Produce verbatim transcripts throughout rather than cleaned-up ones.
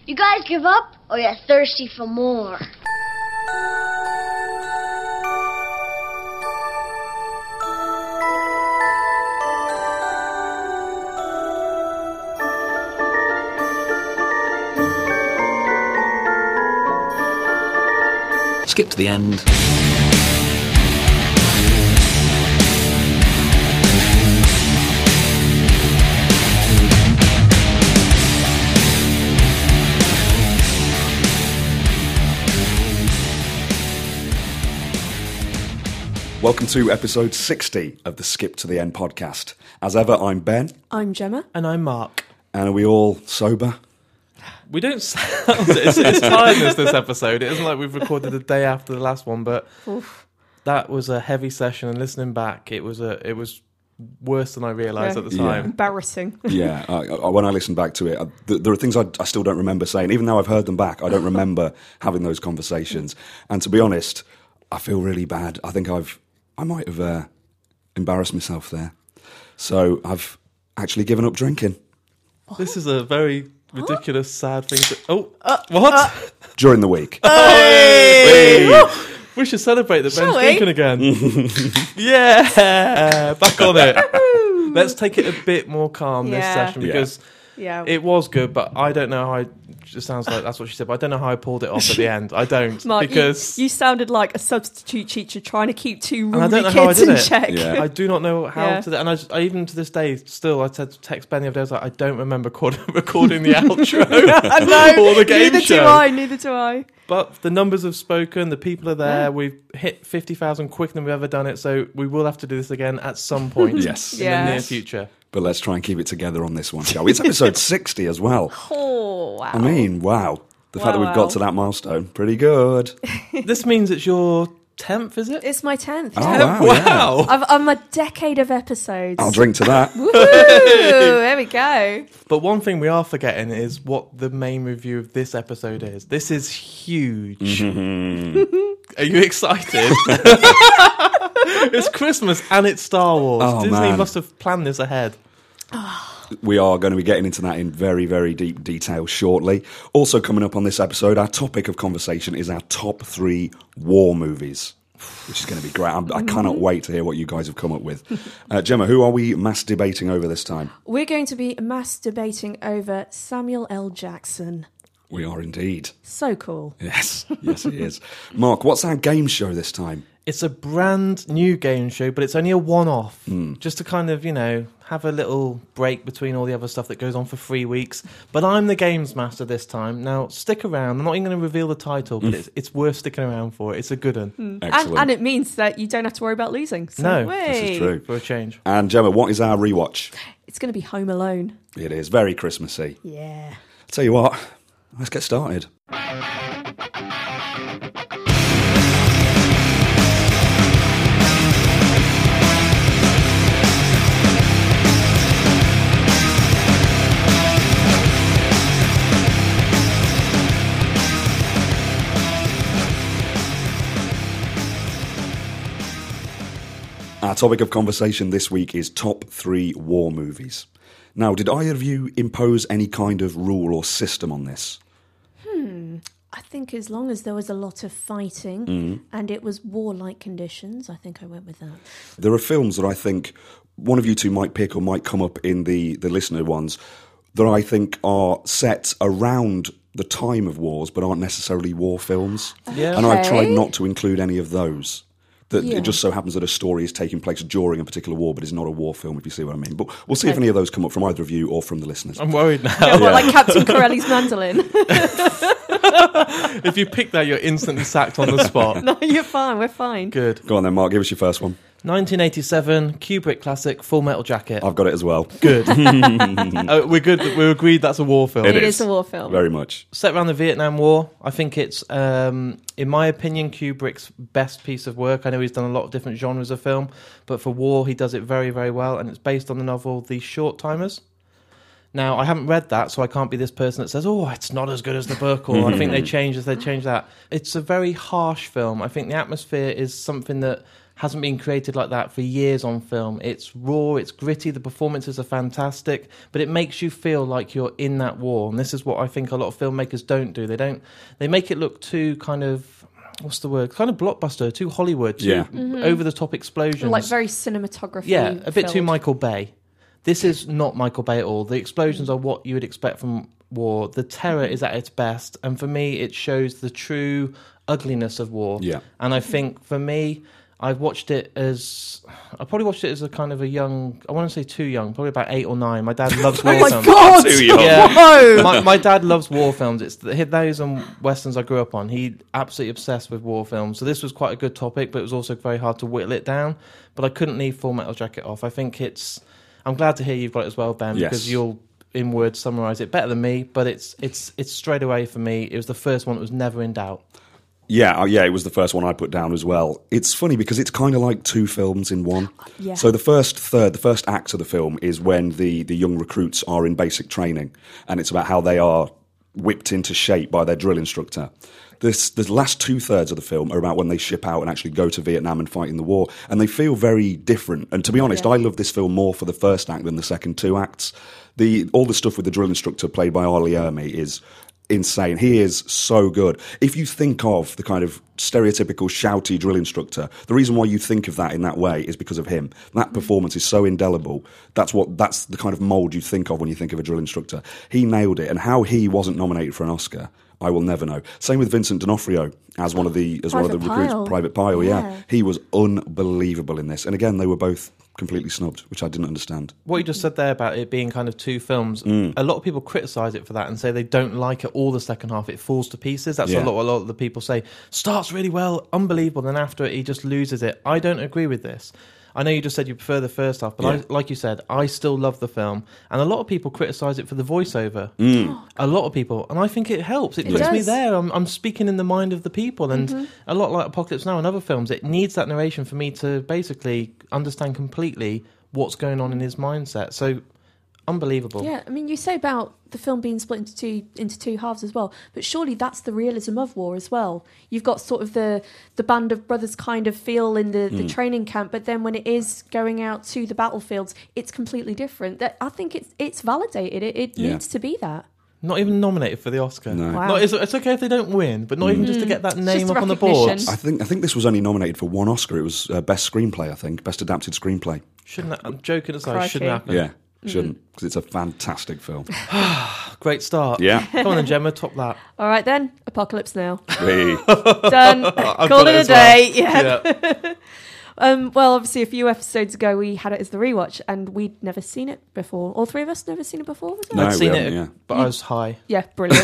You guys give up, or you're thirsty for more? Skip to the end. Welcome to episode sixty of the Skip to the End podcast. As ever, I'm Ben. I'm Gemma. And I'm Mark. And are we all sober? We don't sound it. It's, it's tiredness this episode. It isn't like we've recorded the day after the last one, but Oof. That was a heavy session. And listening back, it was a it was worse than I realised yeah. at the time. Yeah. Embarrassing. Yeah, I, I, when I listen back to it, I, th- there are things I, I still don't remember saying. Even though I've heard them back, I don't remember having those conversations. And to be honest, I feel really bad. I think I've I might have uh, embarrassed myself there. So I've actually given up drinking. This is a very ridiculous, sad thing to... Oh, uh, what? Uh, During the week. Hey! Hey! We should celebrate that Ben's we? drinking again. Yeah! Back on it. Let's take it a bit more calm yeah. this session because yeah. it was good, but I don't know how I... It sounds like that's what she said, but I don't know how I pulled it off at the end. I don't. Mark, because you, you sounded like a substitute teacher trying to keep two I don't rude know kids how I did in it. check. Yeah. I do not know how Yeah. to do And I, just, I even to this day, still, I said to text Ben the other day, I was like, I don't remember record, recording the outro I know. or the game neither show. do I, neither do I. But the numbers have spoken, the people are there, Yeah. we've hit fifty thousand quicker than we've ever done it, so we will have to do this again at some point Yes. in Yes. the near future. But let's try and keep it together on this one, shall we? It's episode sixty as well. Oh, wow. I mean, wow. The Wow, fact that we've wow. got to that milestone, pretty good. This means it's your tenth, is it? It's my tenth. Oh, yeah. wow. Wow! I've, I'm a decade of episodes. I'll drink to that. Woohoo! There we go. But one thing we are forgetting is what the main review of this episode is. This is huge. Mm-hmm. Are you excited? It's Christmas and it's Star Wars. Oh, Disney man. must have planned this ahead. We are going to be getting into that in very, very deep detail shortly. Also coming up on this episode, our topic of conversation is our top three war movies, which is going to be great. I'm, I cannot wait to hear what you guys have come up with. Uh, Gemma, who are we mass debating over this time? We're going to be mass debating over Samuel L. Jackson. We are indeed. So cool. Yes, yes it is. Mark, what's our game show this time? It's a brand new game show, but it's only a one-off. Mm. Just to kind of, you know, have a little break between all the other stuff that goes on for three weeks. But I'm the games master this time. Now, stick around. I'm not even going to reveal the title, but it's, it's worth sticking around for. It's a good one. Mm. Excellent. And, and it means that you don't have to worry about losing. So, No, way. this is true. For a change. And Gemma, what is our rewatch? It's going to be Home Alone. It is very Christmassy. Yeah. I'll tell you what, let's get started. Our topic of conversation this week is top three war movies. Now, did either of you impose any kind of rule or system on this? Hmm. I think as long as there was a lot of fighting Mm. and it was warlike conditions, I think I went with that. There are films that I think one of you two might pick or might come up in the, the listener ones that I think are set around the time of wars but aren't necessarily war films. Yeah. And I've tried Okay. not to include any of those. That Yeah. It just so happens that a story is taking place during a particular war, but is not a war film, if you see what I mean. But we'll see if Okay. any of those come up from either of you or from the listeners. I'm worried now. Yeah, what, like Captain Corelli's mandolin? If you pick that, you're instantly sacked on the spot. No, you're fine. We're fine. Good. Go on then, Mark, give us your first one. nineteen eighty-seven, Kubrick classic, Full Metal Jacket. I've got it as well. Good. uh, we're good. We agreed that's a war film. It It is. is a war film. Very much. Set around the Vietnam War. I think it's, um, in my opinion, Kubrick's best piece of work. I know he's done a lot of different genres of film, but for war, he does it very, very well. And it's based on the novel The Short Timers. Now, I haven't read that, so I can't be this person that says, oh, it's not as good as the book, or I think they changed as they changed that. It's a very harsh film. I think the atmosphere is something that hasn't been created like that for years on film. It's raw, it's gritty, the performances are fantastic, but it makes you feel like you're in that war. And this is what I think a lot of filmmakers don't do. They don't. They make it look too kind of, what's the word? Kind of blockbuster, too Hollywood, too Yeah. Mm-hmm. over-the-top explosions. Like very cinematography. Yeah, a bit too filled. Michael Bay. This is not Michael Bay at all. The explosions are what you would expect from war. The terror is at its best, and for me, it shows the true ugliness of war. Yeah. And I think for me, I've watched it as I probably watched it as a kind of a young. I want to say too young, probably about eight or nine. My dad loves war Oh my films. God! Too young. Yeah. Whoa! my, my dad loves war films. It's the, those and westerns I grew up on. He absolutely obsessed with war films. So this was quite a good topic, but it was also very hard to whittle it down. But I couldn't leave Full Metal Jacket off. I think it's. I'm glad to hear you've got it as well, Ben, Yes. because you'll in words summarise it better than me. But it's it's it's straight away for me. It was the first one that was never in doubt. Yeah, uh, yeah, it was the first one I put down as well. It's funny because it's kind of like two films in one. Yeah. So the first third, the first act of the film is when the, the young recruits are in basic training, and it's about how they are whipped into shape by their drill instructor. This, the last two thirds of the film are about when they ship out and actually go to Vietnam and fight in the war, and they feel very different. And to be honest, Yeah. I love this film more for the first act than the second two acts. The all the stuff with the drill instructor played by Arlie Ermy is insane. He is so good. If you think of the kind of stereotypical shouty drill instructor, the reason why you think of that in that way is because of him. That performance is so indelible. That's what that's the kind of mold you think of when you think of a drill instructor. He nailed it, and how he wasn't nominated for an Oscar, I will never know. Same with Vincent D'Onofrio as one of the as one of the Private recruits, Pile. Private Pile. Yeah. Yeah. He was unbelievable in this, and again they were both completely snubbed, which I didn't understand. What you just said there about it being kind of two films, Mm. a lot of people criticise it for that and say they don't like it all the second half. It falls to pieces. That's Yeah. a lot. A lot of the people say starts really well, unbelievable, then after it he just loses it. I don't agree with this. I know you just said you prefer the first half, but Yeah. I, like you said, I still love the film, and a lot of people criticise it for the voiceover. Mm. A lot of people, and I think it helps. It, It puts me does. there. I'm, I'm speaking in the mind of the people, and Mm-hmm. a lot like Apocalypse Now and other films, it needs that narration for me to basically understand completely what's going on in his mindset. So, unbelievable. Yeah, I mean, you say about the film being split into two into two halves as well, but surely that's the realism of war as well. You've got sort of the the band of brothers kind of feel in the, the training camp, but then when it is going out to the battlefields, it's completely different. That I think it's it's validated. It, it Yeah. needs to be that. Not even nominated for the Oscar. No. Wow. Not, it's, it's okay if they don't win, but not even just to get that It's name just up a on the recognition. boards. I think I think this was only nominated for one Oscar. It was uh, best screenplay, I think, best adapted screenplay. Shouldn't that, I'm joking aside, Crikey. shouldn't happen. Yeah, shouldn't, because it's a fantastic film. Great start. Yeah. Come on then, Gemma, top that. All right then, Apocalypse Now. Hey. Done. I've Call got it a as well. day. Yeah. Yeah. Um, well, obviously, a few episodes ago, we had it as the rewatch, and we'd never seen it before. All three of us never seen it before, was it? No, I'd we seen haven't, it, yeah. but I was high. Yeah, brilliant.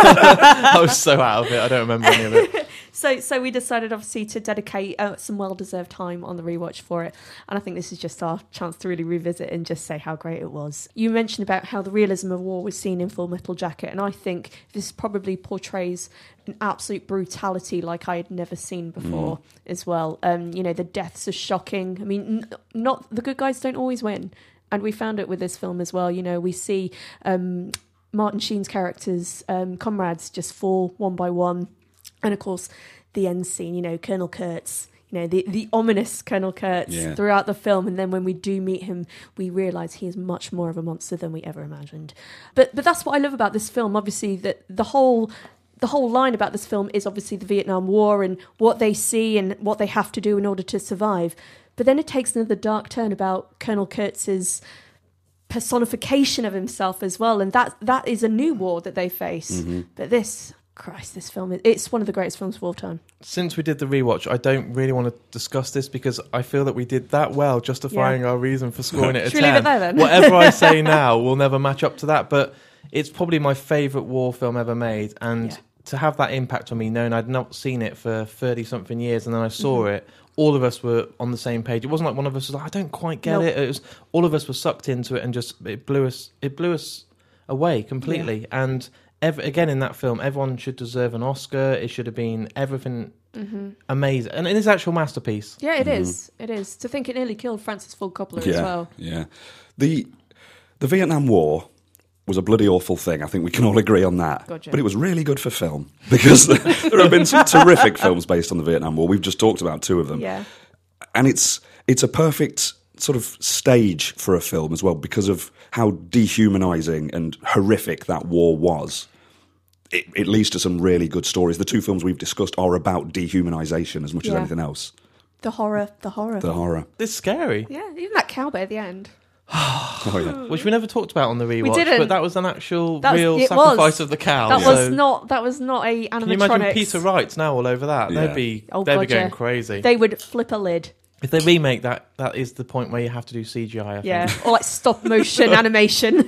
I was so out of it, I don't remember any of it. So, so we decided obviously to dedicate uh, some well-deserved time on the rewatch for it, and I think this is just our chance to really revisit and just say how great it was. You mentioned about how the realism of war was seen in Full Metal Jacket, and I think this probably portrays an absolute brutality like I had never seen before as well. Um, you know, the deaths are shocking. I mean, n- not the good guys don't always win, and we found it with this film as well. You know, we see um, Martin Sheen's characters, um, comrades, just fall one by one. And of course, the end scene, you know, Colonel Kurtz, you know, the, the ominous Colonel Kurtz Yeah. throughout the film. And then when we do meet him, we realise he is much more of a monster than we ever imagined. But but that's what I love about this film. Obviously, that the whole the whole line about this film is obviously the Vietnam War and what they see and what they have to do in order to survive. But then it takes another dark turn about Colonel Kurtz's personification of himself as well. And that that is a new war that they face. Mm-hmm. But this... Christ, this film, it's one of the greatest films of all time. Since we did the rewatch, I don't really want to discuss this because I feel that we did that well justifying Yeah. our reason for scoring it a Should we ten. leave it there then? Whatever I say now will never match up to that, but it's probably my favourite war film ever made, and Yeah. to have that impact on me, knowing I'd not seen it for thirty-something years and then I saw Mm-hmm. it, all of us were on the same page. It wasn't like one of us was like, I don't quite get Nope. it. It was all of us were sucked into it and just it blew us it blew us away completely. And Ev- again, in that film, everyone should deserve an Oscar. It should have been everything amazing. And it is an actual masterpiece. Yeah, it is. It is. To think it nearly killed Francis Ford Coppola yeah, as well. yeah. The the Vietnam War was a bloody awful thing. I think we can all agree on that. Gotcha. But it was really good for film because there have been some terrific films based on the Vietnam War. We've just talked about two of them. Yeah. and it's it's a perfect sort of stage for a film as well because of how dehumanizing and horrific that war was. It, it leads to some really good stories. The two films we've discussed are about dehumanization as much as Yeah. anything else. The horror, the horror. The horror. It's scary. Yeah, even that cowboy at the end. Oh, yeah. Which we never talked about on the rewatch, didn't. but that was an actual That was- real it sacrifice was. of the cow. That so was not. That was not a animatronics. Can you imagine Peter Wright now all over that? Yeah. They'd be, Oh, they'd God, be going yeah. crazy. They would flip a lid. If they remake that, that is the point where you have to do C G I. I think. Yeah, or like stop motion animation.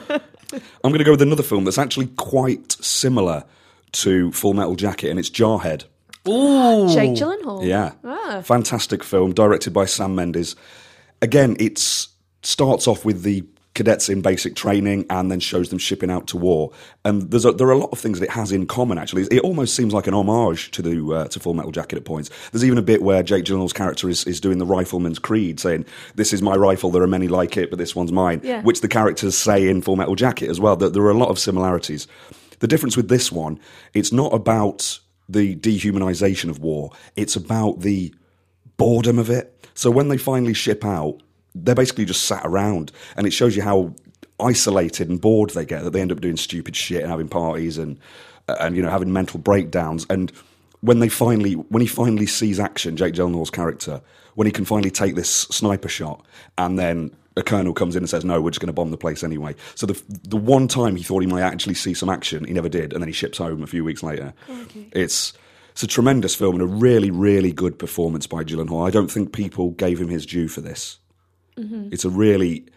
I'm going to go with another film that's actually quite similar to Full Metal Jacket, and it's Jarhead. Ooh. Jake Gyllenhaal. Yeah. Ah. Fantastic film, directed by Sam Mendes. Again, it starts off with the cadets in basic training and then shows them shipping out to war. And there's a, there are a lot of things that it has in common, actually. It almost seems like an homage to the uh, to Full Metal Jacket at points. There's even a bit where Jake Gyllenhaal's character is, is doing the rifleman's creed, saying, this is my rifle, there are many like it, but this one's mine, Yeah. which the characters say in Full Metal Jacket as well. There, there are a lot of similarities. The difference with this one, it's not about the dehumanization of war. It's about the boredom of it. So when they finally ship out, they're basically just sat around, and it shows you how isolated and bored they get, that they end up doing stupid shit and having parties and and you know having mental breakdowns. And when they finally when he finally sees action, Jake Gyllenhaal's character, when he can finally take this sniper shot, and then a colonel comes in and says, no, we're just going to bomb the place anyway. So the the one time he thought he might actually see some action, he never did, and then he ships home a few weeks later. Okay. It's it's a tremendous film and a really, really good performance by Gyllenhaal. I don't think people gave him his due for this. Mm-hmm. It's a really,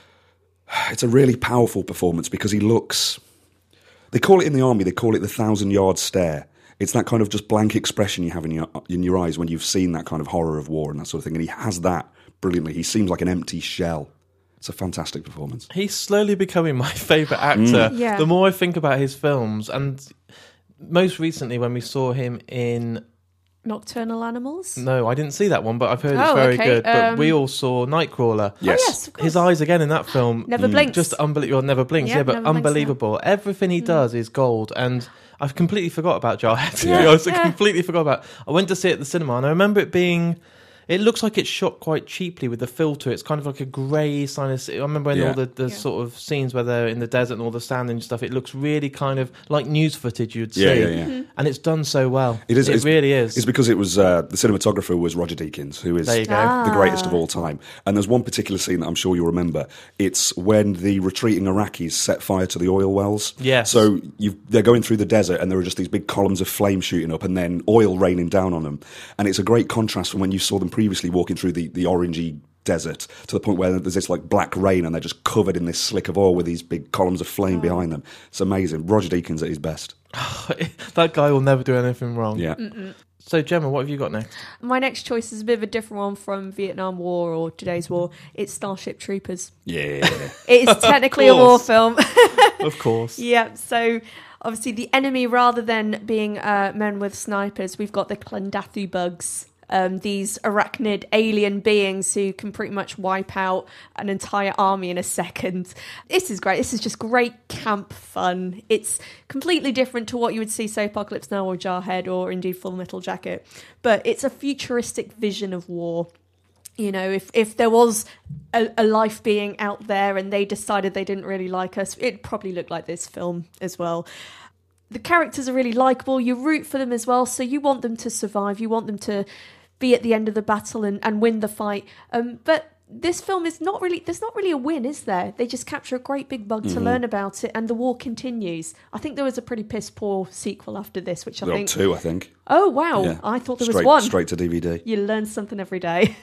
it's a really powerful performance because he looks. They call it in the army. They call it the thousand yard stare. It's that kind of just blank expression you have in your in your eyes when you've seen that kind of horror of war and that sort of thing. And he has that brilliantly. He seems like an empty shell. It's a fantastic performance. He's slowly becoming my favourite actor. Mm. Yeah. The more I think about his films, and most recently when we saw him in... Nocturnal Animals. No, I didn't see that one, but I've heard Oh, it's very okay. good. But Um, we all saw Nightcrawler. Yes. Oh, yes, of course. His eyes again in that film, Never blinks. just unbelievable. Never blinks, Yeah, yeah, but never blinks, unbelievable. Everything he does is gold, and I've completely forgot about Jarhead. To Yeah, be honest, I yeah. completely forgot about. I went to see it at the cinema, and I remember it being. It looks like it's shot quite cheaply with the filter. It's kind of like a grey kind of. I remember in Yeah. all the, the Yeah. sort of scenes where they're in the desert and all the sand and stuff. It looks really kind of like news footage you'd see, Yeah, yeah, yeah. Mm-hmm. and it's done so well. It is. It it's, really is. It's because it was uh, the cinematographer was Roger Deakins, who is There you go. Ah. the greatest of all time. And there's one particular scene that I'm sure you'll remember. It's when the retreating Iraqis set fire to the oil wells. Yes. So you've, they're going through the desert, and there are just these big columns of flame shooting up, and then oil raining down on them. And it's a great contrast from when you saw them previously walking through the, the orangey desert to the point where there's this like black rain, and they're just covered in this slick of oil with these big columns of flame behind them. It's amazing. Roger Deakins at his best. That guy will never do anything wrong. Yeah. So Gemma, what have you got next? My next choice is a bit of a different one from Vietnam War or today's war. It's Starship Troopers. Yeah. It is technically a war course. film. Of course. Yeah, so obviously the enemy, rather than being uh, men with snipers, we've got the Klendathu bugs. Um, these arachnid alien beings who can pretty much wipe out an entire army in a second. This is great. This is just great camp fun. It's completely different to what you would see, say, Apocalypse Now or Jarhead or indeed Full Metal Jacket. But it's a futuristic vision of war. You know, if, if there was a, a life being out there and they decided they didn't really like us, it'd probably look like this film as well. The characters are really likeable. You root for them as well, so you want them to survive. You want them to be at the end of the battle and, and win the fight. Um, but this film is not really, there's not really a win, is there? They just capture a great big bug to learn about it, and the war continues. I think there was a pretty piss poor sequel after this, which I There are think... two, I think. Oh, wow. Yeah. I thought there straight, was one. Straight to D V D. You learn something every day.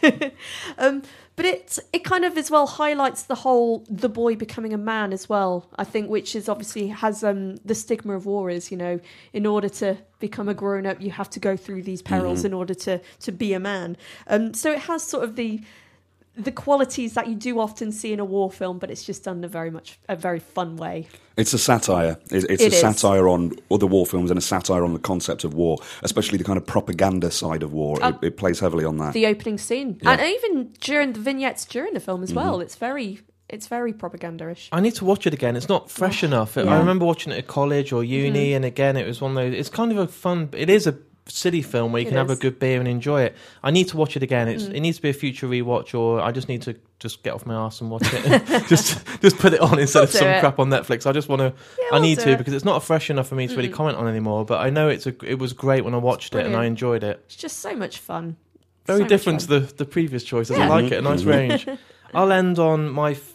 um, but it it kind of as well highlights the whole the boy becoming a man as well, I think, which is obviously has um, the stigma of war is, you know, in order to become a grown up, you have to go through these perils Mm-hmm. in order to to be a man. Um, so it has sort of the the qualities that you do often see in a war film, but it's just done in a very much a very fun way. It's a satire. It's, it's It a is. satire on other war films and a satire on the concept of war, especially the kind of propaganda side of war. Uh, it, it plays heavily on that. The opening scene, Yeah. and even during the vignettes during the film as Mm-hmm. well, it's very it's very propaganda-ish. I need to watch it again. It's not fresh enough. Yeah. I remember watching it at college or uni, and again, it was one of those. It's kind of a fun. It is a silly film where you It can have a is. good beer and enjoy it. I need to watch it again. It's Mm. it needs to be a future rewatch, or I just need to just get off my arse and watch it. just just put it on instead We'll of do some it. crap on Netflix. I just want to. Yeah, I we'll need do to it. because it's not fresh enough for me to really Mm. comment on anymore. But I know it's a it was great when I watched it and I brilliant. enjoyed it. It's just so much fun. Very So much different to fun. the the previous choices. Yeah. I like it. A nice Mhm. range. I'll end on my f-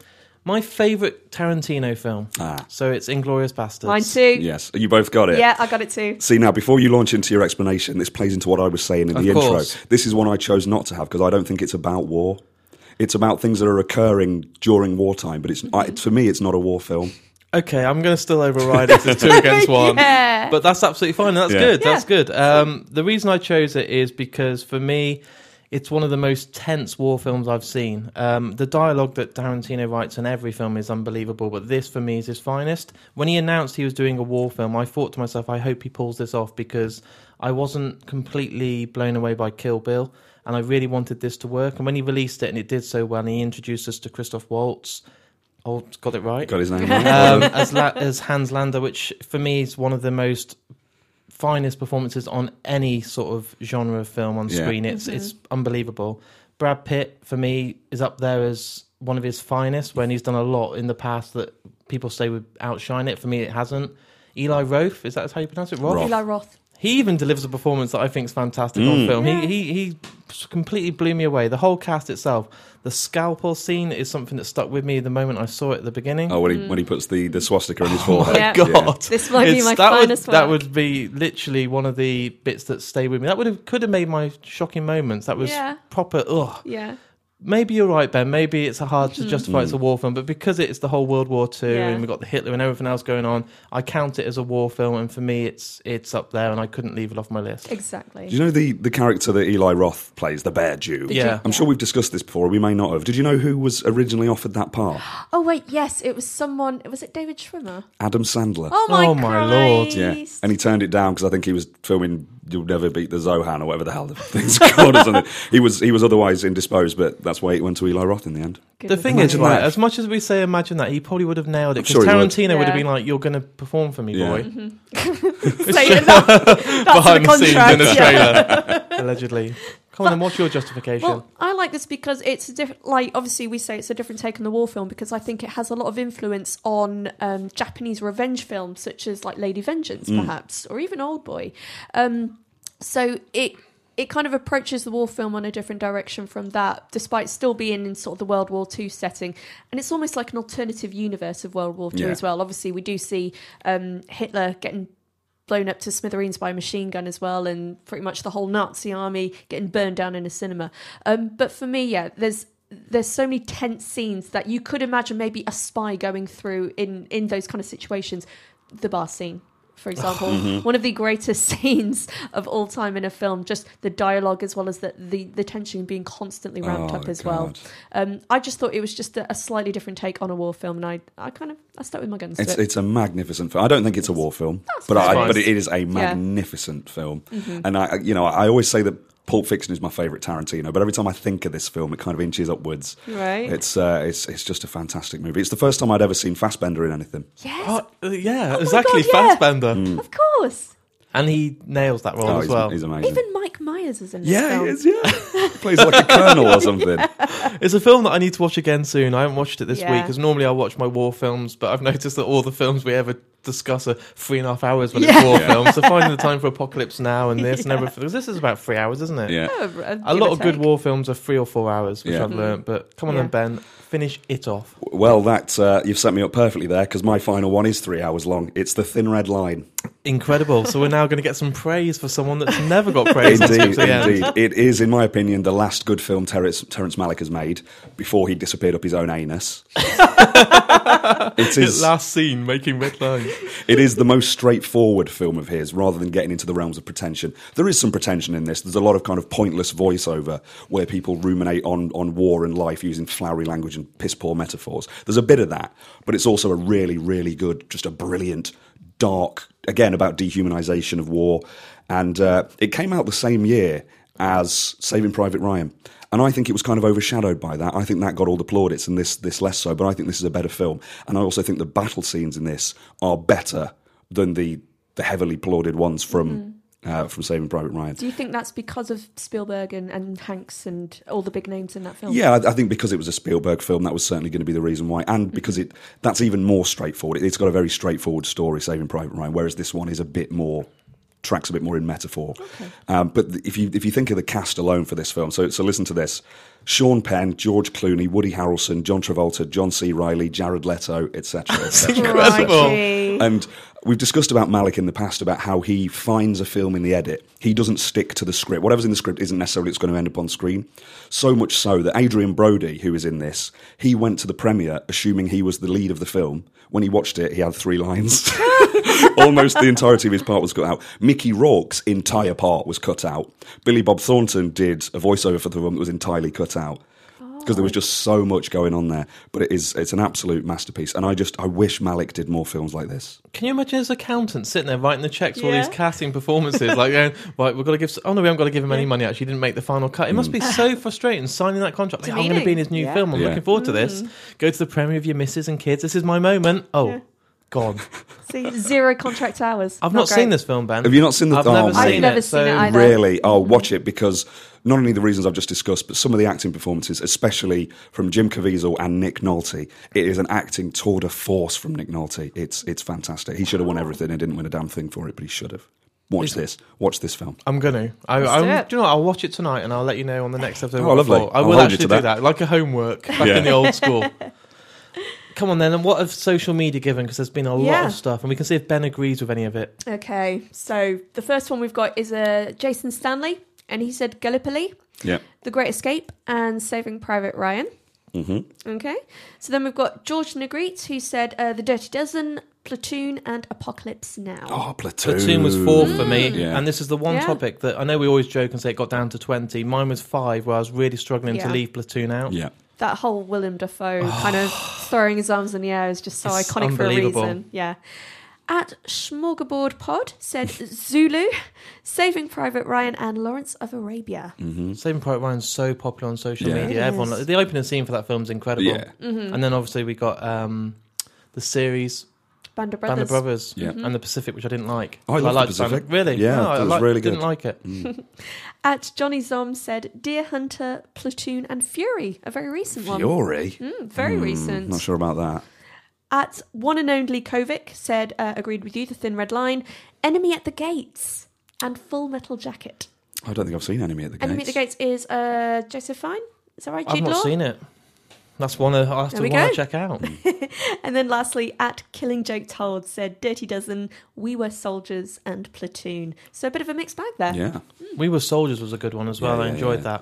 my favorite Tarantino film. Ah, So it's Inglourious Basterds. Mine too. yes. You both got it. Yeah, I got it too. See, now, before you launch into your explanation, this plays into what I was saying in Of the course. intro. This is one I chose not to have because I don't think it's about war. It's about things that are occurring during wartime, but it's I, for me, it's not a war film. Okay, I'm going to still override it. It's two against one. Yeah. But that's absolutely fine. That's Yeah. good. Yeah. That's good. Um, the reason I chose it is because for me, it's one of the most tense war films I've seen. Um, the dialogue that Tarantino writes in every film is unbelievable, but this for me is his finest. When he announced he was doing a war film, I thought to myself, I hope he pulls this off because I wasn't completely blown away by Kill Bill, and I really wanted this to work. And when he released it and it did so well, and he introduced us to Christoph Waltz, oh, got it right? Got his name right. um, as, La- as Hans Landa, which for me is one of the most finest performances on any sort of genre of film on Yeah. screen. It's it's unbelievable. Brad Pitt for me is up there as one of his finest when he's done a lot in the past that people say would outshine it. For me, it hasn't. Eli Roth, is that how you pronounce it? Roth? Roth. Eli Roth. He even delivers a performance that I think is fantastic on Mm. film. Yeah. He, he he completely blew me away. The whole cast itself. The scalpel scene is something that stuck with me the moment I saw it at the beginning. Oh, when he when he puts the, the swastika in his forehead. my God. This might be It's- my that finest would, That work. would be literally one of the bits that stay with me. That would have could have made my shocking moments. That was Yeah. proper. Ugh. Yeah. Maybe you're right, Ben. Maybe it's hard to Mhm. justify it's a war film, but because it's the whole World War Two Yeah. and we've got the Hitler and everything else going on, I count it as a war film, and for me, it's it's up there, and I couldn't leave it off my list. Exactly. Do you know the, the character that Eli Roth plays, the Bear Jew? The Yeah. Jew- I'm sure we've discussed this before. We may not have. Did you know who was originally offered that part? Oh wait, yes, it was someone. Was it David Schwimmer? Adam Sandler. Oh my, Oh, my lord. Yeah, Christ. and he turned it down because I think he was filming "You'll Never Beat the Zohan" or whatever the hell the thing's called or something. He was he was otherwise indisposed, but that's why it went to Eli Roth in the end. The Goodness thing me. is, Imagine right, that. as much as we say imagine that, he probably would have nailed it I'm because sure he would. Tarantino would have Yeah. been like, "You're going to perform for me, Yeah. boy." Say it, that, that's Behind the the scenes contract. in a yeah. trailer, allegedly. Come on, then, what's your justification? Well, I like this because it's a different. Like, obviously, we say it's a different take on the war film because I think it has a lot of influence on um, Japanese revenge films, such as like Lady Vengeance, Mm. perhaps, or even Old Boy. Um, so it it kind of approaches the war film on a different direction from that, despite still being in sort of the World War Two setting. And it's almost like an alternative universe of World War Two Yeah. as well. Obviously, we do see um, Hitler getting blown up to smithereens by a machine gun as well, and pretty much the whole Nazi army getting burned down in a cinema. Um, but for me, yeah, there's there's so many tense scenes that you could imagine maybe a spy going through in, in those kind of situations. The bar scene, for example, Mm-hmm. one of the greatest scenes of all time in a film, just the dialogue as well as the, the, the tension being constantly ramped Oh, up as well. God. Um, I just thought it was just a, a slightly different take on a war film, and I, I kind of I stuck with my guns It's to it. it's a magnificent film. I don't think it's a war film, but fair. I, Nice. but it is a magnificent film. And I, you know, I always say that Pulp Fiction is my favourite Tarantino, but every time I think of this film, it kind of inches upwards. Right. It's uh, it's it's just a fantastic movie. It's the first time I'd ever seen Fassbender in anything. Yes, Oh, uh, yeah, Oh my exactly. God, yeah. Fassbender, Mm. of course. and he nails that role Oh, as he's, well. he's amazing. Even Mike Myers is in this yeah, film. he is. Yeah, he plays like a colonel or something. It's a film that I need to watch again soon. I haven't watched it this Yeah. week because normally I watch my war films, but I've noticed that all the films we ever discuss are three and a half hours when Yeah. it's war Yeah. films. So finding the time for Apocalypse Now and this and Yeah. everything, because this is about three hours, isn't it? Yeah. Oh, uh, A give lot or of good take. war films are three or four hours, which Yeah. I've learned. But come on Yeah. then, Ben, finish it off. Well, that uh, you've set me up perfectly there because my final one is three hours long. It's The Thin Red Line. Incredible. So we're now going to get some praise for someone that's never got praise. Indeed, until the end. indeed. It is, in my opinion, the last good film Terrence, Terrence Malick has made before he disappeared up his own anus. It is. Last scene, making red lines. It is the most straightforward film of his, rather than getting into the realms of pretension. There is some pretension in this. There's a lot of kind of pointless voiceover where people ruminate on, on war and life using flowery language and piss-poor metaphors. There's a bit of that, but it's also a really, really good, just a brilliant, dark, again, about dehumanization of war. And uh, it came out the same year as Saving Private Ryan. And I think it was kind of overshadowed by that. I think that got all the plaudits and this this less so, but I think this is a better film. And I also think the battle scenes in this are better than the, the heavily plauded ones from uh, from Saving Private Ryan. Do you think that's because of Spielberg and, and Hanks and all the big names in that film? Yeah, I, I think because it was a Spielberg film, that was certainly going to be the reason why. And because it that's even more straightforward. It's got a very straightforward story, Saving Private Ryan, whereas this one is a bit more, tracks a bit more in metaphor. Okay. Um, but if you if you think of the cast alone for this film, so so listen to this. Sean Penn, George Clooney, Woody Harrelson, John Travolta, John C. Reilly, Jared Leto, et cetera, et cetera. Crikey. And we've discussed about Malick in the past about how he finds a film in the edit. He doesn't stick to the script. Whatever's in the script isn't necessarily what's going to end up on screen. So much so that Adrian Brody, who is in this, he went to the premiere assuming he was the lead of the film. When he watched it, he had three lines. Almost the entirety of his part was cut out. Mickey Rourke's entire part was cut out. Billy Bob Thornton did a voiceover for the film that was entirely cut out. Because there was just so much going on there. But it is it's an absolute masterpiece. And I just I wish Malick did more films like this. Can you imagine his accountant sitting there writing the checks for all Yeah. these casting performances, like going, right, we've got to give. Oh no, we haven't got to give him any money. Actually, he didn't make the final cut. It must be so frustrating signing that contract. Like, I'm going to be in his new Yeah. film. I'm Yeah. looking forward to this. Go to the premiere of your missus and kids. This is my moment. Oh, Yeah. gone. See, zero contract hours. I've not, great. seen this film, Ben. Have you not seen the I've oh, never man. seen I've never it. seen so it either. Really? Oh, watch it, because not only the reasons I've just discussed, but some of the acting performances, especially from Jim Caviezel and Nick Nolte, it is an acting tour de force from Nick Nolte. It's it's fantastic. He should have won everything. He didn't win a damn thing for it, but he should have. Watch this. Watch this film. I'm gonna. I, Let's I'm, do do, it. you know what? I'll watch it tonight and I'll let you know on the next episode. Oh, what I lovely. thought. I I'll will hold you actually to do that. that, like a homework back Yeah. in the old school. Come on then, and what have social media given? Because there's been a lot Yeah. of stuff, and we can see if Ben agrees with any of it. Okay, so the first one we've got is uh, Jason Stanley, and he said Gallipoli, Yeah. The Great Escape, and Saving Private Ryan. Mm-hmm. Okay, so then we've got George Negrete, who said uh, The Dirty Dozen, Platoon, and Apocalypse Now. Oh, Platoon. Platoon was four for me, Yeah. and this is the one Yeah. topic that I know we always joke and say it got down to twenty. Mine was five, where I was really struggling Yeah. to leave Platoon out. Yeah. That whole Willem Dafoe kind of throwing his arms in the air is just so It's iconic for a unbelievable. reason. Yeah. At Smorgasbord Pod said Zulu, Saving Private Ryan, and Lawrence of Arabia. Saving Private Ryan's so popular on social Yeah. media. It Everyone, is. the opening scene for that film's incredible. Yeah. Mm-hmm. And then obviously we got um, the series Band of Band Brothers. of Brothers Yeah. and the Pacific, which I didn't like. Oh, I love the liked Pacific. Band- really? Yeah, No, that I was liked- really didn't good. like it. At Johnny Zom said Deer Hunter, Platoon, and Fury, a very recent one. Fury. Mm, very Hmm, recent. Not sure about that. At One and Only Kovic said, uh, agreed with you, The Thin Red Line, Enemy at the Gates, and Full Metal Jacket. I don't think I've seen Enemy at the Gates. Enemy at the Gates is uh, Joseph Fine. Is that right, I've Jude not Law? seen it. That's one I have There to we want go. to check out. And then lastly, at Killing Joke Told said Dirty Dozen, We Were Soldiers, and Platoon. So a bit of a mixed bag there. Yeah. We Were Soldiers was a good one as well. Yeah, I yeah, enjoyed yeah. that.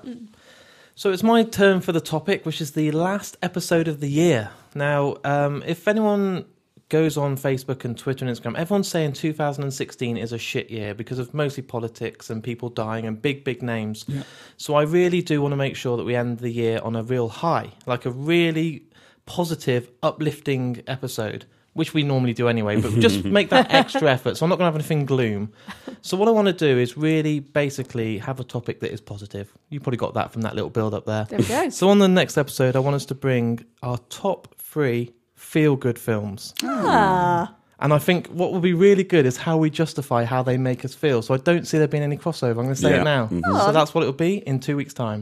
So it's my turn for the topic, which is the last episode of the year. Now, um, if anyone goes on Facebook and Twitter and Instagram, everyone's saying two thousand sixteen is a shit year because of mostly politics and people dying and big, big names. Yeah. So I really do want to make sure that we end the year on a real high, like a really positive, uplifting episode, which we normally do anyway, but just make that extra effort. So I'm not going to have anything gloom. So what I want to do is really basically have a topic that is positive. You probably got that from that little build up there. There we go. So on the next episode, I want us to bring our top three feel-good films. Ah. And I think what will be really good is how we justify how they make us feel. So I don't see there being any crossover. I'm going to say Yeah. it now. Mhm. So that's what it will be in two weeks' time.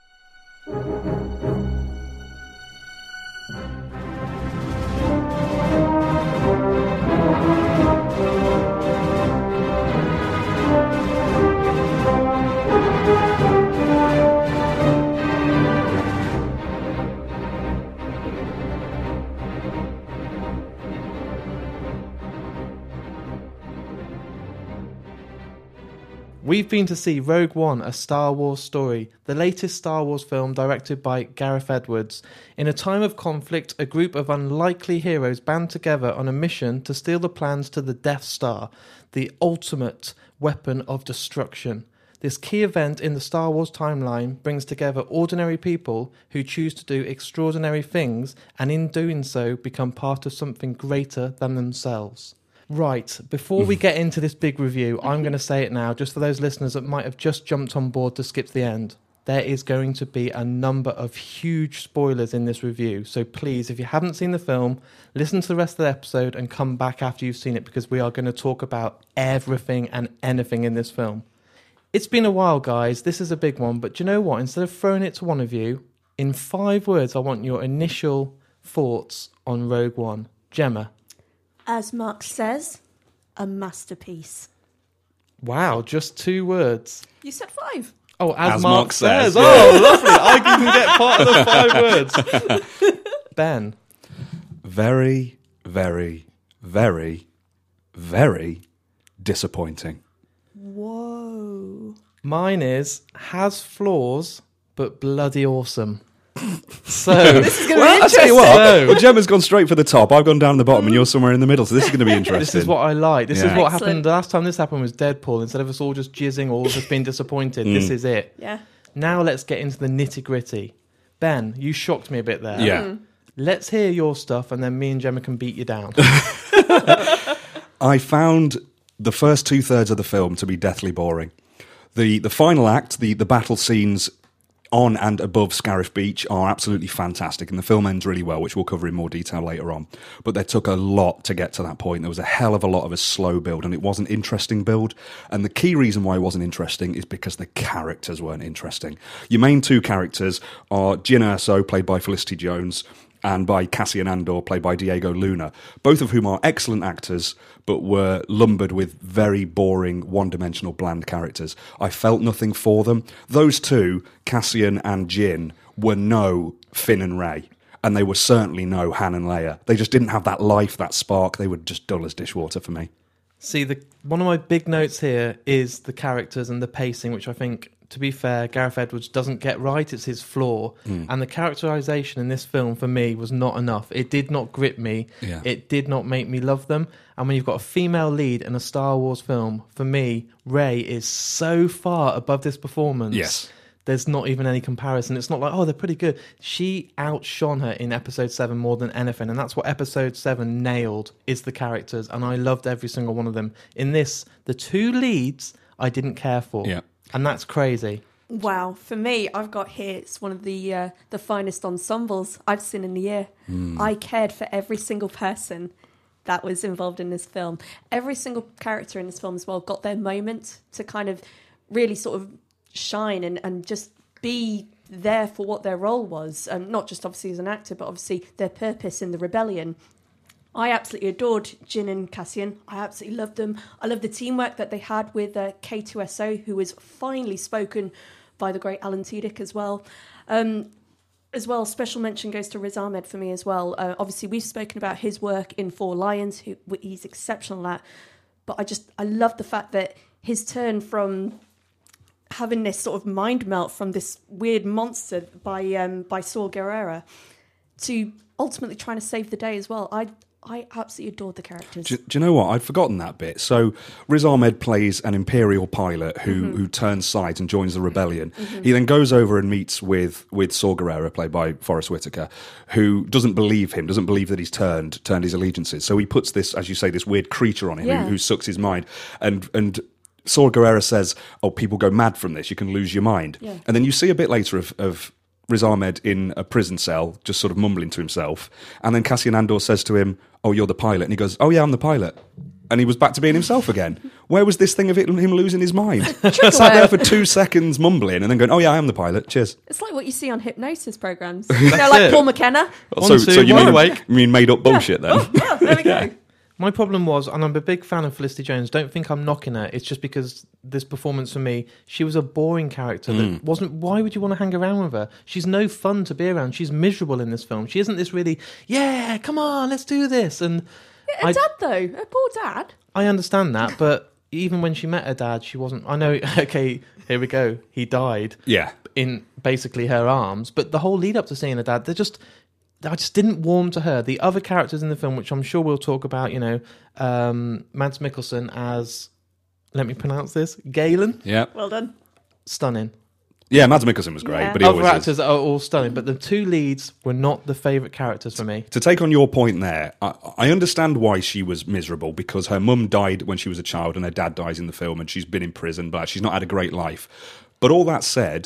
We've been to see Rogue One, a Star Wars story, the latest Star Wars film directed by Gareth Edwards. In a time of conflict, a group of unlikely heroes band together on a mission to steal the plans to the Death Star, the ultimate weapon of destruction. This key event in the Star Wars timeline brings together ordinary people who choose to do extraordinary things and in doing so become part of something greater than themselves. Right, before we get into this big review, I'm going to say it now, just for those listeners that might have just jumped on board to skip to the end. there is going to be a number of huge spoilers in this review. So please, if you haven't seen the film, listen to the rest of the episode and come back after you've seen it, because we are going to talk about everything and anything in this film. It's been a while, guys. This is a big one. But do you know what? Instead of throwing it to one of you, in five words, I want your initial thoughts on Rogue One. Gemma. As Mark says, a masterpiece. Wow, just two words. You said five. Oh, as, As Mark, Mark says. says, yeah. Oh, lovely. I can get part of the five words. Ben. Very, very, very, very disappointing. Whoa. Mine is, has flaws, but bloody awesome. So, This is going to Well, be I'll tell interesting. you what, So- well, Gemma's gone straight for the top. I've gone down the bottom, and you're somewhere in the middle. So this is going to be interesting. this is what I like. This Yeah. is what Excellent. happened. The last time this happened was Deadpool. Instead of us all just jizzing or just being disappointed, Mm. this is it. Yeah. Now let's get into the nitty gritty. Ben, you shocked me a bit there. Yeah. Let's hear your stuff, and then me and Gemma can beat you down. I found the first two thirds of the film to be deathly boring. The the final act, the, the battle scenes on and above Scarif Beach are absolutely fantastic, and the film ends really well, which we'll cover in more detail later on. But there took a lot to get to that point. There was a hell of a lot of a slow build, and it wasn't interesting build. And the key reason why it wasn't interesting is because the characters weren't interesting. Your main two characters are Jyn Erso, played by Felicity Jones, and by Cassian Andor, played by Diego Luna, both of whom are excellent actors, but were lumbered with very boring, one-dimensional, bland characters. I felt nothing for them. Those two, Cassian and Jyn, were no Finn and Rey, and they were certainly no Han and Leia. They just didn't have that life, that spark. They were just dull as dishwater for me. See, the one of my big notes here is the characters and the pacing, which I think, to be fair, Gareth Edwards doesn't get right. It's his flaw. Mm. And the characterization in this film, for me, was not enough. It did not grip me. Yeah. It did not make me love them. And when you've got a female lead in a Star Wars film, for me, Rey is so far above this performance. Yes. There's not even any comparison. It's not like, oh, they're pretty good. She outshone her in episode seven more than anything. And that's what episode seven nailed, is the characters. And I loved every single one of them. In this, the two leads I didn't care for. Yeah. And that's crazy. Wow. For me, I've got here, it's one of the uh, the finest ensembles I've seen in a year. I cared for every single person that was involved in this film. Every single character in this film as well got their moment to kind of really sort of shine and, and just be there for what their role was. Um, not just obviously as an actor, but obviously their purpose in the rebellion. I absolutely adored Jyn and Cassian. I absolutely loved them. I loved the teamwork that they had with uh, K two S O, who was finely spoken by the great Alan Tudyk as well. Um, as well, special mention goes to Riz Ahmed for me as well. Uh, obviously, we've spoken about his work in Four Lions. Who, he's exceptional at. But I just, I love the fact that his turn from having this sort of mind melt from this weird monster by um, by Saw Gerrera to ultimately trying to save the day as well. I I absolutely adored the characters. Do, do you know what? I'd forgotten that bit. So Riz Ahmed plays an Imperial pilot who, Mm-hmm. who turns sides and joins the rebellion. Mm-hmm. He then goes over and meets with, with Saw Gerrera, played by Forrest Whitaker, who doesn't believe him, doesn't believe that he's turned turned his allegiances. So he puts this, as you say, this weird creature on him Yeah. who, who sucks his mind. And and Saw Gerrera says, oh, people go mad from this. You can lose your mind. Yeah. And then you see a bit later of... of Riz Ahmed in a prison cell, just sort of mumbling to himself. And then Cassian Andor says to him, oh, you're the pilot. And he goes, oh, yeah, I'm the pilot. And he was back to being himself again. Where was this thing of it, him losing his mind? Sat there for two seconds mumbling and then going, oh, yeah, I am the pilot. Cheers. It's like what you see on hypnosis programs. You know, like it. Paul McKenna. One, so, two, so you one mean, awake. you mean made up bullshit then? Oh, there we go. My problem was, and I'm a big fan of Felicity Jones, don't think I'm knocking her. It's just because this performance for me, she was a boring character that wasn't... Why would you want to hang around with her? She's no fun to be around. She's miserable in this film. She isn't this really, yeah, come on, let's do this. And Her I, dad, though. Her poor dad. I understand that, but even when she met her dad, she wasn't... I know, okay, here we go. He died Yeah. in basically her arms. But the whole lead up to seeing her dad, they're just... I just didn't warm to her. The other characters in the film, which I'm sure we'll talk about, you know, um, Mads Mikkelsen as, let me pronounce this, Galen, Yeah. Well done. stunning. Yeah, Mads Mikkelsen was great, Yeah. but he Other always is. actors are all stunning, but the two leads were not the favourite characters for me. To take on your point there, I, I understand why she was miserable, because her mum died when she was a child and her dad dies in the film and she's been in prison, but she's not had a great life. But all that said,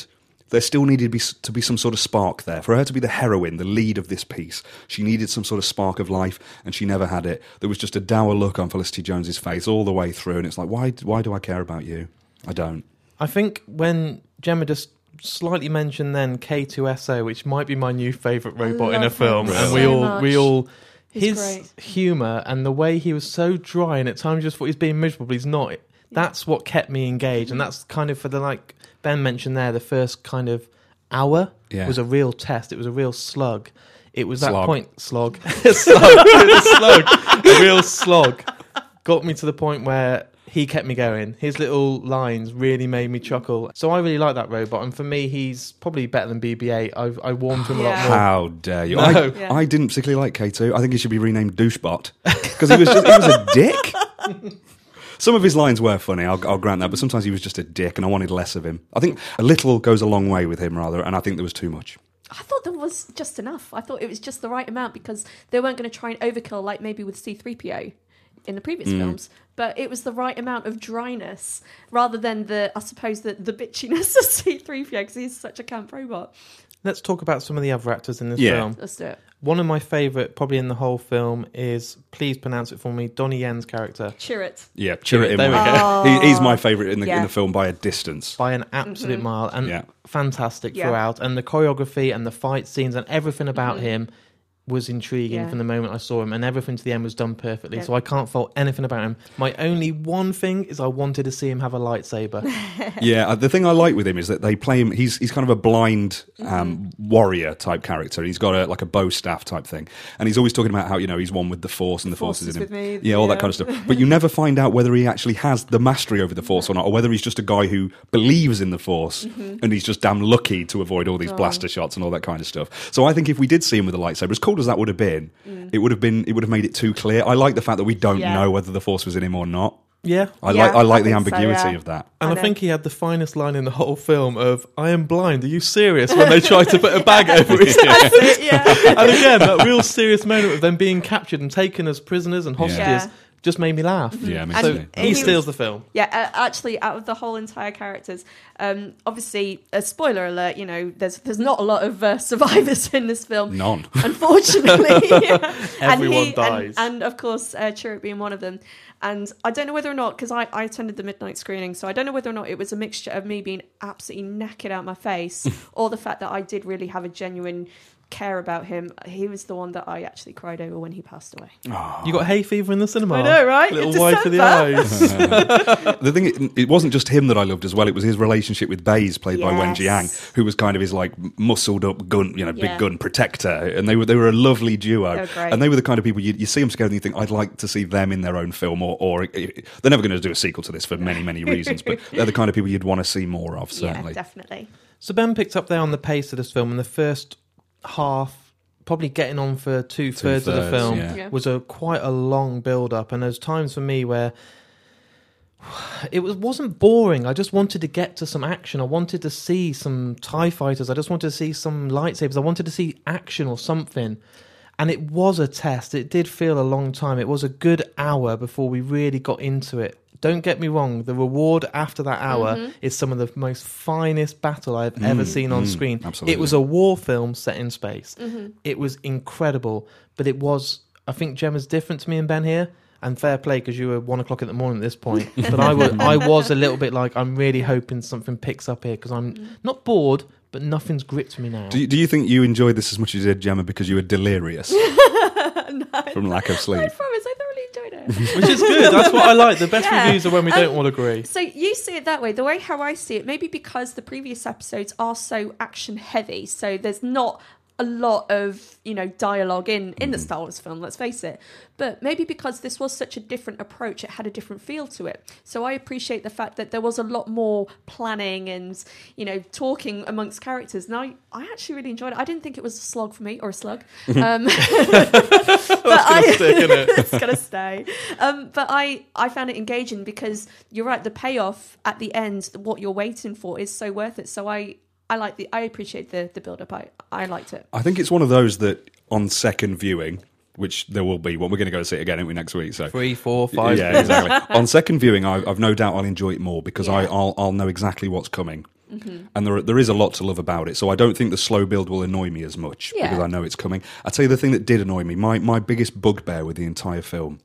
there still needed to be, to be some sort of spark there. For her to be the heroine, the lead of this piece, she needed some sort of spark of life, and she never had it. There was just a dour look on Felicity Jones's face all the way through, and it's like, why, why do I care about you? I don't. I think when Gemma just slightly mentioned then K two S O, which might be my new favourite robot in a love film, him and so we all, much. we all, He's his great. humour and the way he was so dry, and at times you just thought he's being miserable, but he's not. That's what kept me engaged, and that's kind of for the, like Ben mentioned there, the first kind of hour Yeah. was a real test. It was a real slug. It was that Slog. point, slog, slog, it was a slog, a real slog. Got me to the point where he kept me going. His little lines really made me chuckle. So I really like that robot, and for me, he's probably better than B B eight. I've, I warmed to him a lot Yeah. more. How dare you? No. I, Yeah. I didn't particularly like K two. I think he should be renamed Douchebot because he was just, he was a dick. Some of his lines were funny, I'll, I'll grant that, but sometimes he was just a dick, and I wanted less of him. I think a little goes a long way with him, rather, and I think there was too much. I thought there was just enough. I thought it was just the right amount because they weren't going to try and overkill like maybe with C three P O in the previous Mm. films. But it was the right amount of dryness rather than the, I suppose, the, the bitchiness of C three P O because he's such a camp robot. Let's talk about some of the other actors in this Yeah. film. Let's do it. One of my favourite, probably in the whole film, is, please pronounce it for me, Donnie Yen's character. Chirrut. Yeah, cheer it in. There we Will. go. He, he's my favourite in the Yeah. in the film by a distance. By an absolute mile, and Yeah. fantastic Yeah. throughout. And the choreography and the fight scenes and everything about him was intriguing Yeah. from the moment I saw him, and everything to the end was done perfectly. Yeah. So I can't fault anything about him. My only one thing is I wanted to see him have a lightsaber. Yeah, uh, the thing I like with him is that they play him. He's he's kind of a blind um, warrior type character. He's got a like a bow staff type thing, and he's always talking about how you know he's one with the Force and the, Force, is in him. with me, yeah, all that yeah. kind of stuff. But you never find out whether he actually has the mastery over the Force or not, or whether he's just a guy who believes in the Force and he's just damn lucky to avoid all these blaster shots and all that kind of stuff. So I think if we did see him with a lightsaber, as cool as that would have been, it would have been it would have made it too clear. I like the fact that we don't Yeah. know whether the Force was in him or not. Yeah. I Yeah, like I like I the think so, ambiguity yeah. of that. And I I, know. think he had the finest line in the whole film of, I am blind, are you serious? When they tried to put a bag over his head. yeah. And again, that real serious moment of them being captured and taken as prisoners and hostages Yeah. just made me laugh. Yeah, me So too. And he he steals was- the film. Yeah, uh, actually, out of the whole entire characters, um, obviously, a spoiler alert. You know, there's there's not a lot of uh, survivors in this film, None. unfortunately. And Everyone he- dies. and, and of course, uh, Chirrut being one of them. And I don't know whether or not, because I, I attended the midnight screening, so I don't know whether or not it was a mixture of me being absolutely knackered out my face, or the fact that I did really have a genuine care about him. He was the one that I actually cried over when he passed away. You got hay fever in the cinema. I know, right? Little It's wide for the December. eyes. The thing, it, it wasn't just him that I loved as well. It was his relationship with Baze, played by Wen Yes. Jiang, who was kind of his like muscled up gun, you know, big Yeah. gun protector. And they were they were a lovely duo. They were great. And they were the kind of people you, you see them together and you think, I'd like to see them in their own film, or, or they're never going to do a sequel to this for many many reasons. But they're the kind of people you'd want to see more of, certainly. Yeah, definitely. So Ben picked up there on the pace of this film, and the first half, probably getting on for two thirds of the Two-thirds, film, yeah. Yeah. was a quite a long build up. And there's times for me where it was wasn't boring. I just wanted to get to some action. I wanted to see some TIE fighters. I just wanted to see some lightsabers. I wanted to see action or something. And it was a test. It did feel a long time. It was a good hour before we really got into it. Don't get me wrong, the reward after that hour Mm-hmm. is some of the most finest battle I've ever seen on mm, screen. absolutely. It was a war film set in space. Mm-hmm. It was incredible. But it was, I think Gemma's different to me and Ben here. And fair play, because you were one o'clock in the morning at this point. But I was, I was a little bit like, I'm really hoping something picks up here, because I'm Mm. not bored, but nothing's gripped me now. Do you, do you think you enjoyed this as much as you did, Gemma, because you were delirious from lack of I sleep? promise, I thoroughly enjoyed it. Which is good. That's what I like. The best Yeah. reviews are when we Um, don't all agree. So you see it that way. The way how I see it, maybe because the previous episodes are so action heavy, so there's not a lot of, you know, dialogue in in the Star Wars film, let's face it. But maybe because this was such a different approach, it had a different feel to it. So I appreciate the fact that there was a lot more planning and, you know, talking amongst characters. And I, I actually really enjoyed it. I didn't think it was a slog for me, or a slug. Um, but I, stick, innit? it's gonna stay. Um, but I, I found it engaging because you're right. The payoff at the end, what you're waiting for, is so worth it. So I, I like the, I appreciate the the build up. I, I liked it. I think it's one of those that on second viewing, which there will be. Well, we're going to go see it again, aren't we, next week? So Three, four, five. yeah, exactly. On second viewing, I, I've no doubt I'll enjoy it more because I, Yeah. I'll, I'll know exactly what's coming. Mm-hmm. And there there is a lot to love about it, so I don't think the slow build will annoy me as much Yeah. because I know it's coming. I'll tell you the thing that did annoy me, my, my biggest bugbear with the entire film.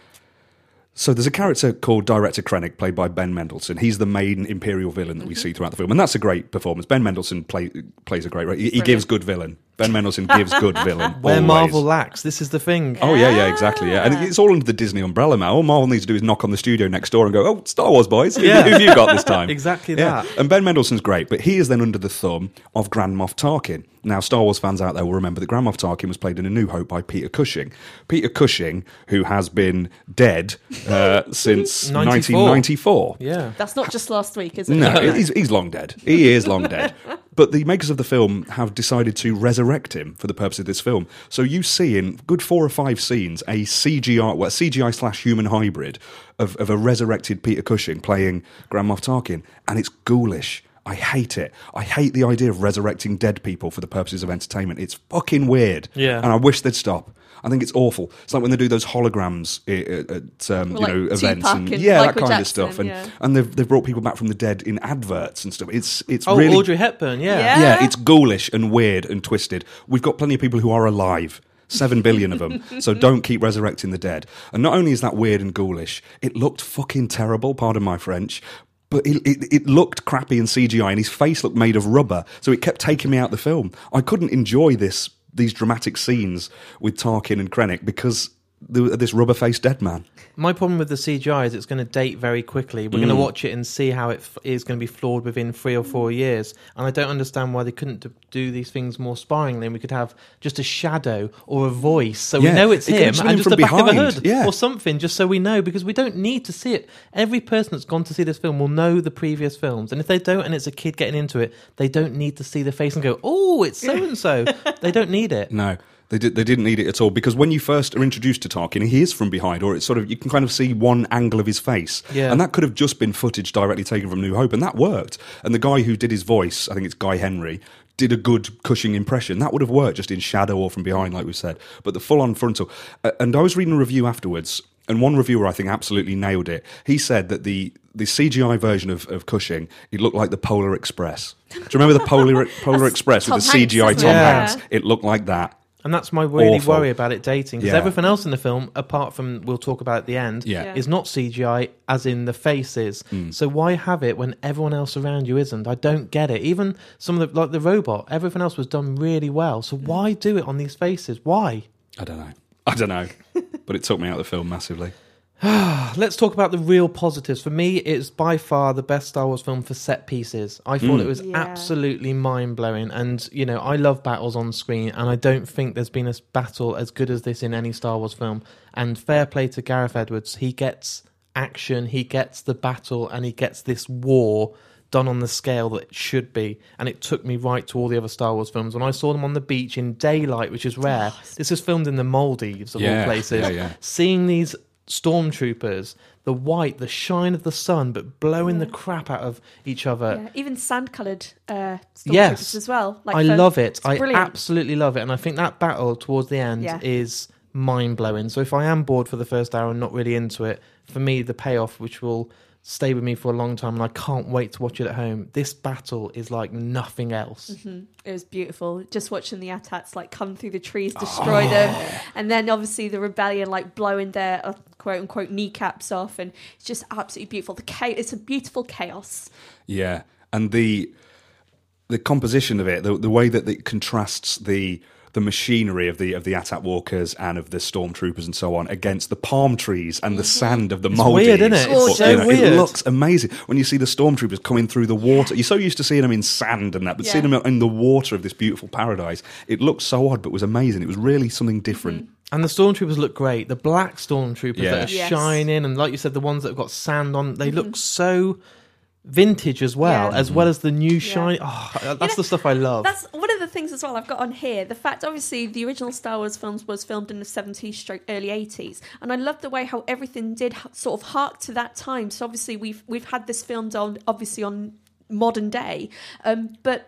So there's a character called Director Krennic, played by Ben Mendelsohn. He's the main Imperial villain that we see throughout the film, and that's a great performance. Ben Mendelsohn play, plays a great role. He, he gives good villain. Ben Mendelsohn gives good villain. Where always. Marvel lacks, this is the thing. Oh, yeah, yeah, exactly, yeah. And it's all under the Disney umbrella now. All Marvel needs to do is knock on the studio next door and go, oh, Star Wars boys, who, Yeah. who have you got this time? Exactly Yeah. that. And Ben Mendelsohn's great, but he is then under the thumb of Grand Moff Tarkin. Now, Star Wars fans out there will remember that Grand Moff Tarkin was played in A New Hope by Peter Cushing. Peter Cushing, who has been dead uh, since ninety-four. nineteen ninety-four. Yeah. That's not just last week, is it? No, he's, he's long dead. He is long dead. But the makers of the film have decided to resurrect him for the purpose of this film. So you see in good four or five scenes a C G I, well, C G I slash human hybrid of, of a resurrected Peter Cushing playing Grand Moff Tarkin, and it's ghoulish. I hate it. I hate the idea of resurrecting dead people for the purposes of entertainment. It's fucking weird. Yeah. And I wish they'd stop. I think it's awful. It's like when they do those holograms at, at um, Well, you know, like events Tupac and and yeah, that Michael kind Jackson, of stuff. And yeah. and they've they've brought people back from the dead in adverts and stuff. It's it's Oh, really Audrey Hepburn, yeah. Yeah. yeah, it's ghoulish and weird and twisted. We've got plenty of people who are alive. Seven billion of them. So don't keep resurrecting the dead. And not only is that weird and ghoulish, it looked fucking terrible, pardon my French, but it, it, it looked crappy in C G I and his face looked made of rubber. So it kept taking me out the film. I couldn't enjoy this these dramatic scenes with Tarkin and Krennic because there was this rubber-faced dead man. My problem with the C G I is it's going to date very quickly. We're Mm. going to watch it and see how it f- is going to be flawed within three or four years. And I don't understand why they couldn't d- do these things more sparingly. And we could have just a shadow or a voice, so Yeah, we know it's it could him, have been and just from the back of a behind, hood yeah. or something, just so we know, because we don't need to see it. Every person that's gone to see this film will know the previous films, and if they don't, and it's a kid getting into it, they don't need to see the face and go, "Oh, it's so and so." They don't need it. No, they did. They didn't need it at all because when you first are introduced to Tarkin, he is from behind, or it's sort of you can kind of see one angle of his face, Yeah. and that could have just been footage directly taken from New Hope, and that worked. And the guy who did his voice, I think it's Guy Henry, did a good Cushing impression. That would have worked just in shadow or from behind, like we said. But the full-on frontal. Uh, and I was reading a review afterwards, and one reviewer I think absolutely nailed it. He said that the the C G I version of, of Cushing, it looked like the Polar Express. Do you remember the Polar Polar Express Tom with the C G I Hanks, Tom isn't it? Hanks? Yeah. It looked like that. And that's my really Awful. worry about it dating, because Yeah. everything else in the film, apart from we'll talk about at the end, Yeah. Yeah. is not C G I, as in the faces. Mm. So why have it when everyone else around you isn't? I don't get it. Even some of the, like the robot, everything else was done really well. So why do it on these faces? Why? I don't know. I don't know. But it took me out of the film massively. Let's talk about the real positives. For me, it's by far the best Star Wars film for set pieces. I thought it was Yeah. absolutely mind-blowing. And, you know, I love battles on screen, and I don't think there's been a battle as good as this in any Star Wars film. And fair play to Gareth Edwards. He gets action, he gets the battle, and he gets this war done on the scale that it should be. And it took me right to all the other Star Wars films. When I saw them on the beach in daylight, which is rare, this is filmed in the Maldives, of Yeah, all places. yeah, yeah. Seeing these stormtroopers, the white, the shine of the sun, but blowing the crap out of each other. Yeah, even sand-coloured uh, stormtroopers Yes. as well. Like I for- love it. it's I brilliant. absolutely love it. And I think that battle towards the end Yeah. is mind-blowing. So if I am bored for the first hour and not really into it, for me, the payoff, which will stay with me for a long time, and I can't wait to watch it at home, this battle is like nothing else. Mhm. It was beautiful. Just watching the Atats like come through the trees, destroy them, and then obviously the rebellion like blowing their uh, quote unquote kneecaps off, and it's just absolutely beautiful. The cha- it's a beautiful chaos. Yeah, and the the composition of it, the, the way that it contrasts the the machinery of the of the Atat walkers and of the stormtroopers and so on against the palm trees and the sand of the Maldives. weird, isn't it? It's But, so you know, weird. It looks amazing when you see the stormtroopers coming through the water. You're so used to seeing them in sand and that, but Yeah. seeing them in the water of this beautiful paradise, it looked so odd, but was amazing. It was really something different. And the stormtroopers look great. The black stormtroopers Yeah. that are Yes. shining, and like you said, the ones that have got sand on, they look so vintage as well, Yeah. as well as the new shiny. Oh, that's know, the stuff I love. That's one of the things as well I've got on here. The fact, obviously, the original Star Wars films was filmed in the seventies stroke early eighties. And I love the way how everything did h- sort of hark to that time. So obviously we've we've had this filmed on, obviously, on modern day. Um, but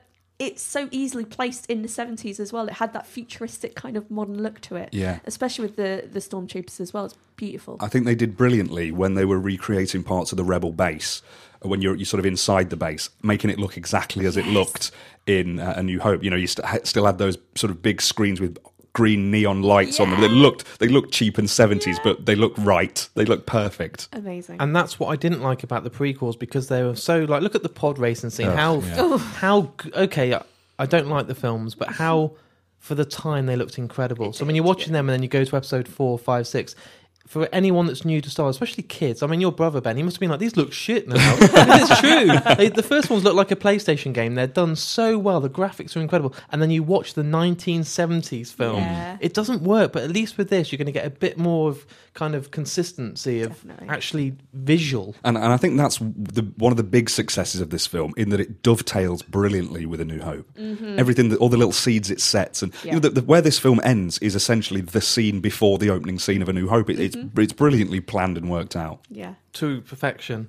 it's so easily placed in the seventies as well. It had that futuristic kind of modern look to it. Yeah. Especially with the, the stormtroopers as well. It's beautiful. I think they did brilliantly when they were recreating parts of the Rebel base, when you're, you're sort of inside the base, making it look exactly as Yes. it looked in uh, A New Hope. You know, you st- still had those sort of big screens with green neon lights on them. They Yeah. looked they looked cheap and seventies, Yeah. but they looked right. They looked perfect. Amazing. And that's what I didn't like about the prequels, because they were so like, look at the pod racing scene. Ugh, how yeah. how g- okay, I- I don't like the films, but how for the time they looked incredible. So when you're watching them and then you go to episode four, five, six. For anyone that's new to Star Wars, especially kids, I mean, your brother Ben, he must have been like, these look shit now. It's true. They, the first ones look like a PlayStation game. They're done so well. The graphics are incredible. And then you watch the nineteen seventies film. Yeah. It doesn't work, but at least with this, you're going to get a bit more of kind of consistency of Definitely. actually visual. And and I think that's the, one of the big successes of this film, in that it dovetails brilliantly with A New Hope. Everything, that, all the little seeds it sets, and you know, Yeah. the, the, where this film ends is essentially the scene before the opening scene of A New Hope. It, it's it's brilliantly planned and worked out. yeah. To perfection.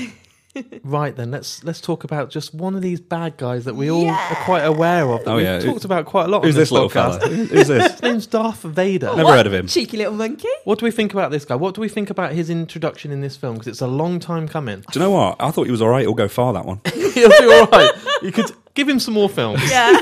Right then, let's let's talk about just one of these bad guys that we all are quite aware of. That Oh, we've yeah. talked about quite a lot. Who's on this, this little podcast. fella? Who's this? His name's Darth Vader. Never What? heard of him. Cheeky little monkey. What do we think about this guy? What do we think about his introduction in this film? Because it's a long time coming. Do you know what? I thought he was all right. He'll go far, that one. He'll do all right. You could give him some more films. Yeah.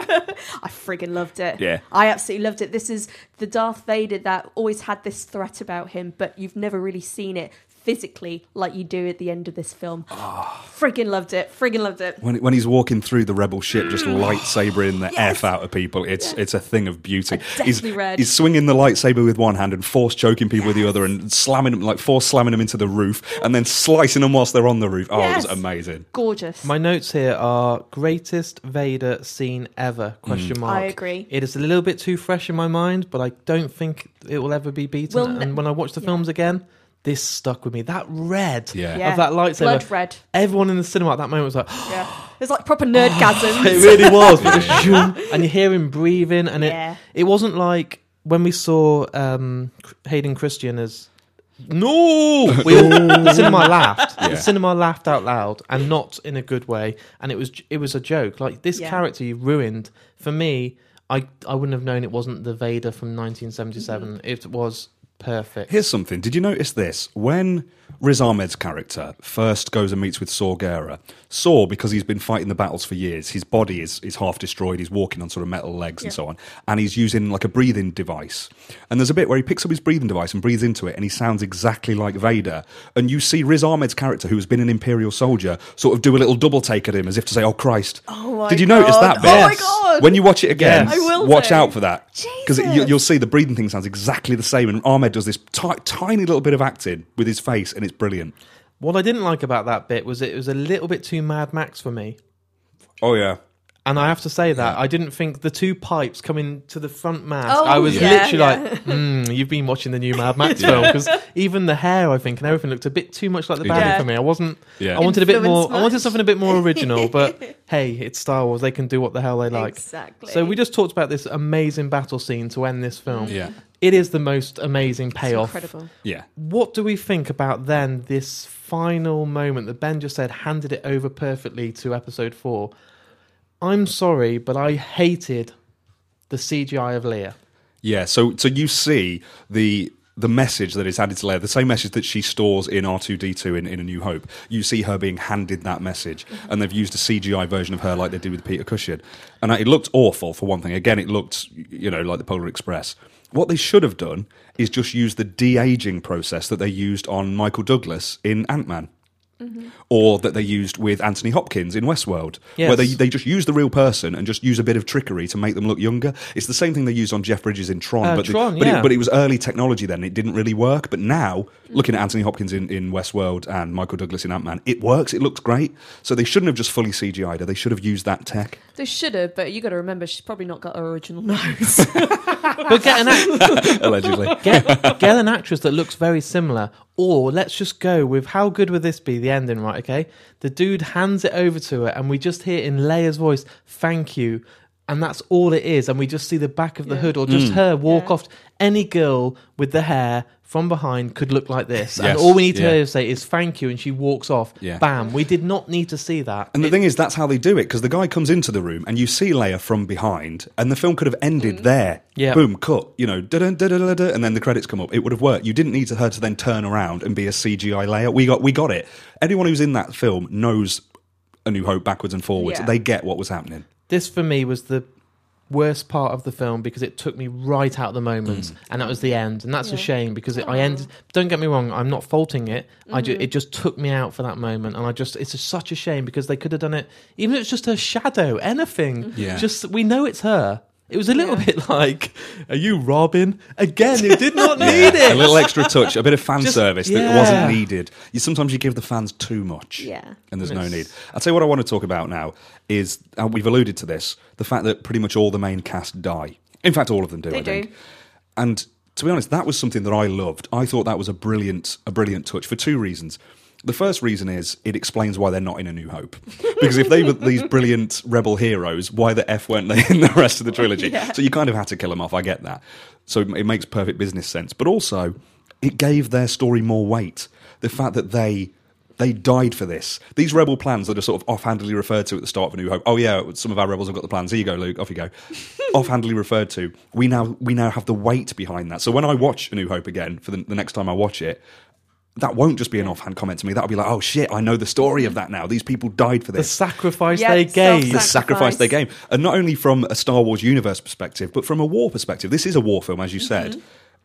I friggin' loved it. Yeah. I absolutely loved it. This is the Darth Vader that always had this threat about him, but you've never really seen it physically like you do at the end of this film. Ah. Friggin' loved it. Friggin' loved it. When when he's walking through the rebel ship, just lightsabering the Yes. F out of people, it's it's a thing of beauty. A He's, deathly red. he's swinging the lightsaber with one hand and force choking people with the other, and slamming them, like force slamming them into the roof, and then slicing them whilst they're on the roof. Oh, it Yes. was amazing. Gorgeous. My notes here are greatest Vader scene ever? Question mark. I agree. It is a little bit too fresh in my mind, but I don't think it will ever be beaten. Will ne- and when I watch the Yeah. films again, this stuck with me. That red Yeah. Yeah. of that lightsaber. Blood red. Everyone in the cinema at that moment was like, Yeah. It's like proper nerdgasm. it really was. But just zoom, and you hear him breathing, and Yeah. it it wasn't like when we saw um, Hayden Christian as. No, we all, the cinema laughed. Yeah. The cinema laughed out loud, and not in a good way. And it was it was a joke. Like this Yeah. character you ruined for me. I I wouldn't have known it wasn't the Vader from nineteen seventy-seven. Mm-hmm. It was perfect. Here's something. Did you notice this? When Riz Ahmed's character first goes and meets with Saw Gerrera, Saw, because he's been fighting the battles for years, his body is, is half destroyed, he's walking on sort of metal legs and Yeah. so on, and he's using like a breathing device. And there's a bit where he picks up his breathing device and breathes into it, and he sounds exactly like Vader. And you see Riz Ahmed's character, who has been an Imperial soldier, sort of do a little double take at him as if to say, oh Christ. Oh my Did you notice God. that bit? Oh my Yes. God. When you watch it again, Yes. I will watch do. out for that. Because you, Jesus. you'll see the breathing thing sounds exactly the same, and Ahmed does this ti- tiny little bit of acting with his face, and it's brilliant. What I didn't like about that bit was it was a little bit too Mad Max for me. Oh, yeah. And I have to say that I didn't think the two pipes coming to the front mask. Oh, I was yeah, literally yeah. like, mm, "You've been watching the new Mad Max film," because even the hair, I think, and everything looked a bit too much like the baddie Yeah. for me. I wasn't. Yeah. I wanted a bit more. Influenced I wanted much. something a bit more original. But hey, it's Star Wars. They can do what the hell they like. Exactly. So we just talked about this amazing battle scene to end this film. Yeah. It is the most amazing It's payoff. incredible. Yeah. What do we think about then this final moment that Ben just said handed it over perfectly to episode four? I'm sorry, but I hated the C G I of Leia. Yeah, so so you see the the message that is added to Leia, the same message that she stores in R two D two in, in A New Hope. You see her being handed that message, and they've used a C G I version of her like they did with Peter Cushing. And it looked awful, for one thing. Again, it looked, you know, like the Polar Express. What they should have done is just use the de-aging process that they used on Michael Douglas in Ant-Man. Or that they used with Anthony Hopkins in Westworld, Yes. where they, they just use the real person and just use a bit of trickery to make them look younger. It's the same thing they used on Jeff Bridges in Tron, Uh, but, the- Tron, but, yeah. it, but it was early technology then. It didn't really work. But now, looking at Anthony Hopkins in, in Westworld and Michael Douglas in Ant-Man, it works. It looks great. So they shouldn't have just fully C G I'd her. They should have used that tech. They should have, but you got to remember she's probably not got her original nose. But get an act- Allegedly. get, get an actress that looks very similar. Or let's just go with how good would this be? The ending, right? Okay, the dude hands it over to her, and we just hear in Leia's voice, "Thank you." and that's all it is, and we just see the back of the Yeah. hood, or just Mm. her walk Yeah. off. Any girl with the hair from behind could look like this, Yes, and all we need to yeah. hear her say is thank you, and she walks off. Yeah. Bam. We did not need to see that. And the It- thing is, that's how they do it, because the guy comes into the room and you see Leia from behind, and the film could have ended Mm. there. Yeah. Boom, cut, you know, da-da-da-da-da, and then the credits come up. It would have worked. You didn't need her to then turn around and be a C G I Leia. We got, we got it. Anyone who's in that film knows A New Hope backwards and forwards. Yeah. They get what was happening. This for me was the worst part of the film because it took me right out of the moment, Mm. and that was the end, and that's a Yeah. shame because it, I Aw. ended. Don't get me wrong, I'm not faulting it. I ju- Mhm. it just took me out for that moment, and I just it's just such a shame because they could have done it, even if it's just her shadow, anything. Yeah. Just we know it's her. It was a little Yeah. bit like, "Are you Robin?" Again, it did not Yeah. need it. A little extra touch, a bit of fan Just- service that yeah. wasn't needed. You sometimes you give the fans too much. Yeah. And there's no It's- need. I'll tell you what I want to talk about now is, and we've alluded to this, the fact that pretty much all the main cast die. In fact, all of them do, They I think. do. And to be honest, that was something that I loved. I thought that was a brilliant, a brilliant touch for two reasons. The first reason is it explains why they're not in A New Hope. Because if they were these brilliant rebel heroes, why the F weren't they in the rest of the trilogy? Yeah. So you kind of had to kill them off, I get that. So it makes perfect business sense. But also, it gave their story more weight. The fact that they they died for this. These rebel plans that are sort of offhandedly referred to at the start of A New Hope. Oh yeah, some of our rebels have got the plans. Here you go, Luke. Off you go. Offhandedly referred to. We now we now have the weight behind that. So when I watch A New Hope again for the, the next time I watch it, that won't just be an offhand comment to me. That'll be like, oh shit, I know the story of that now. These people died for The this. sacrifice Yeah, they gave. The self-sacrifice. sacrifice they gave. And not only from a Star Wars universe perspective, but from a war perspective. This is a war film, as you said.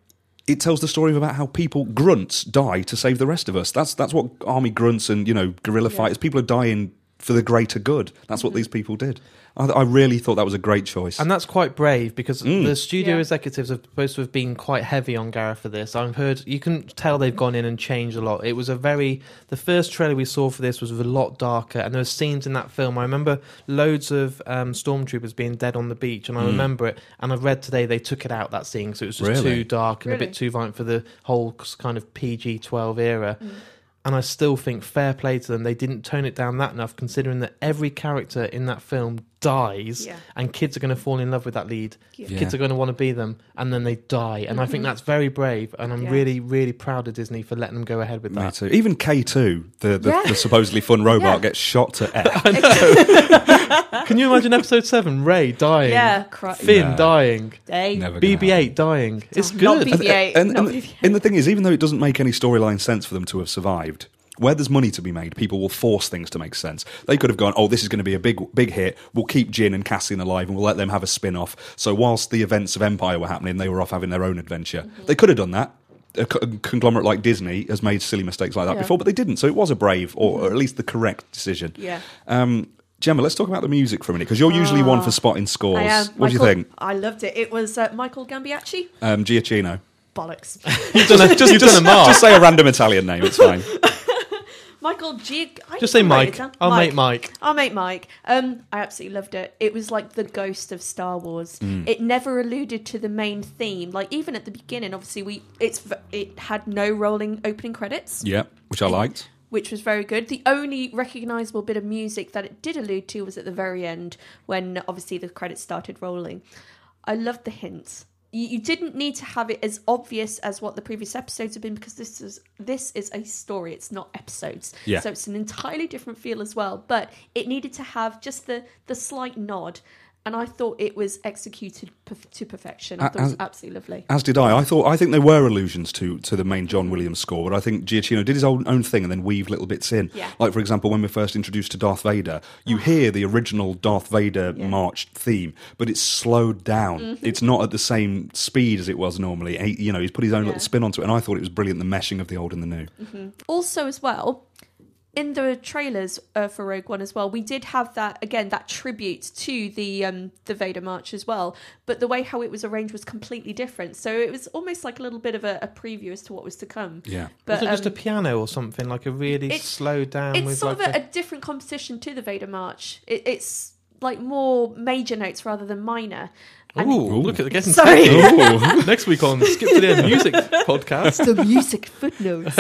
It tells the story about how people, grunts, die to save the rest of us. That's that's what army grunts and, you know, guerrilla Yeah. fighters, people are dying for the greater good. That's what these people did. I, I really thought that was a great choice. And that's quite brave because Mm. the studio Yeah. executives are supposed to have been quite heavy on Gareth for this. I've heard, you can tell they've gone in and changed a lot. It was a very, the first trailer we saw for this was a lot darker, and there were scenes in that film. I remember loads of um, stormtroopers being dead on the beach, and I Mm. remember it. And I've read today they took it out, that scene, so it was just Really? too dark and a Really? bit too violent for the whole kind of P G twelve era. And I still think fair play to them. They didn't tone it down that enough, considering that every character in that film dies, Yeah. and kids are going to fall in love with that lead. Yeah. Yeah. Kids are going to want to be them, and then they die. And I think that's very brave, and I'm Yeah. really, really proud of Disney for letting them go ahead with Me that. too. Even K two, the, the, Yeah. the supposedly fun robot, Yeah. gets shot to F. Can you imagine episode seven, Ray dying? Yeah, cry- Finn No. dying. They- Never B gonna B eight happen. dying. It's Not good. B B eight. And, not and, B B eight. and the thing is, even though it doesn't make any storyline sense for them to have survived, where there's money to be made, people will force things to make sense. They could have gone, oh, this is going to be a big big hit. We'll keep Jin and Cassian alive and we'll let them have a spin-off. So whilst the events of Empire were happening, they were off having their own adventure. Mm-hmm. They could have done that. A co- conglomerate like Disney has made silly mistakes like that Yeah. before, but they didn't. So it was a brave, or, or at least the correct decision. Yeah. Um, Gemma, let's talk about the music for a minute, because you're usually one for spotting scores. I am. What do you Michael- think? I loved it. It was uh, Michael Gambiacci. Um, Giacchino. Bollocks. You've done a, Just, you've just, done a mark. just say a random Italian name, it's fine. Michael G. I Just say can write Mike. it down. I'll make Mike. I'll make Mike. Um, I absolutely loved it. It was like the ghost of Star Wars. Mm. It never alluded to the main theme. Like even at the beginning, obviously we it's v- it had no rolling opening credits, Yeah, which I liked. which was very good. The only recognisable bit of music that it did allude to was at the very end when obviously the credits started rolling. I loved the hints. You, you didn't need to have it as obvious as what the previous episodes have been, because this is this is a story. It's not episodes, Yeah. so it's an entirely different feel as well. But it needed to have just the the slight nod, and I thought it was executed perf- to perfection. I Uh, thought it was as- absolutely lovely. As did I. I thought I think there were allusions to to the main John Williams score, but I think Giacchino did his own, own thing and then weaved little bits in. Yeah. Like for example, when we're first introduced to Darth Vader, you hear the original Darth Vader Yeah. march theme, but it's slowed down. Mm-hmm. It's not at the same speed as it was normally. He, you know, he's put his own Yeah. little spin onto it, and I thought it was brilliant. The meshing of the old and the new. Also, as well, in the trailers uh, for Rogue One as well, we did have that again, that tribute to the um, the Vader March as well. But the way how it was arranged was completely different. So it was almost like a little bit of a, a preview as to what was to come. Yeah. But Was it just a um, piano or something, like a really it's- slowed down it's with sort like of a, a different composition to the Vader March. It, it's like more major notes rather than minor. And Ooh, look at the getting Sorry. technical. Next week on Skip to the End Music podcast. the music footnotes.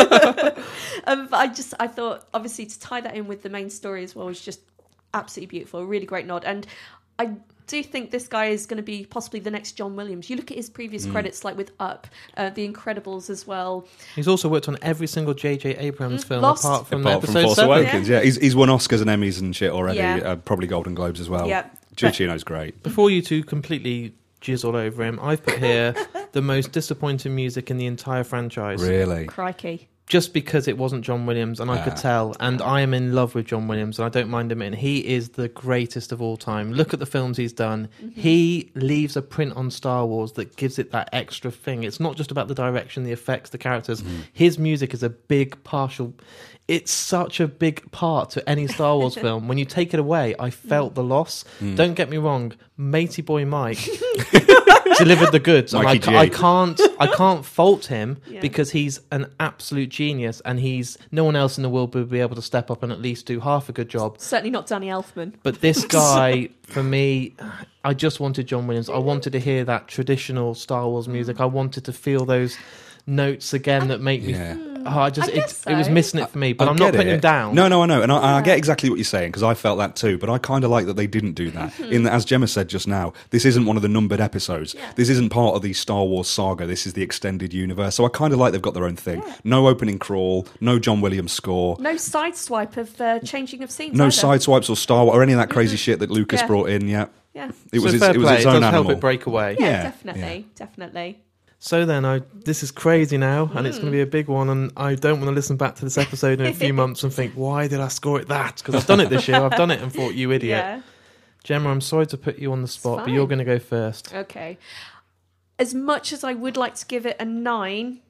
um, but I just, I thought, obviously, to tie that in with the main story as well was just absolutely beautiful. A really great nod. And I do think this guy is going to be possibly the next John Williams. You look at his previous Mm. credits, like with Up, uh, The Incredibles as well. He's also worked on every single J J Abrams Mm, film Lost. apart from Apart from episode Force seven. Awakens, yeah. He's, he's won Oscars and Emmys and shit already, Yeah. uh, probably Golden Globes as well. Yeah. Giacchino's great. Before you two completely jizz all over him, I've put here the most disappointing music in the entire franchise. Really? Crikey. Just because it wasn't John Williams, and I could Ah. tell. And I am in love with John Williams, and I don't mind him. And he is the greatest of all time. Look at the films he's done. Mm-hmm. He leaves a print on Star Wars that gives it that extra thing. It's not just about the direction, the effects, the characters. His music is a big partial. It's such a big part to any Star Wars film. When you take it away, I felt the loss. Don't get me wrong, Matey Boy Mike delivered the goods. And I, Mikey G. I can't, I can't fault him Yeah. because he's an absolute genius, and he's no one else in the world would be able to step up and at least do half a good job. Certainly not Danny Elfman. But this guy, for me, I just wanted John Williams. I wanted to hear that traditional Star Wars music. I wanted to feel those notes again that make me. Yeah. Oh, I just I it, guess it was so. missing it for me. But I I'm not get putting it. him down. No, no, I know. And I, I Yeah. get exactly what you're saying, because I felt that too. But I kind of like that they didn't do that. In that, as Gemma said just now, this isn't one of the numbered episodes. Yeah. This isn't part of the Star Wars saga. This is the extended universe. So I kind of like they've got their own thing. No opening crawl, no John Williams score, No sideswipe of uh, changing of scenes. no either. side swipes or Star Wars or any of that crazy shit that Lucas Yeah. brought in. Yeah. Yeah. It was So his, fair it was play. its It own does help animal. it break away. Yeah, Yeah, definitely. Definitely. So then, I this is crazy now, and it's going to be a big one, and I don't want to listen back to this episode in a few months and think, why did I score it that? Because I've done it this year. I've done it and thought, you idiot. Yeah. Gemma, I'm sorry to put you on the spot, but fine. you're going to go first. Okay. As much as I would like to give it a nine,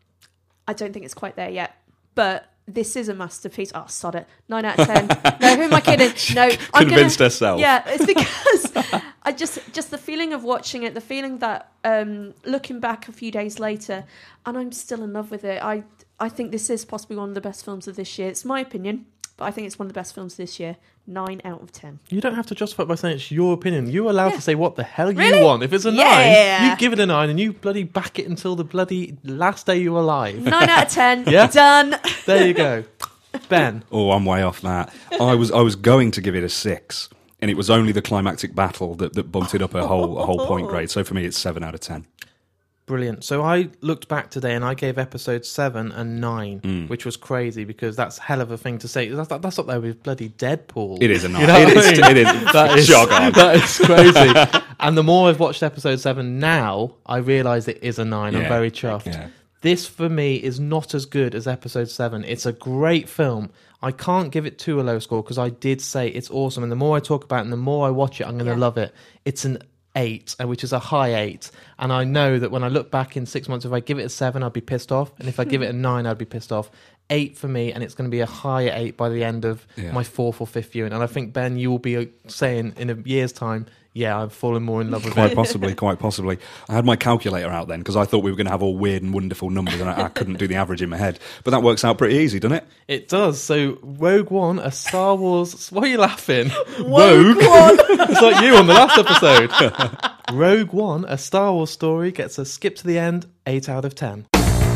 I don't think it's quite there yet. But this is a masterpiece. Oh, sod it. Nine out of ten. No, who am I kidding? No, I'm Convinced gonna, herself. Yeah, it's because I just just the feeling of watching it, the feeling that um, looking back a few days later, and I'm still in love with it. I I think this is possibly one of the best films of this year. It's my opinion, but I think it's one of the best films this year. Nine out of ten. You don't have to justify it by saying it's your opinion. You're allowed Yeah. to say what the hell Really? you want. If it's a Yeah. nine, you give it a nine and you bloody back it until the bloody last day you're alive. Nine out of ten. Yeah? Done. There you go. Ben. Oh, I'm way off that. I was I was going to give it a six, and it was only the climactic battle that, that bumped it up a whole a whole point grade. So for me, it's seven out of ten. Brilliant. So I looked back today and I gave episode seven a nine, Mm. which was crazy because that's a hell of a thing to say. That's, that's up there with bloody Deadpool. It is a nine. You know it, what I is, mean? it is. That is, Jog on. that is crazy. And the more I've watched episode seven now, I realise it is a nine. I'm Yeah. very chuffed. Yeah. This, for me, is not as good as episode seven. It's a great film. I can't give it too a low score because I did say it's awesome. And the more I talk about it and the more I watch it, I'm going to Yeah. love it. It's an eight, uh, which is a high eight. And I know that when I look back in six months, if I give it a seven, I'd be pissed off. And if I give it a nine, I'd be pissed off. Eight for me, and it's going to be a higher eight by the end of Yeah. my fourth or fifth viewing. And I think, Ben, you will be uh, saying in a year's time, yeah, I've fallen more in love with Quite it. possibly, quite possibly. I had my calculator out then because I thought we were going to have all weird and wonderful numbers, and I, I couldn't do the average in my head. But that works out pretty easy, doesn't it? It does. So, Rogue One, a Star Wars. Why are you laughing? Rogue It's like you on the last episode. Rogue One, a Star Wars story, gets a skip to the end, eight out of ten.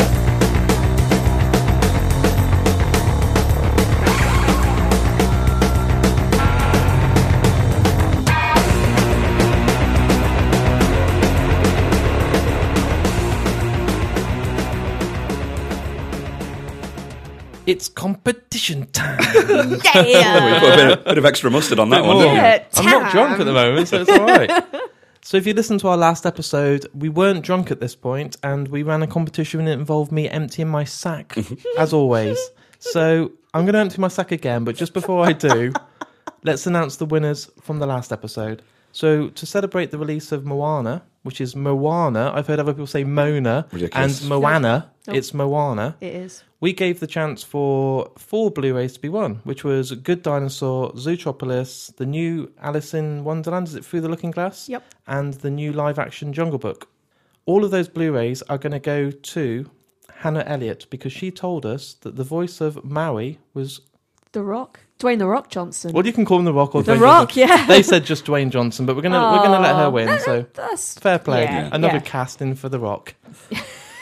It's competition time. Yeah. We put a bit of, bit of extra mustard on that Bit one, more. didn't we? Yeah. I'm not drunk at the moment, so it's all right. So if you listen to our last episode, we weren't drunk at this point, and we ran a competition that involved me emptying my sack, as always. So I'm going to empty my sack again, but just before I do, let's announce the winners from the last episode. So to celebrate the release of Moana, which is Moana, I've heard other people say Mona, Ridiculous. and Moana, Nope. it's Moana. It is. We gave the chance for four Blu-rays to be won, which was Good Dinosaur, Zootropolis, the new Alice in Wonderland, is it Through the Looking Glass? Yep. And the new live-action Jungle Book. All of those Blu-rays are going to go to Hannah Elliott because she told us that the voice of Maui was... The Rock. Dwayne The Rock Johnson. What do you can call him, The Rock or The Dwayne Rock, Johnson? yeah. They said just Dwayne Johnson, but we're going to we're going to let her win, so That's fair play. Yeah, Another yeah. casting for The Rock.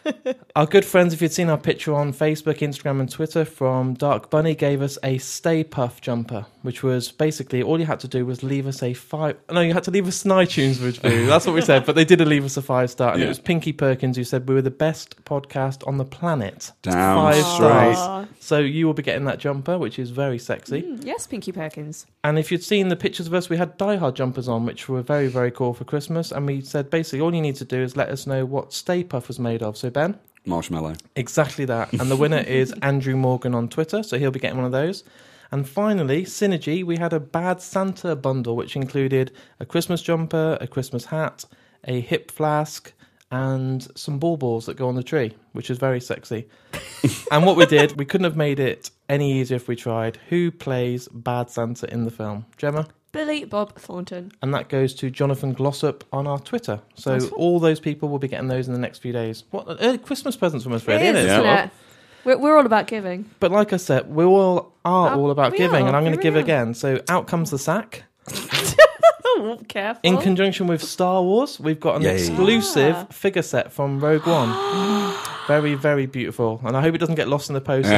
Our good friends, if you'd seen our picture on Facebook, Instagram and Twitter from Dark Bunny, gave us a Stay Puft jumper, which was basically all you had to do was leave us a five... No, you had to leave us an iTunes review. That's what we said, but they did leave us a five star. And Yeah. it was Pinky Perkins who said we were the best podcast on the planet. Damn Five straight. stars. So you will be getting that jumper, which is very sexy. Mm, yes, Pinky Perkins. And if you'd seen the pictures of us, we had Die Hard jumpers on, which were very, very cool for Christmas. And we said basically all you need to do is let us know what Stay Puft was made of. So Ben? Marshmallow. Exactly that. And the winner is Andrew Morgan on Twitter, so he'll be getting one of those. And finally, Synergy, we had a Bad Santa bundle, which included a Christmas jumper, a Christmas hat, a hip flask, and some ball balls that go on the tree, which is very sexy. And what we did, we couldn't have made it any easier if we tried. Who plays Bad Santa in the film? Gemma? Billy Bob Thornton. And that goes to Jonathan Glossop on our Twitter. So Nice one. all those people will be getting those in the next few days. What an early Christmas presents from us, really, It is, isn't it? isn't Yeah. it? We're, we're all about giving. But like I said, we all are Uh, all about we giving, are, and I'm going we to give really are. again. So out comes the sack. Oh, careful. In conjunction with Star Wars, we've got an Yay. exclusive Ah. figure set from Rogue One. Very, very beautiful. And I hope it doesn't get lost in the post.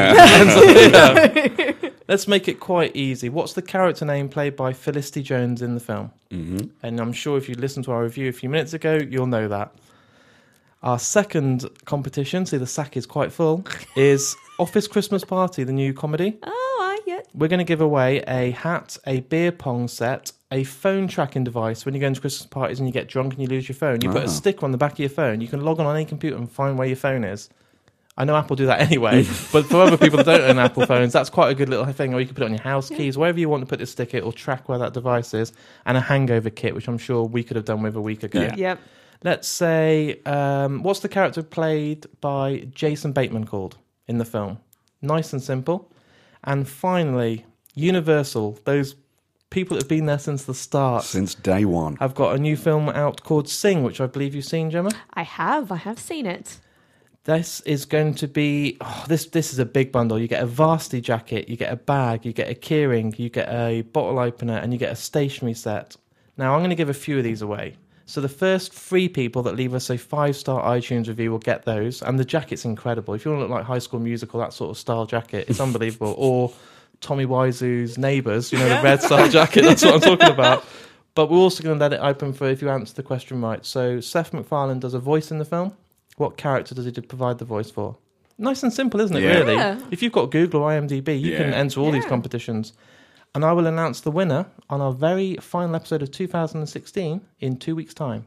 Yeah. Let's make it quite easy. What's the character name played by Felicity Jones in the film? Mm-hmm. And I'm sure if you listened to our review a few minutes ago, you'll know that. Our second competition, see the sack is quite full, is Office Christmas Party, the new comedy. Oh, I yeah. We're going to give away a hat, a beer pong set, a phone tracking device. When you go into Christmas parties and you get drunk and you lose your phone, you put Oh. a sticker on the back of your phone. You can log on on any computer and find where your phone is. I know Apple do that anyway, but for other people that don't own Apple phones, that's quite a good little thing. Or you can put it on your house keys, wherever you want to put the sticker, it'll track where that device is. And a hangover kit, which I'm sure we could have done with a week ago. Yeah. Yep. Let's say, um, what's the character played by Jason Bateman called in the film? Nice and simple. And finally, Universal, those people that have been there since the start, Since day one. have got a new film out called Sing, which I believe you've seen, Gemma. I have. I have seen it. This is going to be, oh, this this is a big bundle. You get a varsity jacket, you get a bag, you get a keyring, you get a bottle opener, and you get a stationery set. Now, I'm going to give a few of these away. So the first three people that leave us a five-star iTunes review will get those. And the jacket's incredible. If you want to look like High School Musical, that sort of style jacket, it's unbelievable. Or Tommy Wiseau's Neighbours, you know, the red style jacket, that's what I'm talking about. But we're also going to let it open for if you answer the question right. So Seth MacFarlane does a voice in the film. What character does he provide the voice for? Nice and simple, isn't it, Yeah. really? Yeah. If you've got Google or IMDb, you can Yeah. enter all these Yeah. competitions. And I will announce the winner on our very final episode of two thousand sixteen in two weeks' time.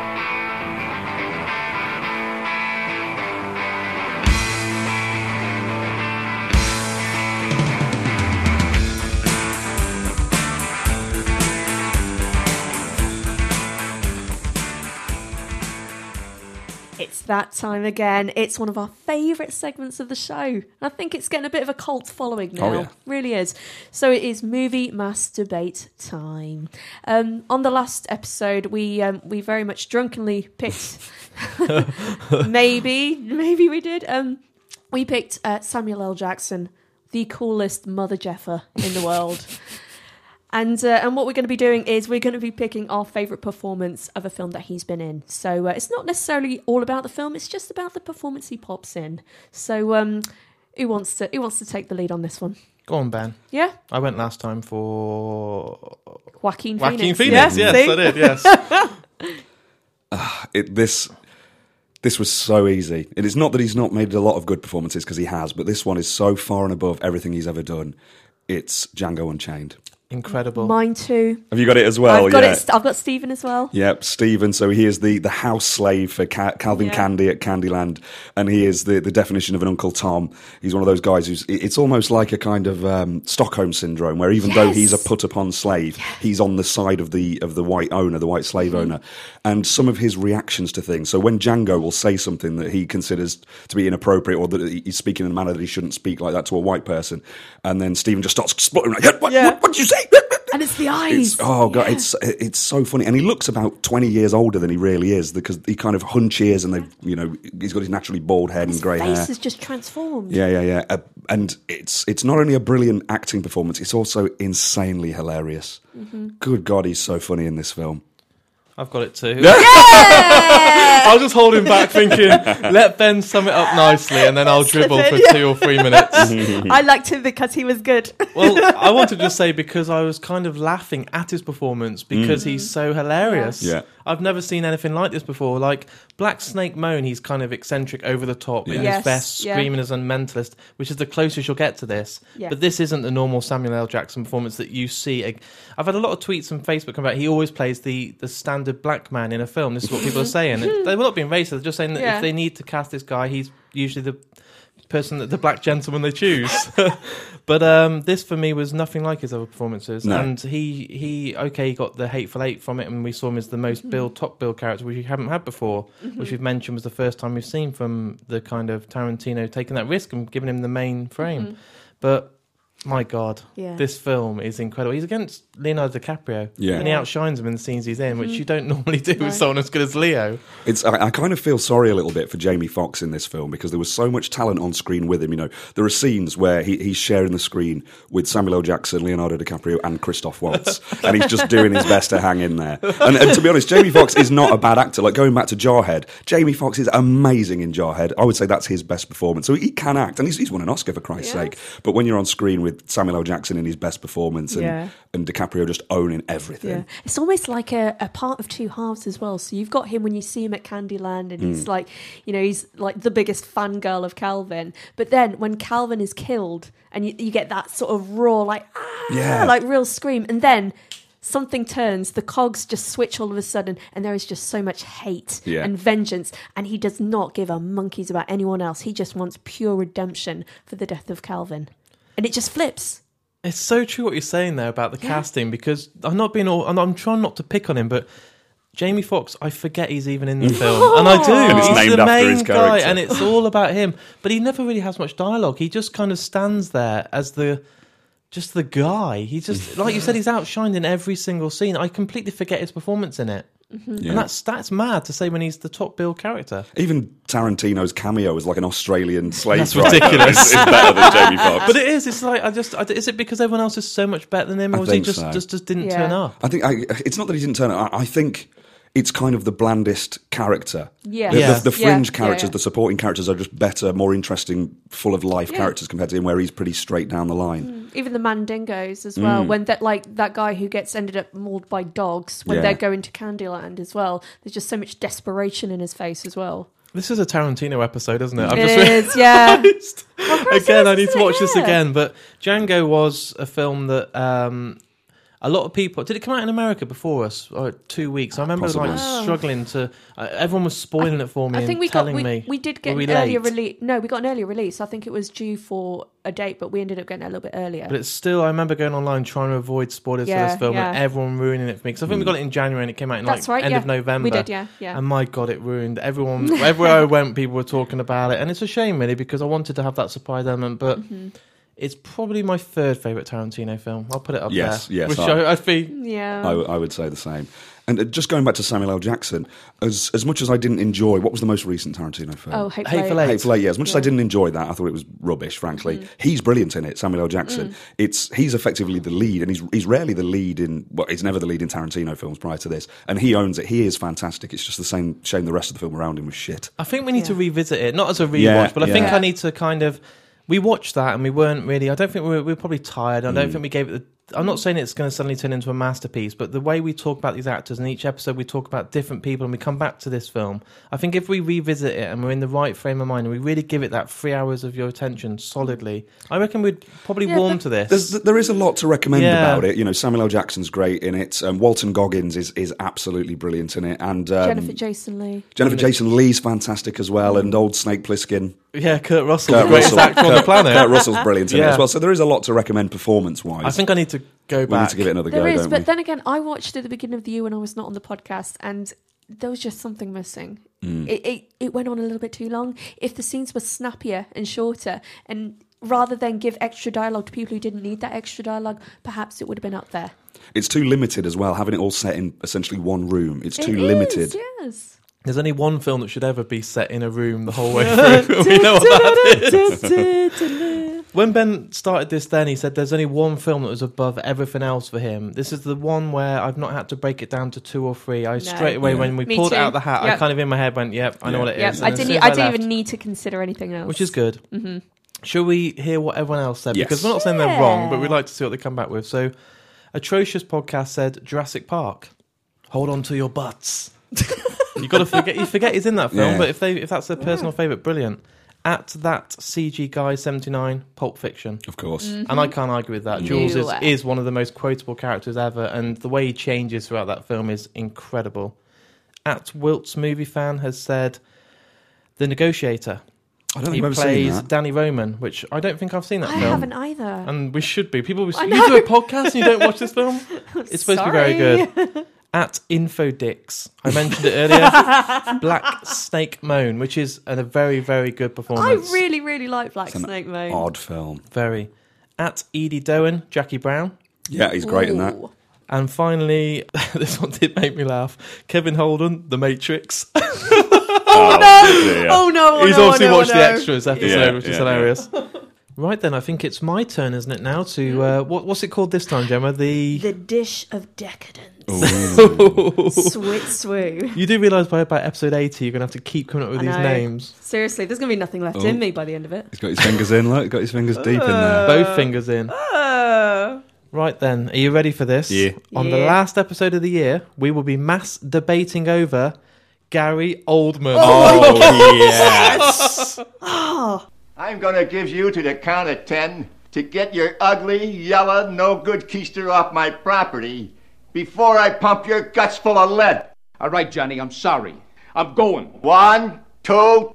It's that time again. It's one of our favourite segments of the show. I think it's getting a bit of a cult following now. Oh, yeah. Really is. So it is movie mass debate time. Um, on the last episode, we um, we very much drunkenly picked. maybe, maybe we did. Um, we picked uh, Samuel L. Jackson, the coolest mother jeffer in the world. And uh, and what we're going to be doing is we're going to be picking our favourite performance of a film that he's been in. So uh, it's not necessarily all about the film; it's just about the performance he pops in. So um, who wants to who wants to take the lead on this one? Go on, Ben. Yeah, I went last time for Joaquin Joaquin Phoenix. Phoenix. Yeah? Yes, See? I did. Yes. It, this this was so easy. It is not that he's not made a lot of good performances, because he has, but this one is so far and above everything he's ever done. It's Django Unchained. Incredible. Mine too. Have you got it as well? I've got yeah. it. I've got Stephen as well. Yep, Stephen. So he is the, the house slave for Ca- Calvin Yeah. Candy at Candyland, and he is the, the definition of an Uncle Tom. He's one of those guys who's, it's almost like a kind of um, Stockholm syndrome, where even though he's a Yes. put upon slave, he's on the side of the of the white owner, the white slave Mm-hmm. owner, and some of his reactions to things. So when Django will say something that he considers to be inappropriate, or that he's speaking in a manner that he shouldn't speak like that to a white person, and then Stephen just starts spluttering like, what, Yeah. what, what did you say? And it's the eyes. It's, oh god, Yeah. it's it's so funny, and he looks about twenty years older than he really is, because he kind of hunch ears, and they, you know, he's got his naturally bald head His and grey face hair. is just transformed. Yeah, yeah, yeah, uh, and it's it's not only a brilliant acting performance; it's also insanely hilarious. Mm-hmm. Good God, he's so funny in this film. I've got it too. I was just holding back thinking, let Ben sum it up nicely and then I'll dribble for two or three minutes. I liked him because he was good. Well, I wanted to say because I was kind of laughing at his performance because Mm. he's so hilarious. Yeah. I've never seen anything like this before. Like Black Snake Moan, he's kind of eccentric, over the top, in Yes, his vest, yeah. screaming as a mentalist, which is the closest you'll get to this. Yeah. But this isn't the normal Samuel L. Jackson performance that you see. I've had a lot of tweets on Facebook about he always plays the, the standard black man in a film. This is what people are saying. It- They're not being racist. They're just saying that Yeah. if they need to cast this guy, he's usually the person, that the black gentleman they choose. But um, this for me was nothing like his other performances, No. and he he okay he got the Hateful Eight from it, and we saw him as the most Mm-hmm. billed top bill character, which we haven't had before, which we've mentioned was the first time we've seen from the kind of Tarantino taking that risk and giving him the main frame. Mm-hmm. But my God, Yeah. this film is incredible. He's against Leonardo DiCaprio, Yeah. and he outshines him in the scenes he's in, Mm-hmm. which you don't normally do No. with someone as good as Leo. It's. I, I kind of feel sorry a little bit for Jamie Foxx in this film because there was so much talent on screen with him. You know, there are scenes where he, he's sharing the screen with Samuel L. Jackson, Leonardo DiCaprio, and Christoph Waltz, and he's just doing his best to hang in there. And, and to be honest, Jamie Foxx is not a bad actor. Like going back to Jarhead, Jamie Foxx is amazing in Jarhead. I would say that's his best performance. So he can act, and he's, he's won an Oscar for Christ's Yes. sake. But when you're on screen with Samuel L. Jackson in his best performance and, Yeah. and DiCaprio just owning everything. Yeah, it's almost like a, a part of two halves as well. So you've got him when you see him at Candyland, and Mm. he's like, you know, he's like the biggest fangirl of Calvin. But then when Calvin is killed, and you, you get that sort of raw, like ah, Yeah. like real scream, and then something turns, the cogs just switch all of a sudden, and there is just so much hate Yeah. and vengeance, and he does not give a monkey's about anyone else. He just wants pure redemption for the death of Calvin, and it just flips. It's so true what you're saying there about the Yeah. casting, because I'm not being all, I'm, I'm trying not to pick on him, but Jamie Foxx, I forget he's even in the film, and I do. And it's he's named the after main his guy, character. and it's all about him. But he never really has much dialogue. He just kind of stands there as the, just the guy. He just, like you said, he's outshined in every single scene. I completely forget his performance in it. Yeah. And that's that's mad to say when he's the top billed character. Even Tarantino's cameo as like an Australian slave That's driver ridiculous. is, is better than Jamie Foxx. But it is. It's like I just. I, is it because everyone else is so much better than him, I or was he think just, so. just just didn't Yeah. turn up? I think I, it's not that he didn't turn up. I, I think it's kind of the blandest character. Yeah. The, Yeah. the, the Yeah, fringe yeah, characters, yeah. the supporting characters are just better, more interesting, full of life Yeah. characters compared to him, where he's pretty straight down the line. Even the Mandingos as well. Mm. When that, like that guy who gets ended up mauled by dogs when Yeah. they're going to Candyland as well. There's just so much desperation in his face as well. This is a Tarantino episode, isn't it? I've It just is, yeah. realised. Of course Again, it I is, need to isn't watch it? this Yeah. again. But Django was a film that um, a lot of people. Did it come out in America before us? Or two weeks? I remember Possibly. like Oh. struggling to. Uh, everyone was spoiling it for me. I think and we got telling we, me. we did Were get we an earlier late? release. No, we got an earlier release. I think it was due for a date, but we ended up getting it a little bit earlier. But it's still. I remember going online trying to avoid spoilers for Yeah, this film, and yeah. everyone ruining it for me. Because I think we got it in January and it came out in That's like right. end yeah. of November. We did, yeah, yeah. And my God, it ruined everyone. Everywhere I went, people were talking about it, and it's a shame, really, because I wanted to have that surprise element. But Mm-hmm. it's probably my third favorite Tarantino film. I'll put it up Yes, there. yes, Which I- I, I feel. yeah. I, w- I would say the same. And uh, just going back to Samuel L. Jackson, as as much as I didn't enjoy, what was the most recent Tarantino film? oh, Hateful, Hateful Eight. Eight. Hateful Eight, yeah. As much as I Yeah. didn't enjoy that, I thought it was rubbish, frankly. Mm. He's brilliant in it, Samuel L. Jackson. It's He's effectively the lead, and he's he's rarely the lead in, well, he's never the lead in Tarantino films prior to this. And he owns it. He is fantastic. It's just the same shame the rest of the film around him was shit. I think we need to Yeah. revisit it, not as a rewatch, Yeah, but I yeah. think Yeah. I need to kind of. We watched that and we weren't really. I don't think we were, we were probably tired. I don't Mm. think we gave it. The, I'm not saying it's going to suddenly turn into a masterpiece, but the way we talk about these actors and each episode we talk about different people and we come back to this film. I think if we revisit it and we're in the right frame of mind and we really give it that three hours of your attention solidly, I reckon we'd probably Yeah, warm but to this. There's, there is a lot to recommend Yeah. about it. You know, Samuel L. Jackson's great in it. Um, Walton Goggins is, is absolutely brilliant in it. And um, Jennifer Jason Leigh. Jennifer Jason Leigh's fantastic as well. And old Snake Plissken. Yeah, Kurt Russell, Kurt the greatest Russell. actor on the Kurt- planet. Kurt Russell's brilliant in it Yeah. as well. So there is a lot to recommend performance-wise. I think I need to go we back. need to give it another There go, is, don't but we? then again, I watched at the beginning of the year when I was not on the podcast, and there was just something missing. Mm. It, it it went on a little bit too long. If the scenes were snappier and shorter, and rather than give extra dialogue to people who didn't need that extra dialogue, perhaps it would have been up there. It's too limited as well, having it all set in essentially one room. It's too It limited. is, yes. There's only one film that should ever be set in a room the whole way through. We know what that is. When Ben started this then, he said there's only one film that was above everything else for him. This is the one where I've not had to break it down to two or three. I No. straight away, Yeah. when we Me pulled it too. out of the hat, I Yep. kind of in my head went, yep, I know Yeah. what it is. Yep, And I as didn't. soon e- as I didn't left- even need to consider anything else. Which is good. Mm-hmm. Shall we hear what everyone else said? Yes. Because we're not saying they're Yeah. wrong, but we'd like to see what they come back with. So, Atrocious Podcast said Jurassic Park. Hold on to your butts. You got to forget. You forget he's in that film, Yeah. but if they if that's their personal favourite, brilliant. At that C G guy seventy-nine, Pulp Fiction. Of course. And I can't argue with that. Jules is, No. is one of the most quotable characters ever, and the way he changes throughout that film is incredible. At Wilt's Movie Fan has said The Negotiator. I don't He think I've ever seen plays that. Danny Roman, which I don't think I've seen that I film. haven't either. And we should be. People, I you know. do a podcast and you don't watch this film? It's supposed to be very Sorry. good. At Infodix, I mentioned it earlier. Black Snake Moan, which is a very, very good I performance. really, really like Black It's an Snake Moan. Odd film. Very. At Edie Doan, Jackie Brown. Yeah, he's great in that. Ooh. And finally, this one did make me laugh. Kevin Holden, The Matrix. Oh, no! Yeah. Oh no! Oh, He's no, obviously oh, no, watched oh, the no. extras episode, Yeah, which is yeah, hilarious. Right then, I think it's my turn, isn't it, now? To uh, what, what's it called this time, Gemma? The The dish of decadence. Ooh. Sweet swoo. you do realise by about episode eighty, you're going to have to keep coming up with I these know. names. Seriously, there's going to be nothing left Oh. in me by the end of it. He's got his fingers in, look. He's got his fingers deep in there. Both fingers in. Oh. Right then, are you ready for this? Yeah. On the Yeah. last episode of the year, we will be mass debating over Gary Oldman. Oh, yes! I'm gonna give you to the count of ten to get your ugly, yellow, no good keister off my property before I pump your guts full of lead. All right, Johnny, I'm sorry. I'm going. One, two.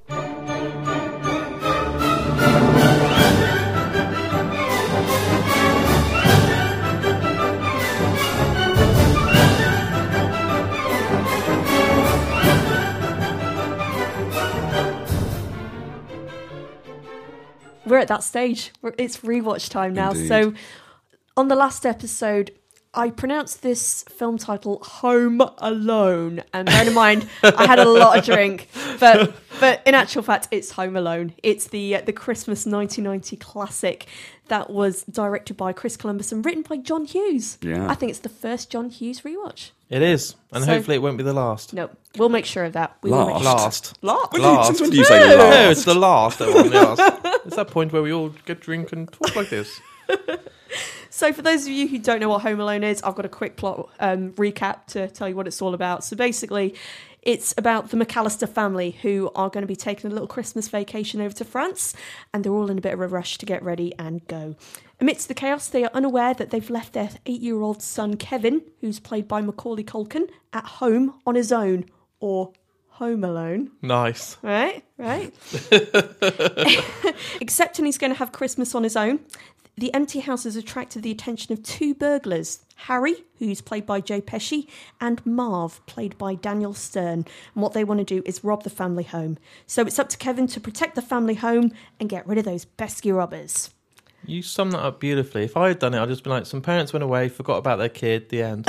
We're at that stage. We're, it's rewatch time now. Indeed. So, on the last episode, I pronounced this film title Home Alone, and bear in mind, I had a lot of drink, but but in actual fact, it's Home Alone. It's the uh, the Christmas nineteen ninety classic that was directed by Chris Columbus and written by John Hughes. Yeah. I think it's the first John Hughes rewatch. It is, and So- hopefully it won't be the last. No, we'll make sure of that. We will make Last. sure. Last. Last. Last. Since when do you say No, last? it's the last. Everyone, yes. It's that point where we all get drink and talk like this. So, for those of you who don't know what Home Alone is, I've got a quick plot um, recap to tell you what it's all about. So, basically, it's about the McAllister family who are going to be taking a little Christmas vacation over to France, and they're all in a bit of a rush to get ready and go. Amidst the chaos, they are unaware that they've left their eight-year-old son, Kevin, who's played by Macaulay Culkin, at home on his own, or home alone. Nice. Right, right. Accepting he's going to have Christmas on his own, the empty house has attracted the attention of two burglars, Harry, who's played by Joe Pesci, and Marv, played by Daniel Stern. And what they want to do is rob the family home. So it's up to Kevin to protect the family home and get rid of those pesky robbers. You sum that up beautifully. If I had done it, I'd just be like, some parents went away, forgot about their kid, the end.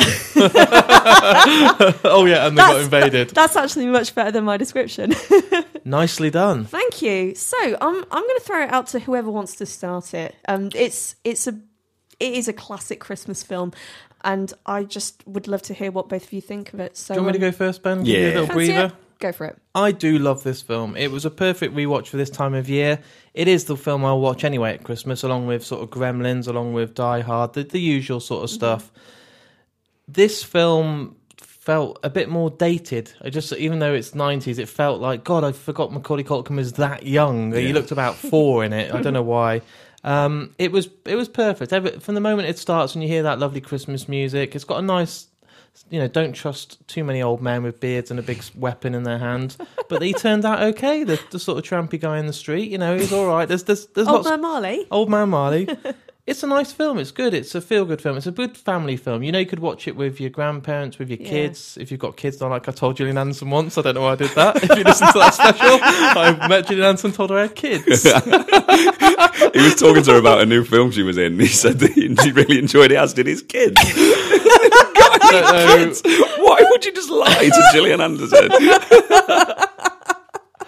Oh yeah, and they got invaded. That's actually much better than my description. Nicely done. Thank you. So I'm I'm going to throw it out to whoever wants to start it. Um, it's it's a it is a classic Christmas film, and I just would love to hear what both of you think of it. So Do you want me to um, go first, Ben? Give you Yeah. a little fancy breather. it? Go for it. I do love this film. It was a perfect rewatch for this time of year. It is the film I'll watch anyway at Christmas, along with sort of Gremlins, along with Die Hard, the, the usual sort of stuff. This film felt a bit more dated. I just, even though it's nineties, it felt like, God, I forgot Macaulay Culkin was that young. He Yeah. looked about four in it. I don't know why. Um, it was it was perfect. Every, from the moment it starts and you hear that lovely Christmas music, it's got a nice, you know, don't trust too many old men with beards and a big weapon in their hand. But he turned out okay. The, the sort of trampy guy in the street, you know, he's all right. There's there's there's Old lots. Man Marley. Old Man Marley. It's a nice film. It's good. It's a feel-good film. It's a good family film. You know, you could watch it with your grandparents, with your Yeah. kids. If you've got kids, not like I told Gillian Anderson once. I don't know why I did that. If you listen to that special, I met Gillian Anderson, told her I had kids. He was talking to her about a new film she was in. He said that he he really enjoyed it, as did his kids. I don't know. Kids. Why would you just lie to Gillian Anderson?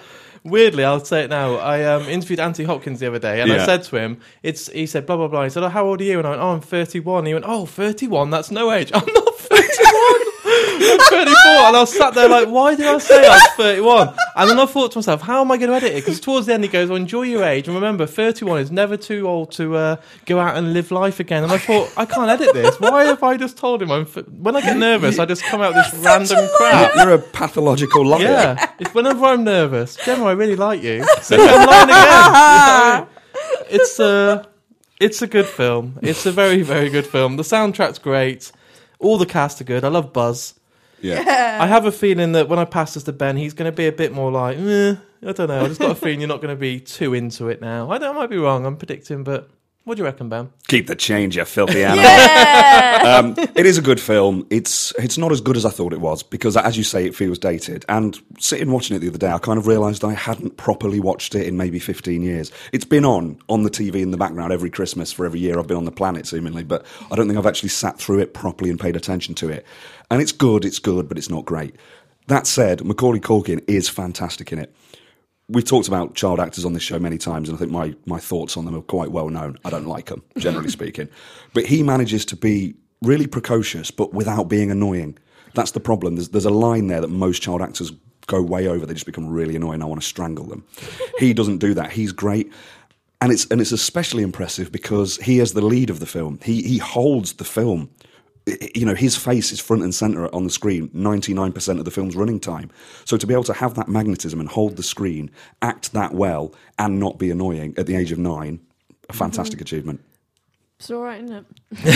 Weirdly, I'll say it now. I um, interviewed Anthony Hopkins the other day, and Yeah. I said to him, "It's." He said, "Blah blah blah." He said, "Oh, how old are you?" And I went, "Oh, I'm thirty-one." He went, "Oh, thirty-one? That's no age." I'm not thirty-one. I'm thirty-four, and I was sat there like, "Why did I say I was thirty-one?" And then I thought to myself, "How am I going to edit it?" Because towards the end, he goes, "Well, enjoy your age, and remember, thirty-one is never too old to uh, go out and live life again." And I thought, I can't edit this. Why have I just told him? I'm f- when I get nervous, I just come out with this random crap. You're a pathological liar. Yeah, if whenever I'm nervous, Gemma, I really like you. So I'm lying again. You know what I mean? It's a, it's a good film. It's a very, very good film. The soundtrack's great. All the cast are good. I love Buzz. Yeah. I have a feeling that when I pass this to Ben, he's going to be a bit more like, eh, I don't know. I just got a feeling you're not going to be too into it now. I don't. I might be wrong. I'm predicting, but what do you reckon, Ben? Keep the change, you filthy animal. um, it is a good film. It's it's not as good as I thought it was because, as you say, it feels dated. And sitting watching it the other day, I kind of realised I hadn't properly watched it in maybe fifteen years. It's been on on the T V in the background every Christmas for every year I've been on the planet, seemingly, but I don't think I've actually sat through it properly and paid attention to it. And it's good, it's good, but it's not great. That said, Macaulay Culkin is fantastic in it. We've talked about child actors on this show many times, and I think my, my thoughts on them are quite well known. I don't like them, generally speaking. But he manages to be really precocious, but without being annoying. That's the problem. There's, there's a line there that most child actors go way over. They just become really annoying. I want to strangle them. He doesn't do that. He's great. And it's and it's especially impressive because he is the lead of the film. He he holds the film. You know, his face is front and centre on the screen ninety-nine percent of the film's running time. So to be able to have that magnetism and hold the screen, act that well, and not be annoying at the age of nine, a fantastic mm-hmm. achievement. It's all right, isn't it?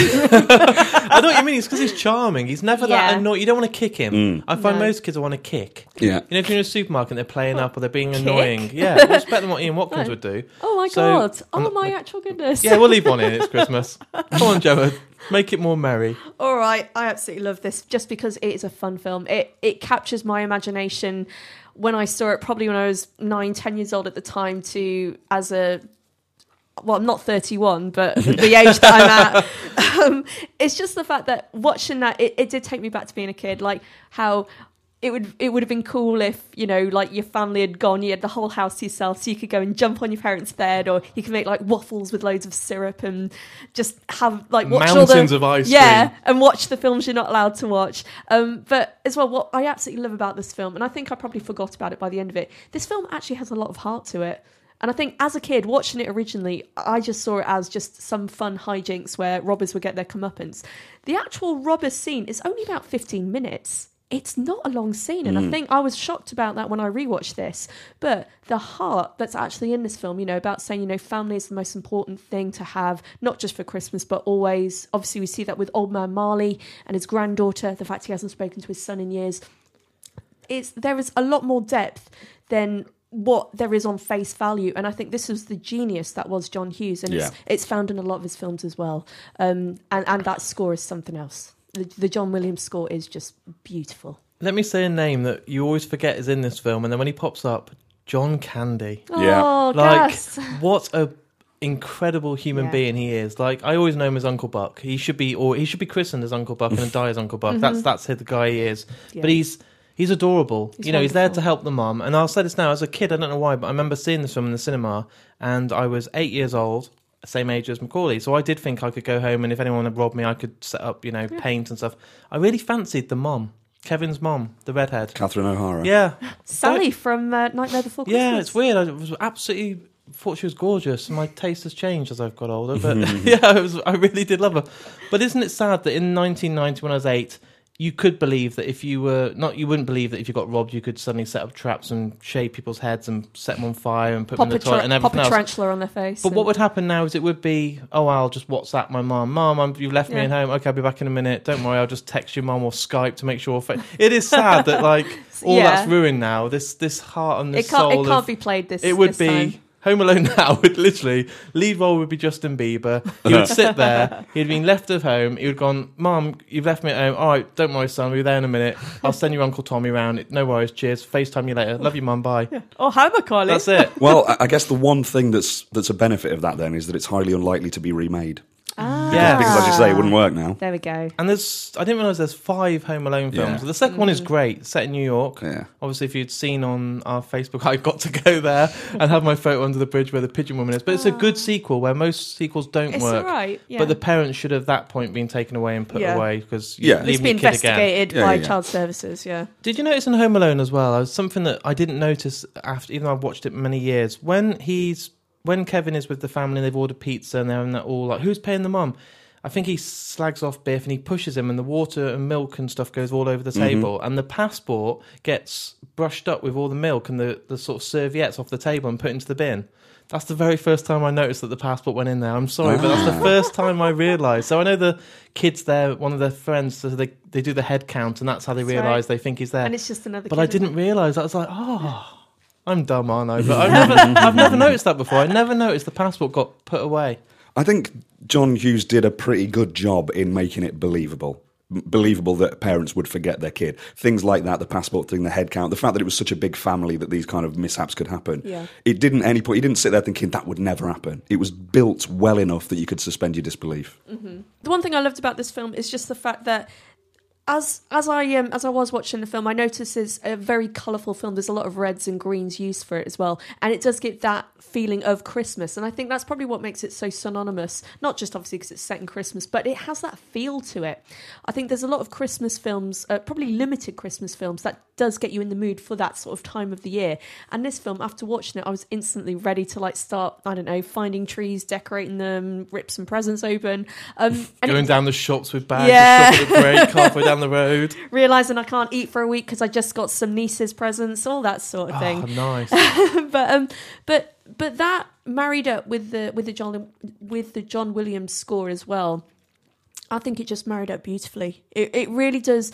I know what you mean. It's because he's charming. He's never Yeah. that annoying. You don't want to kick him. Mm. I find No. most kids want to kick. Yeah. You know, if you're in a supermarket and they're playing up or they're being Kick? annoying. Yeah, well, it's better than what Ian Watkins No. would do. Oh my So, god! I'm Oh not- my actual goodness! Yeah, we'll leave one in. It's Christmas. Come on, Gemma. Make it more merry. All right, I absolutely love this just because it is a fun film. It it captures my imagination when I saw it, probably when I was nine, ten years old at the time. To as a well, I'm not thirty-one, but the age that I'm at, um, it's just the fact that watching that, it, it did take me back to being a kid. Like how it would it would have been cool if, you know, like your family had gone, you had the whole house to yourself, so you could go and jump on your parents' bed, or you could make like waffles with loads of syrup and just have like watch all Mountains the, of ice yeah, cream. and watch the films you're not allowed to watch. Um, but as well, what I absolutely love about this film, and I think I probably forgot about it by the end of it, this film actually has a lot of heart to it. And I think as a kid, watching it originally, I just saw it as just some fun hijinks where robbers would get their comeuppance. The actual robbers scene is only about fifteen minutes. It's not a long scene, and mm. I think I was shocked about that when I rewatched this. But the heart that's actually in this film, you know, about saying, you know, family is the most important thing to have, not just for Christmas, but always. Obviously, we see that with Old Man Marley and his granddaughter, the fact he hasn't spoken to his son in years. It's there is a lot more depth than what there is on face value, and I think this was the genius that was John Hughes, and yeah. it's, it's found in a lot of his films as well. Um, and, and that score is something else. The, the John Williams score is just beautiful. Let me say a name that you always forget is in this film, and then when he pops up, John Candy. Yeah. Oh, Like, Gus. what a incredible human Yeah. being he is. Like, I always know him as Uncle Buck. He should be, or he should be christened as Uncle Buck and die as Uncle Buck. That's that's who the guy he is. Yeah. But he's he's adorable. He's you know, he's there wonderful. to help the mum. And I'll say this now, as a kid, I don't know why, but I remember seeing this film in the cinema, and I was eight years old, same age as Macaulay. So I did think I could go home, and if anyone had robbed me, I could set up, you know, Yeah. paint and stuff. I really fancied the mum, Kevin's mum, the redhead. Catherine O'Hara. Yeah. Sally from uh, Nightmare Before Christmas. Yeah, it's weird. I was absolutely thought she was gorgeous, and my taste has changed as I've got older. But yeah, it was, I really did love her. But isn't it sad that in nineteen ninety, when I was eight, you could believe that if you were not, you wouldn't believe that if you got robbed, you could suddenly set up traps and shave people's heads and set them on fire and put Pop them in a, the toilet tra- and pop everything a else. tarantula on their face. But and- what would happen now is it would be, oh, I'll just WhatsApp my mum. Mum, I'm, you've left me Yeah. at home. Okay, I'll be back in a minute. Don't worry, I'll just text your mum or Skype to make sure. Fa-. It is sad that like all Yeah. that's ruined now. This this heart and this It can't, soul it can't of, be played this it would this be time. Home Alone now would literally lead role would be Justin Bieber. He would sit there. He'd been left at home. He would gone, Mum, you've left me at home. All right, don't worry, son. We'll be there in a minute. I'll send your Uncle Tommy round. No worries. Cheers. FaceTime you later. Love you, Mum. Bye. Oh, hi, Macaulay. That's it. Well, I- I guess the one thing that's that's a benefit of that then is that it's highly unlikely to be remade. Ah. Yeah. Because, as you say, it wouldn't work now. There we go. And there's, I didn't realise there's five Home Alone films. Yeah. The second one is great, set in New York. Yeah. Obviously, if you'd seen on our Facebook, I got to go there and have my photo under the bridge where the pigeon woman is. But it's a good sequel where most sequels don't It's work. all right, yeah. But the parents should have, at that point, been taken away and put Yeah. away because you Yeah. leave It's me been kid again. investigated Yeah, by yeah, yeah. child services, yeah. Did you notice in Home Alone as well? uh, Something that I didn't notice after, even though I've watched it many years. When he's when Kevin is with the family, they've ordered pizza and they're having that all like, who's paying the mum? I think he slags off Biff and he pushes him, and the water and milk and stuff goes all over the table, and the passport gets brushed up with all the milk and the, the sort of serviettes off the table and put into the bin. That's the very first time I noticed that the passport went in there. I'm sorry, but that's the first time I realised. So I know the kids there, one of their friends, so they, they do the head count, and that's how they That's realise right. they think he's there. And it's just another But kid, I isn't didn't it? realise. I was like, oh, I'm dumb, aren't I? But I've never, I've never noticed that before. I never noticed the passport got put away. I think John Hughes did a pretty good job in making it believable. M- Believable that parents would forget their kid. Things like that, the passport thing, the head count, the fact that it was such a big family that these kind of mishaps could happen. Yeah. It didn't any point. You didn't sit there thinking that would never happen. It was built well enough that you could suspend your disbelief. The one thing I loved about this film is just the fact that as as I um, as I was watching the film, I noticed it's a very colourful film. There's a lot of reds and greens used for it as well, and it does give that feeling of Christmas. And I think that's probably what makes it so synonymous. Not just obviously because it's set in Christmas, but it has that feel to it. I think there's a lot of Christmas films, uh, probably limited Christmas films, that does get you in the mood for that sort of time of the year. And this film, after watching it, I was instantly ready to like start, I don't know, finding trees, decorating them, rip some presents open, um, and Going it, down the shops with bags Yeah. of chocolate break halfway down the road. realising I can't eat for a week because I just got some niece's presents, all that sort of Oh, thing. nice. but um, but but that married up with the with the John with the John Williams score as well, I think it just married up beautifully. It it really does.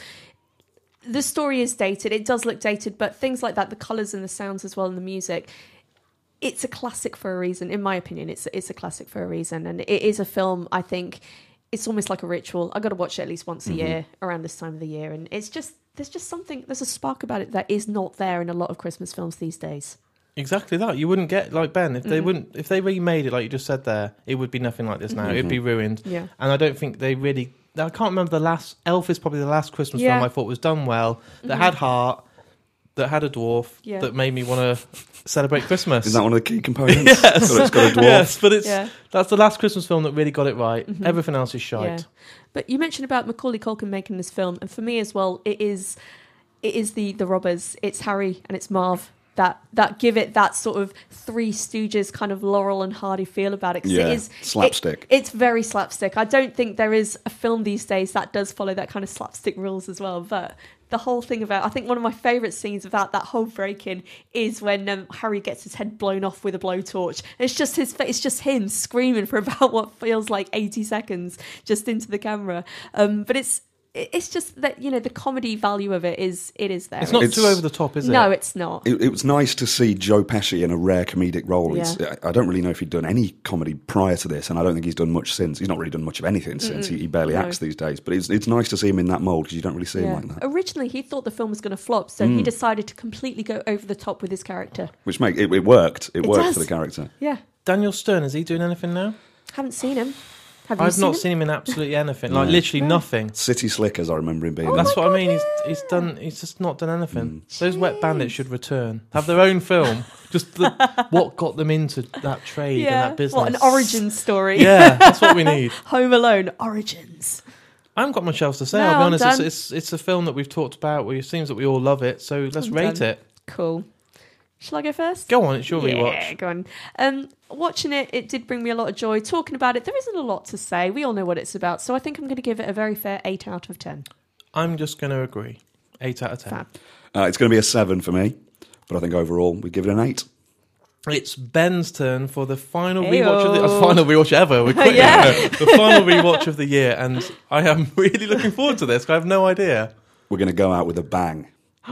The story is dated. It does look dated, but things like that, the colours and the sounds as well, and the music. It's a classic for a reason, in my opinion. It's it's a classic for a reason, and it is a film. I think it's almost like a ritual. I got to watch it at least once a Mm-hmm. year around this time of the year, and it's just there's just something. There's a spark about it that is not there in a lot of Christmas films these days. Exactly that. You wouldn't get like Ben if they wouldn't if they remade it like you just said there. It would be nothing like this now. It'd be ruined. Yeah. And I don't think they really. I can't remember the last. Elf is probably the last Christmas Yeah. film I thought was done well. That had heart. That had a dwarf. Yeah. That made me want to celebrate Christmas. Is that one of the key components? yes. So it's got a dwarf. Yes, but it's Yeah. that's the last Christmas film that really got it right. Everything else is shite. Yeah. But you mentioned about Macaulay Culkin making this film, and for me as well, it is it is the the robbers. It's Harry and it's Marv that that give it that sort of Three Stooges kind of Laurel and Hardy feel about it. 'Cause Yeah, it is slapstick. It, it's very slapstick. I don't think there is a film these days that does follow that kind of slapstick rules as well. But the whole thing about, I think one of my favourite scenes about that whole break-in is when um, Harry gets his head blown off with a blowtorch. It's just his, it's just him screaming for about what feels like eighty seconds just into the camera. Um, but it's it's just that, you know, the comedy value of it is it is there. It's not It's- too over the top, is it? No, it's not. It, it was nice to see Joe Pesci in a rare comedic role. He's, Yeah. I I don't really know if he'd done any comedy prior to this, and I don't think he's done much since. He's not really done much of anything since. He, he barely No. acts these days. But it's, it's nice to see him in that mould because you don't really see him Yeah. like that. Originally, he thought the film was going to flop, so he decided to completely go over the top with his character. Which make it, it worked. It, It worked does. for the character. Yeah, Daniel Stern, is he doing anything now? haven't seen him. Have you I've seen not him? seen him in absolutely anything. Like No. literally nothing. City Slickers, I remember him being. Oh in. That's my what God, I mean. He's yeah. he's done. He's just not done anything. Mm. Those Wet Bandits should return. Have their own film. Just the, what got them into that trade and that business. What an origin story. Yeah, that's what we need. Home Alone origins. I haven't got much else to say. No, I'll be I'm honest. It's, done. it's it's a film that we've talked about. Where it seems that we all love it. So let's I'm rate done. it. Cool. Shall I go first? Go on. It's your yeah, rewatch. go on. Um, watching it, it did bring me a lot of joy. Talking about it, there isn't a lot to say. We all know what it's about. So I think I'm going to give it a very fair eight out of ten. I'm just going to agree. Eight out of ten. Fab. Uh, it's going to be a seven for me, but I think overall we give it an eight. It's Ben's turn for the final Heyo. rewatch of the uh, final rewatch ever. We're quick Yeah. now. The final rewatch of the year, and I am really looking forward to this. 'Cause I have no idea. We're going to go out with a bang.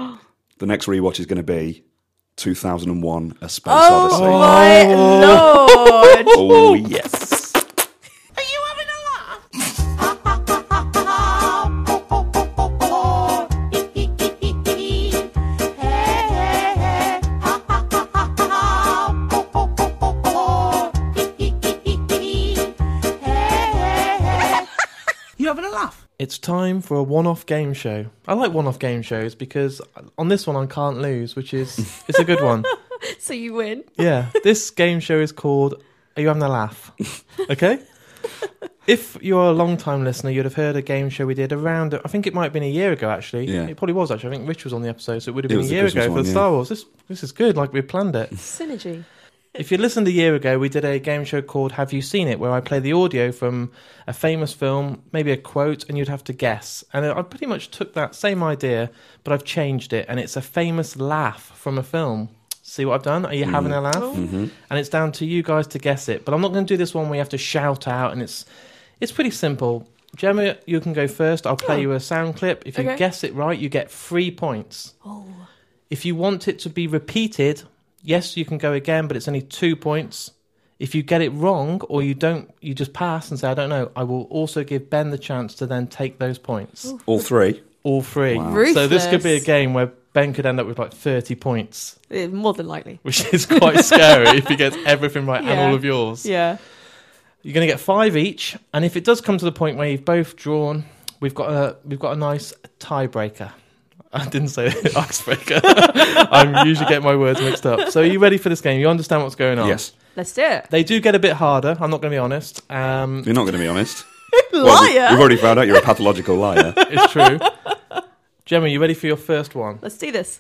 The next rewatch is going to be two thousand one: A Space Odyssey. Oh my lord! Oh yes. you having a laugh? It's time for a one-off game show. I like one-off game shows because on this one I can't lose, which is it's a good one. So you win. Yeah, this game show is called Are You Having a Laugh? Okay? If you're a long-time listener, you'd have heard a game show we did around, I think it might have been a year ago, actually. Yeah. It probably was, actually. I think Rich was on the episode, so it would have It been a was the year Christmas ago for one, the yeah. Star Wars. This this is good, like we planned it. Synergy. If you listened a year ago, we did a game show called Have You Seen It, where I play the audio from a famous film, maybe a quote, and you'd have to guess. And I pretty much took that same idea, but I've changed it, and it's a famous laugh from a film. See what I've done? Are you mm. having a laugh? Mm-hmm. And it's down to you guys to guess it. But I'm not going to do this one where you have to shout out, and it's it's pretty simple. Gemma, you can go first. I'll play oh. you a sound clip. If you okay. guess it right, you get three points. Oh. If you want it to be repeated, yes, you can go again, but it's only two points. If you get it wrong or you don't, you just pass and say, I don't know, I will also give Ben the chance to then take those points. Ooh. All three? All three. Wow. So this could be a game where Ben could end up with like thirty points. Yeah, more than likely. Which is quite scary if he gets everything right yeah. and all of yours. Yeah. You're going to get five each, and if it does come to the point where you've both drawn, we've got a we've got a nice tiebreaker. I didn't say icebreaker. I'm usually getting my words mixed up. So are you ready for this game? You understand what's going on? Yes. Let's do it. They do get a bit harder. I'm not going to be honest. Um, You're not going to be honest. Liar. Well, we- we've already found out you're a pathological liar. It's true. Gemma, you ready for your first one? Let's do this.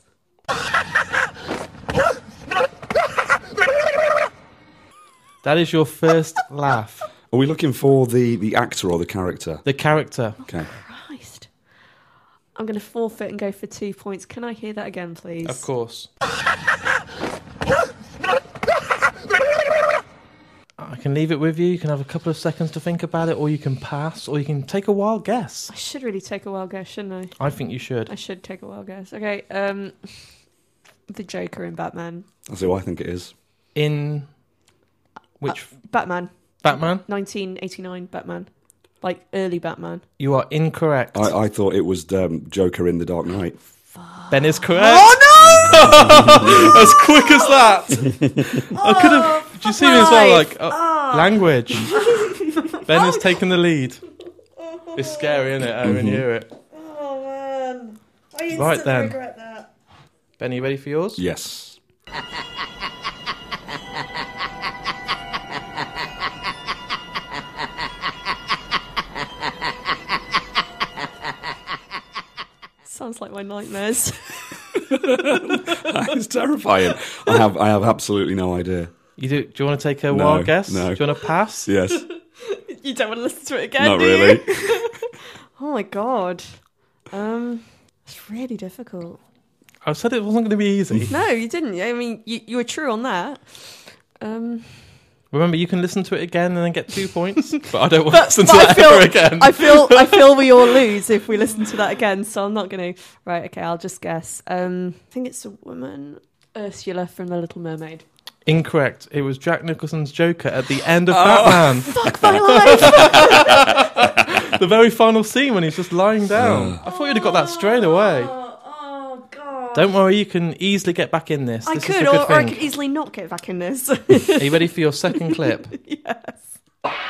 That is your first laugh. Are we looking for the, the actor or the character? The character. Okay. Christ. I'm going to forfeit and go for two points. Can I hear that again, please? Of course. I can leave it with you. You can have a couple of seconds to think about it, or you can pass, or you can take a wild guess. I should really take a wild guess, shouldn't I? I think you should. I should take a wild guess. Okay, um, the Joker in Batman. That's who I think it is. In which... Uh, Batman. Batman? nineteen eighty-nine Batman. Like, early Batman. You are incorrect. I, I thought it was um, Joker in The Dark Knight. Ben is correct. Oh, no! As quick as that. Oh, I could have... Did you see me as well? Like, oh, oh. Language. Ben has taken the lead. It's scary, isn't it, oh, when you hear it? Oh, man. I instantly Right then. regret that. Ben, are you ready for yours? Yes. Sounds like my nightmares. It's terrifying. I have I have absolutely no idea. You do? Do you want to take a No, wild guess? no. Do you want to pass? Yes. You don't want to listen to it again, Not do really. you? Oh my god. Um, it's really difficult. I said it wasn't going to be easy. No, you didn't. I mean, you, you were true on that. Um, Remember, you can listen to it again and then get two points, but I don't want but, to listen but to I that feel, ever again. I feel, I feel we all lose if we listen to that again. So I'm not going to. Right? Okay, I'll just guess. Um, I think it's a woman, Ursula from The Little Mermaid. Incorrect. It was Jack Nicholson's Joker at the end of Oh. Batman. Fuck my life. The very final scene when he's just lying down. I thought you'd have got that straight away. Oh, oh god. Don't worry, you can easily get back in this. I this could, is a or, good or I thing. could easily not get back in this. Are you ready for your second clip? Yes.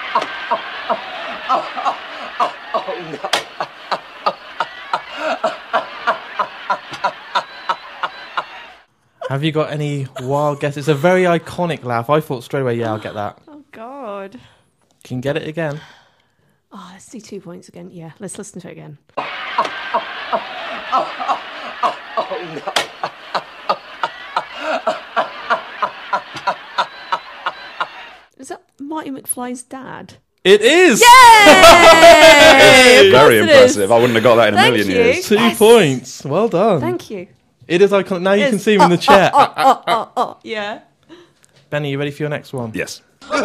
Have you got any wild guesses? It's a very iconic laugh. I thought straight away, yeah, I'll get that. Oh god. Can you get it again? Oh, let's do two points again. Yeah, let's listen to it again. Is that Marty McFly's dad? It is! Yay! Of course Very it impressive. is. I wouldn't have got that in a Thank million you. years. Two Yes. points. Well done. Thank you. It is iconic. Now you It can is. see him in the chair. Oh, oh, oh, oh. Yeah. Benny, you ready for your next one? Yes.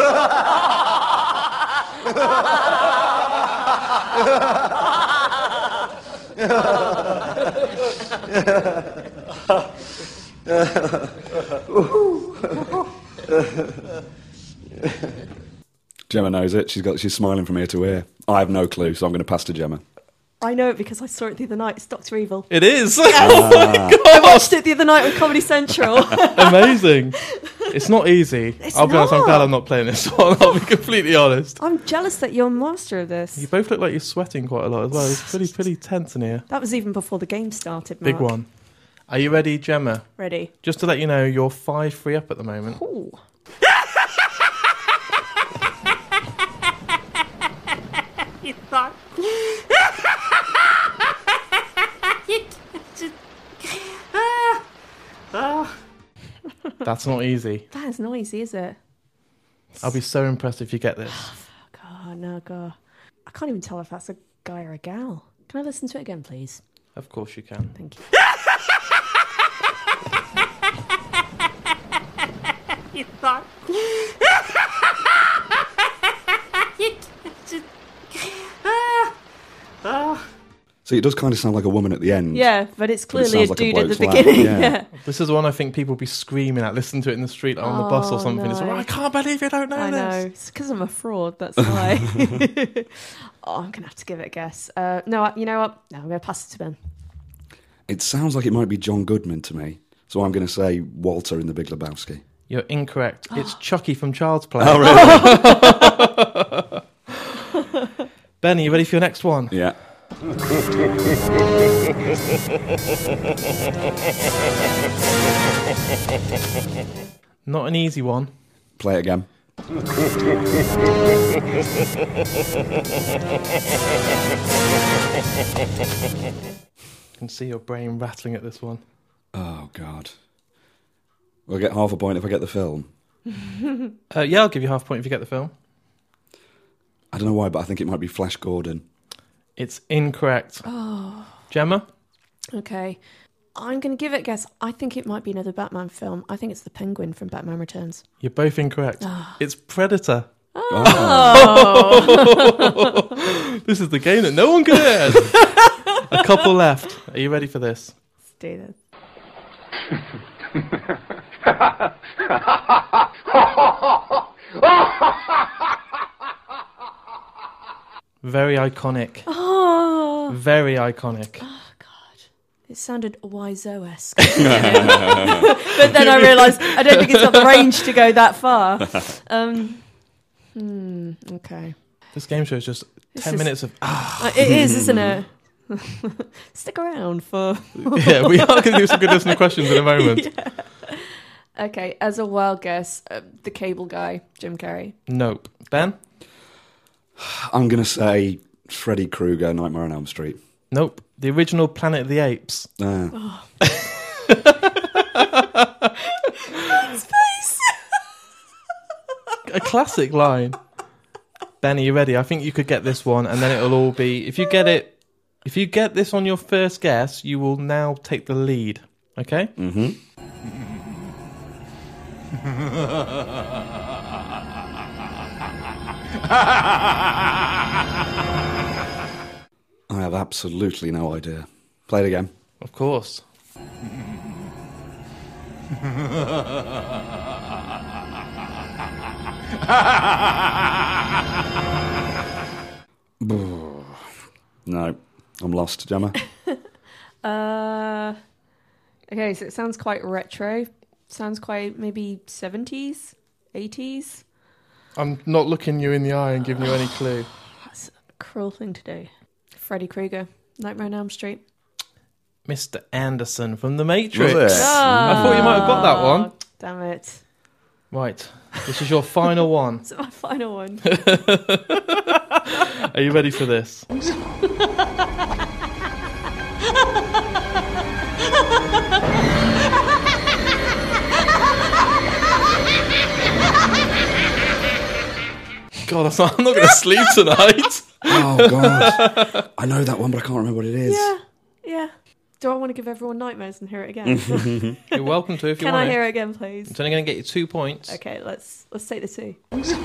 Gemma knows it. She's got. She's smiling from ear to ear. I have no clue, so I'm going to pass to Gemma. I know it because I saw it the other night. It's Doctor Evil. It is. I watched it the other night on Comedy Central. Amazing. It's not easy. It's I'll be honest, I'm not. glad I'm not playing this one. I'll be completely honest. I'm jealous that you're master of this. You both look like you're sweating quite a lot as well. It's pretty, pretty tense in here. That was even before the game started, Big Mark. one. Are you ready, Gemma? Ready. Just to let you know, you're five three up at the moment. Ooh. You thought... That's not easy. That is noisy, is it? I'll be so impressed if you get this. God, no, God. I can't even tell if that's a guy or a gal. Can I listen to it again, please? Of course you can. Thank you. You thought... See, it does kind of sound like a woman at the end. Yeah, but it's But it clearly a sounds like a dude at the bloke's laugh, beginning. yeah. Yeah. This is one I think people will be screaming at. Listen to it in the street, like on the bus or Oh, something. It's no. like, I can't believe you don't know I this. know. It's because I'm a fraud, that's why. Oh, I'm going to have to give it a guess. Uh, no, I- you know what? No, I'm going to pass it to Ben. It sounds like it might be John Goodman to me. So I'm going to say Walter in The Big Lebowski. You're incorrect. It's Chucky from Child's Play. Oh, really? Ben, are you ready for your next one? Yeah. Not an easy one. Play it again. I can see your brain rattling at this one. Oh, God. We'll get half a point if I get the film. Uh, yeah, I'll give you half a point if you get the film. I don't know why, but I think it might be Flash Gordon. It's incorrect. Oh. Gemma? Okay. I'm going to give it a guess. I think it might be another Batman film. I think it's the Penguin from Batman Returns. You're both incorrect. Ah. It's Predator. Oh. This is the game that no one can end. A couple left. Are you ready for this? Let's do this. Very iconic. Oh. Very iconic. It sounded Wiseau-esque. But then I realised I don't think it's got the range to go that far. Um, hmm, okay. This game show is just This ten is- minutes of... Ah. Uh, it is, isn't it? Stick around for... Yeah, we are going to do some good listener questions in a moment. Yeah. Okay, as a wild guess, uh, the cable guy, Jim Carrey. Nope. Ben? I'm going to say Freddy Krueger, Nightmare on Elm Street. Nope. The original Planet of the Apes. Ah. A classic line. Ben, are you ready? I think you could get this one, and then it'll all be... If you get it... If you get this on your first guess, you will now take the lead. Okay? Mm-hmm. I have absolutely no idea. Play it again. Of course. No, I'm lost, Gemma. Uh, okay, so it sounds quite retro. Sounds quite maybe seventies, eighties. I'm not looking you in the eye and giving you any clue. That's a cruel thing to do. Freddy Krueger, Nightmare on Elm Street. Mister Anderson from The Matrix. Was it? I thought you might have got that one. Oh, damn it. Right. This is your final one. Is it my final one? Are you ready for this? God, that's not, I'm not going to sleep tonight. Oh, God. I know that one, but I can't remember what it is. Yeah, yeah. Do I want to give everyone nightmares and hear it again? You're welcome to if you Can want I to. hear it again, please? It's only going to get you two points. Okay, let's let's take the two.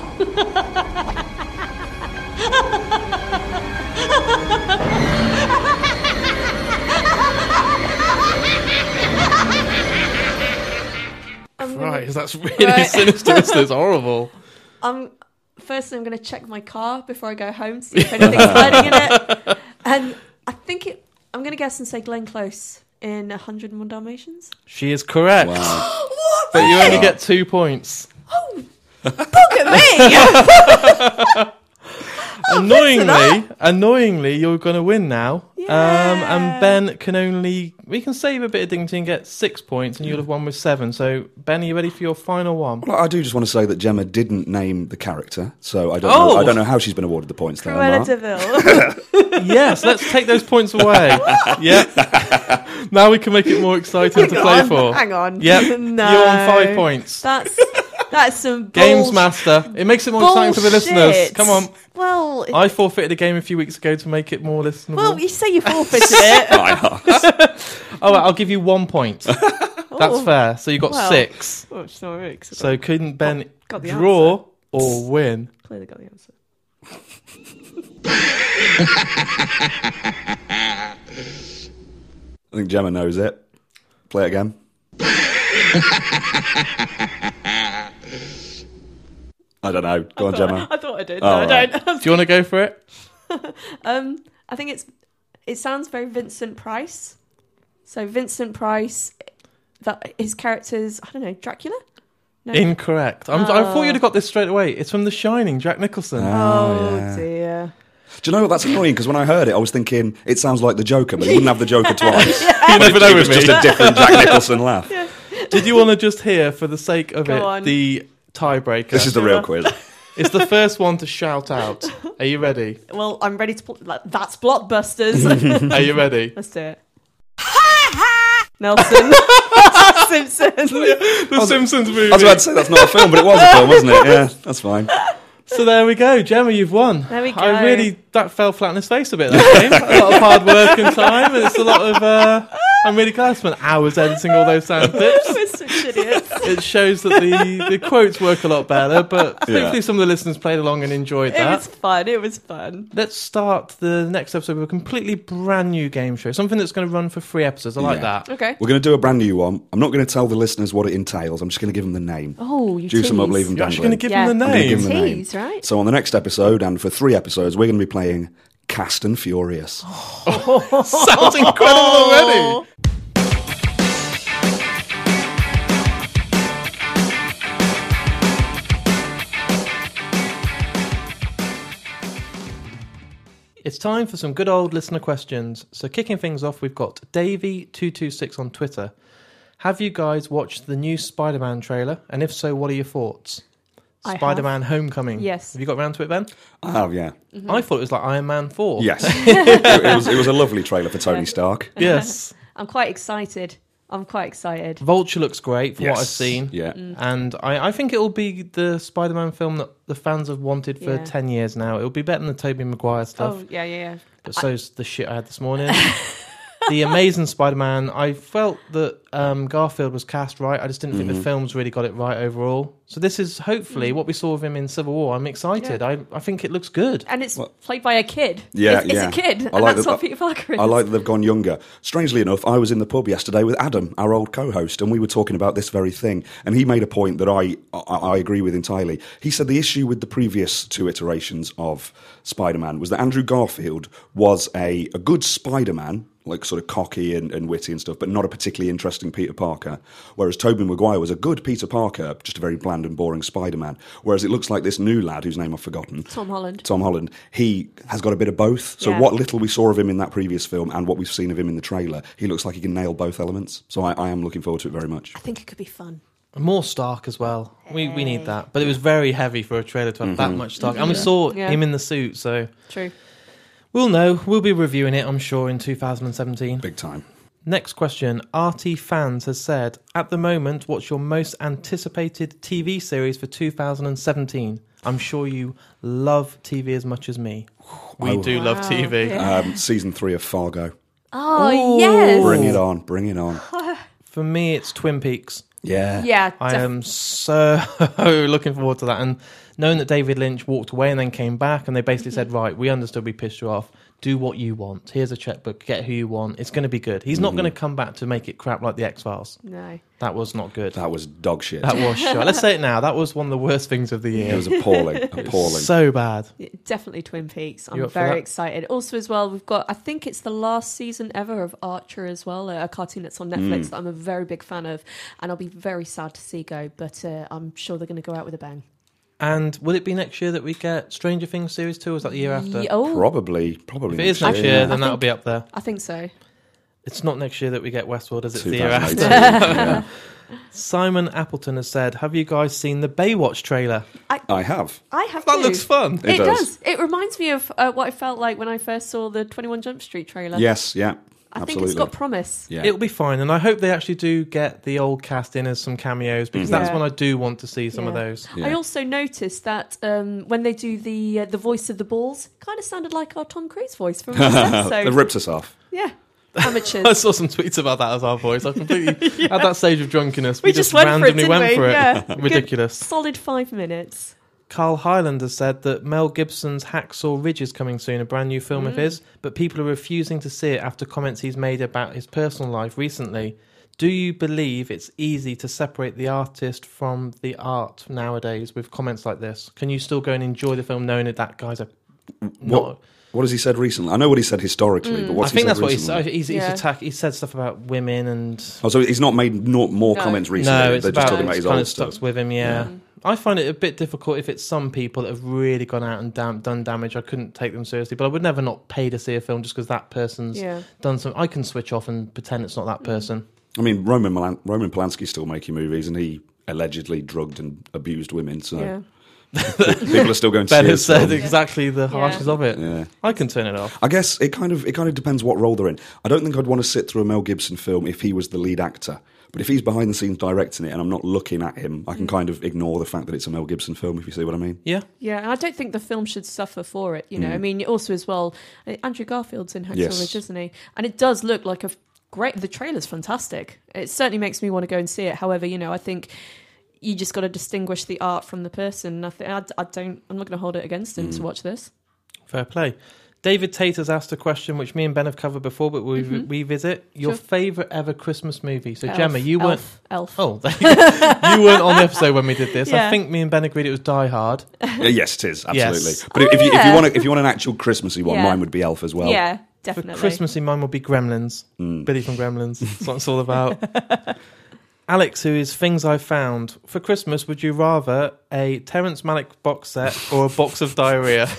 I'm gonna- Right, that's really Right. sinister. This is horrible. I'm firstly I'm going to check my car before I go home, see if anything's hiding in it. And I think it. I'm going to guess and say Glenn Close in one hundred and one Dalmatians? She is correct. Wow. But you only get two points. Look at me! Annoyingly, annoyingly, you're going to win now. Yeah. Um, and Ben can only... We can save a bit of dignity and get six points, and you'll have won with seven. So, Ben, are you ready for your final one? Well, I do just want to say that Gemma didn't name the character, so I don't Oh. know. I don't know how she's been awarded the points there. Cruella Mark. de Vil. Yes, let's take those points away. Yeah. Now we can make it more exciting to play for. Hang on. Yep. No. You're on five points. That's that's some Games bullsh- Master. It makes it more exciting for the listeners. bullshit. Come on. Well, it- I forfeited a game a few weeks ago to make it more listenable. well, you say you forfeited it. Oh, right, I'll give you one point. That's Oh. fair. So you got Well. six. Oh, sorry. So couldn't Ben got the draw answer. or win? Clearly got the answer. I think Gemma knows it. Play it again. I don't know. Go on, Gemma. I thought I did. Oh, no, I right. don't. Do you want to go for it? Um, I think it's it sounds very Vincent Price. So Vincent Price, that his character's I don't know Dracula. No. Incorrect. I'm, I thought you'd have got this straight away. It's from The Shining, Jack Nicholson. oh yeah. dear. Do you know what? That's annoying because when I heard it, I was thinking it sounds like the Joker, but he wouldn't have the Joker twice. You never know It with was me. just a different Jack Nicholson laugh. Did you want to just hear, for the sake of Go it, on. the tiebreaker? This is the real quiz. It's the first one to shout out. Are you ready? Well, I'm ready to. Pl- like, that's blockbusters. Are you ready? Let's do it. Nelson. Simpsons. The Simpsons movie. I was about to say that's not a film, but it was a film, wasn't it? Yeah, that's fine. So there we go, Gemma, you've won. There we go. I really that fell flat on his face a bit. That game, a lot of hard work and time, and it's a lot of. Uh, I'm really glad I spent hours editing all those sound clips. We're such idiots. It shows that the, the quotes work a lot better, but Yeah. hopefully some of the listeners played along and enjoyed It that. was fun. It was fun. Let's start the next episode with a completely brand new game show, something that's going to run for three episodes. I like Yeah. that. Okay. We're going to do a brand new one. I'm not going to tell the listeners what it entails. I'm just going to give them the name. Oh, you Juice them up, tease. leave them You're actually going to dangling. give them the I'm gonna name. give them the name. Tease, right? So on the next episode, and for three episodes, we're going to be playing Cast and Furious. Sounds incredible already. It's time for some good old listener questions. So kicking things off, we've got Davey two two six on Twitter. Have you guys watched the new Spider-Man trailer? And if so, what are your thoughts? I have. Spider-Man Homecoming. Yes. Have you got round to it, Ben? I have, yeah. I thought it was like Iron Man four. Yes. it, it was, it was a lovely trailer for Tony Stark. Yes. I'm quite excited. I'm quite excited. Vulture looks great from what Yes. I've seen. Yeah. And I, I think it'll be the Spider-Man film that the fans have wanted for Yeah. ten years now. It'll be better than the Tobey Maguire stuff. Oh, yeah, yeah, yeah. But so's the shit I had this morning. The Amazing Spider-Man, I felt that um, Garfield was cast right. I just didn't think the films really got it right overall. So this is hopefully what we saw of him in Civil War. I'm excited. Yeah. I, I think it looks good. And it's played by a kid. Yeah, it's, it's yeah. a kid, I and like that's that- what Peter Parker is. I like that they've gone younger. Strangely enough, I was in the pub yesterday with Adam, our old co-host, and we were talking about this very thing. And he made a point that I, I, I agree with entirely. He said the issue with the previous two iterations of Spider-Man was that Andrew Garfield was a, a good Spider-Man, like sort of cocky and, and witty and stuff, but not a particularly interesting Peter Parker. Whereas Tobey Maguire was a good Peter Parker, just a very bland and boring Spider-Man. Whereas it looks like this new lad, whose name I've forgotten, Tom Holland. Tom Holland, he has got a bit of both. So Yeah. what little we saw of him in that previous film and what we've seen of him in the trailer, he looks like he can nail both elements. So I, I am looking forward to it very much. I think it could be fun. More Stark as well. We we need that. But it was very heavy for a trailer to have that much Stark. And we saw Yeah. him in the suit, so True. we'll know. We'll be reviewing it, I'm sure, in two thousand seventeen. Big time. Next question. R T Fans has said, at the moment, what's your most anticipated T V series for two thousand seventeen? I'm sure you love T V as much as me. We Oh. do love T V. Yeah. Um, season three of Fargo. Oh, yes. Bring it on, bring it on. For me, it's Twin Peaks. Yeah. Yeah. I def- am so looking forward to that. And knowing that David Lynch walked away and then came back, and they basically said, right, we understood we pissed you off. do what you want. Here's a checkbook. Get who you want. It's going to be good. He's not going to come back to make it crap like the X-Files. No. That was not good. That was dog shit. That was shit. Let's say it now. That was one of the worst things of the year. It was appalling. Appalling. So bad. Yeah, definitely Twin Peaks. You I'm up for very that? excited. Also, as well, we've got, I think it's the last season ever of Archer as well, a cartoon that's on Netflix Mm. that I'm a very big fan of, and I'll be very sad to see go, but uh, I'm sure they're going to go out with a bang. And will it be next year that we get Stranger Things series two, or is that the year after? Ye- oh, Probably, probably. If it is next year, yeah. then I that'll think- be up there. I think so. It's not next year that we get Westworld, is it? It's the year twenty eighteen, after. yeah. Simon Appleton has said, have you guys seen the Baywatch trailer? I have. I have That too. looks fun. It It, does. does. It reminds me of uh, what I felt like when I first saw the twenty-one Jump Street trailer. Yes, yeah. I absolutely. think it's got promise. Yeah. It'll be fine, and I hope they actually do get the old cast in as some cameos, because that's Yeah. when I do want to see some of Yeah. those. Yeah. I also noticed that um, when they do the uh, the voice of the balls, kind of sounded like our Tom Cruise voice from this episode. They've ripped us off. Yeah, I amateurs. saw some tweets about that as our voice. I completely at that stage of drunkenness, we, We just went for it, randomly didn't went we? for it. Yeah. Good. Ridiculous. Solid five minutes. Carl Hyland has said that Mel Gibson's Hacksaw Ridge is coming soon, a brand new film Mm. of his, but people are refusing to see it after comments he's made about his personal life recently. Do you believe it's easy to separate the artist from the art nowadays with comments like this? Can you still go and enjoy the film knowing that that guy's a What, not? what has he said recently? I know what he said historically, but what's I think he that's said what recently? he's, he's, he's Yeah. attacked. He said stuff about women and Oh, so he's not made no, more No. comments recently. no, it's They're about just talking about it's his kind old of stuck stuff. with him. Yeah. I find it a bit difficult if it's some people that have really gone out and dam- done damage. I couldn't take them seriously, but I would never not pay to see a film just because that person's Yeah. done some. I can switch off and pretend it's not that person. I mean, Roman Milan- Roman Polanski's still making movies, and he allegedly drugged and abused women. So Yeah. people are still going to Ben see has his said film. exactly the harshness of it. Yeah. I can turn it off. I guess it kind of it kind of depends what role they're in. I don't think I'd want to sit through a Mel Gibson film if he was the lead actor. But if he's behind the scenes directing it and I'm not looking at him, I can kind of ignore the fact that it's a Mel Gibson film, if you see what I mean. Yeah. Yeah, and I don't think the film should suffer for it. You know, Mm. I mean, also as well, uh, Andrew Garfield's in Hacksaw Yes. Ridge, isn't he? And it does look like a f- great. The trailer's fantastic. It certainly makes me want to go and see it. However, you know, I think you just got to distinguish the art from the person. I, th- I, I don't. I'm not going to hold it against him Mm. to watch this. Fair play. David Tate has asked a question which me and Ben have covered before, but we'll Mhm. revisit. Your Sure. favourite ever Christmas movie? So, Elf, Gemma, you weren't. Elf. Elf. Oh, there you go. You weren't on the episode when we did this. Yeah. I think me and Ben agreed it was Die Hard. Yeah, yes, it is absolutely. Yes. But Oh, if you if yeah. you want a, if you want an actual Christmassy one, Yeah. mine would be Elf as well. yeah, For definitely. Christmassy, mine will be Gremlins. Mm. Billy from Gremlins. That's what it's all about. Alex, who is Things I Found. For Christmas, would you rather a Terrence Malick box set or a box of diarrhea?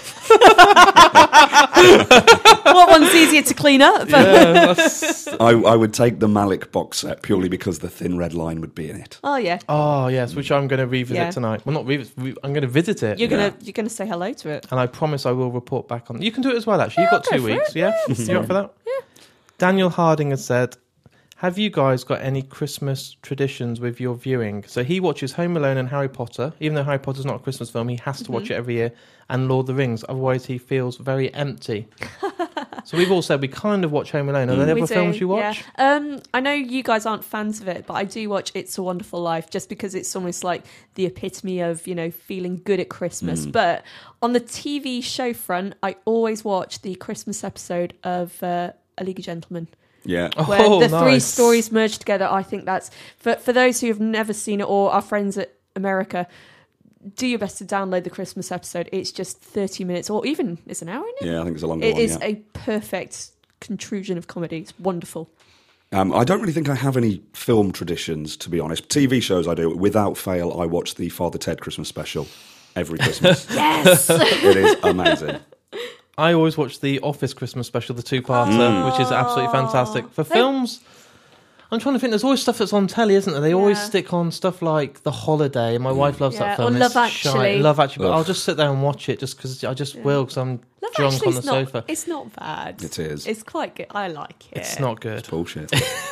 What one's easier to clean up? Yeah, that's- I, I would take the Malik box set purely because the Thin Red Line would be in it. Oh yeah, Oh, yes, which I'm going to revisit Yeah. tonight. Well, not revisit, re- I'm going to visit it. you're gonna you're gonna say hello to it. And I promise I will report back on. You can do it as well, actually. You've got Yeah, two go for weeks, it. yeah? Yeah, You up for that? Yeah. Daniel Harding has said, have you guys got any Christmas traditions with your viewing? So he watches Home Alone and Harry Potter. Even though Harry Potter's not a Christmas film, he has to watch Mm-hmm. it every year. And Lord of the Rings. Otherwise, he feels very empty. So we've all said we kind of watch Home Alone. Are there We other do, films you watch? Yeah. Um, I know you guys aren't fans of it, but I do watch It's a Wonderful Life just because it's almost like the epitome of, you know, feeling good at Christmas. Mm. But on the T V show front, I always watch the Christmas episode of uh, A League of Gentlemen. Yeah. Where Oh, the three nice. stories merged together. I think that's for for those who have never seen it or our friends at America. Do your best to download the Christmas episode. It's just thirty minutes, or even it's an hour. Isn't it? Yeah, I think it's a longer It one. is yeah. a perfect contrusion of comedy. It's wonderful. Um, I don't really think I have any film traditions, to be honest. T V shows I do. Without fail, I watch the Father Ted Christmas special every Christmas. Yes. It is amazing. I always watch the Office Christmas special, the two-parter, which is absolutely fantastic. For films, I'm trying to think. There's always stuff that's on telly, isn't there? They always Yeah. stick on stuff like The Holiday, and my wife loves Yeah, that film. or It's Love shite. Actually. Love Actually, but Ugh. I'll just sit there and watch it just because I just will, because I'm Love drunk Actually's on the not, sofa. It's not bad. It is. It's quite good. I like it. It's not good. Bullshit.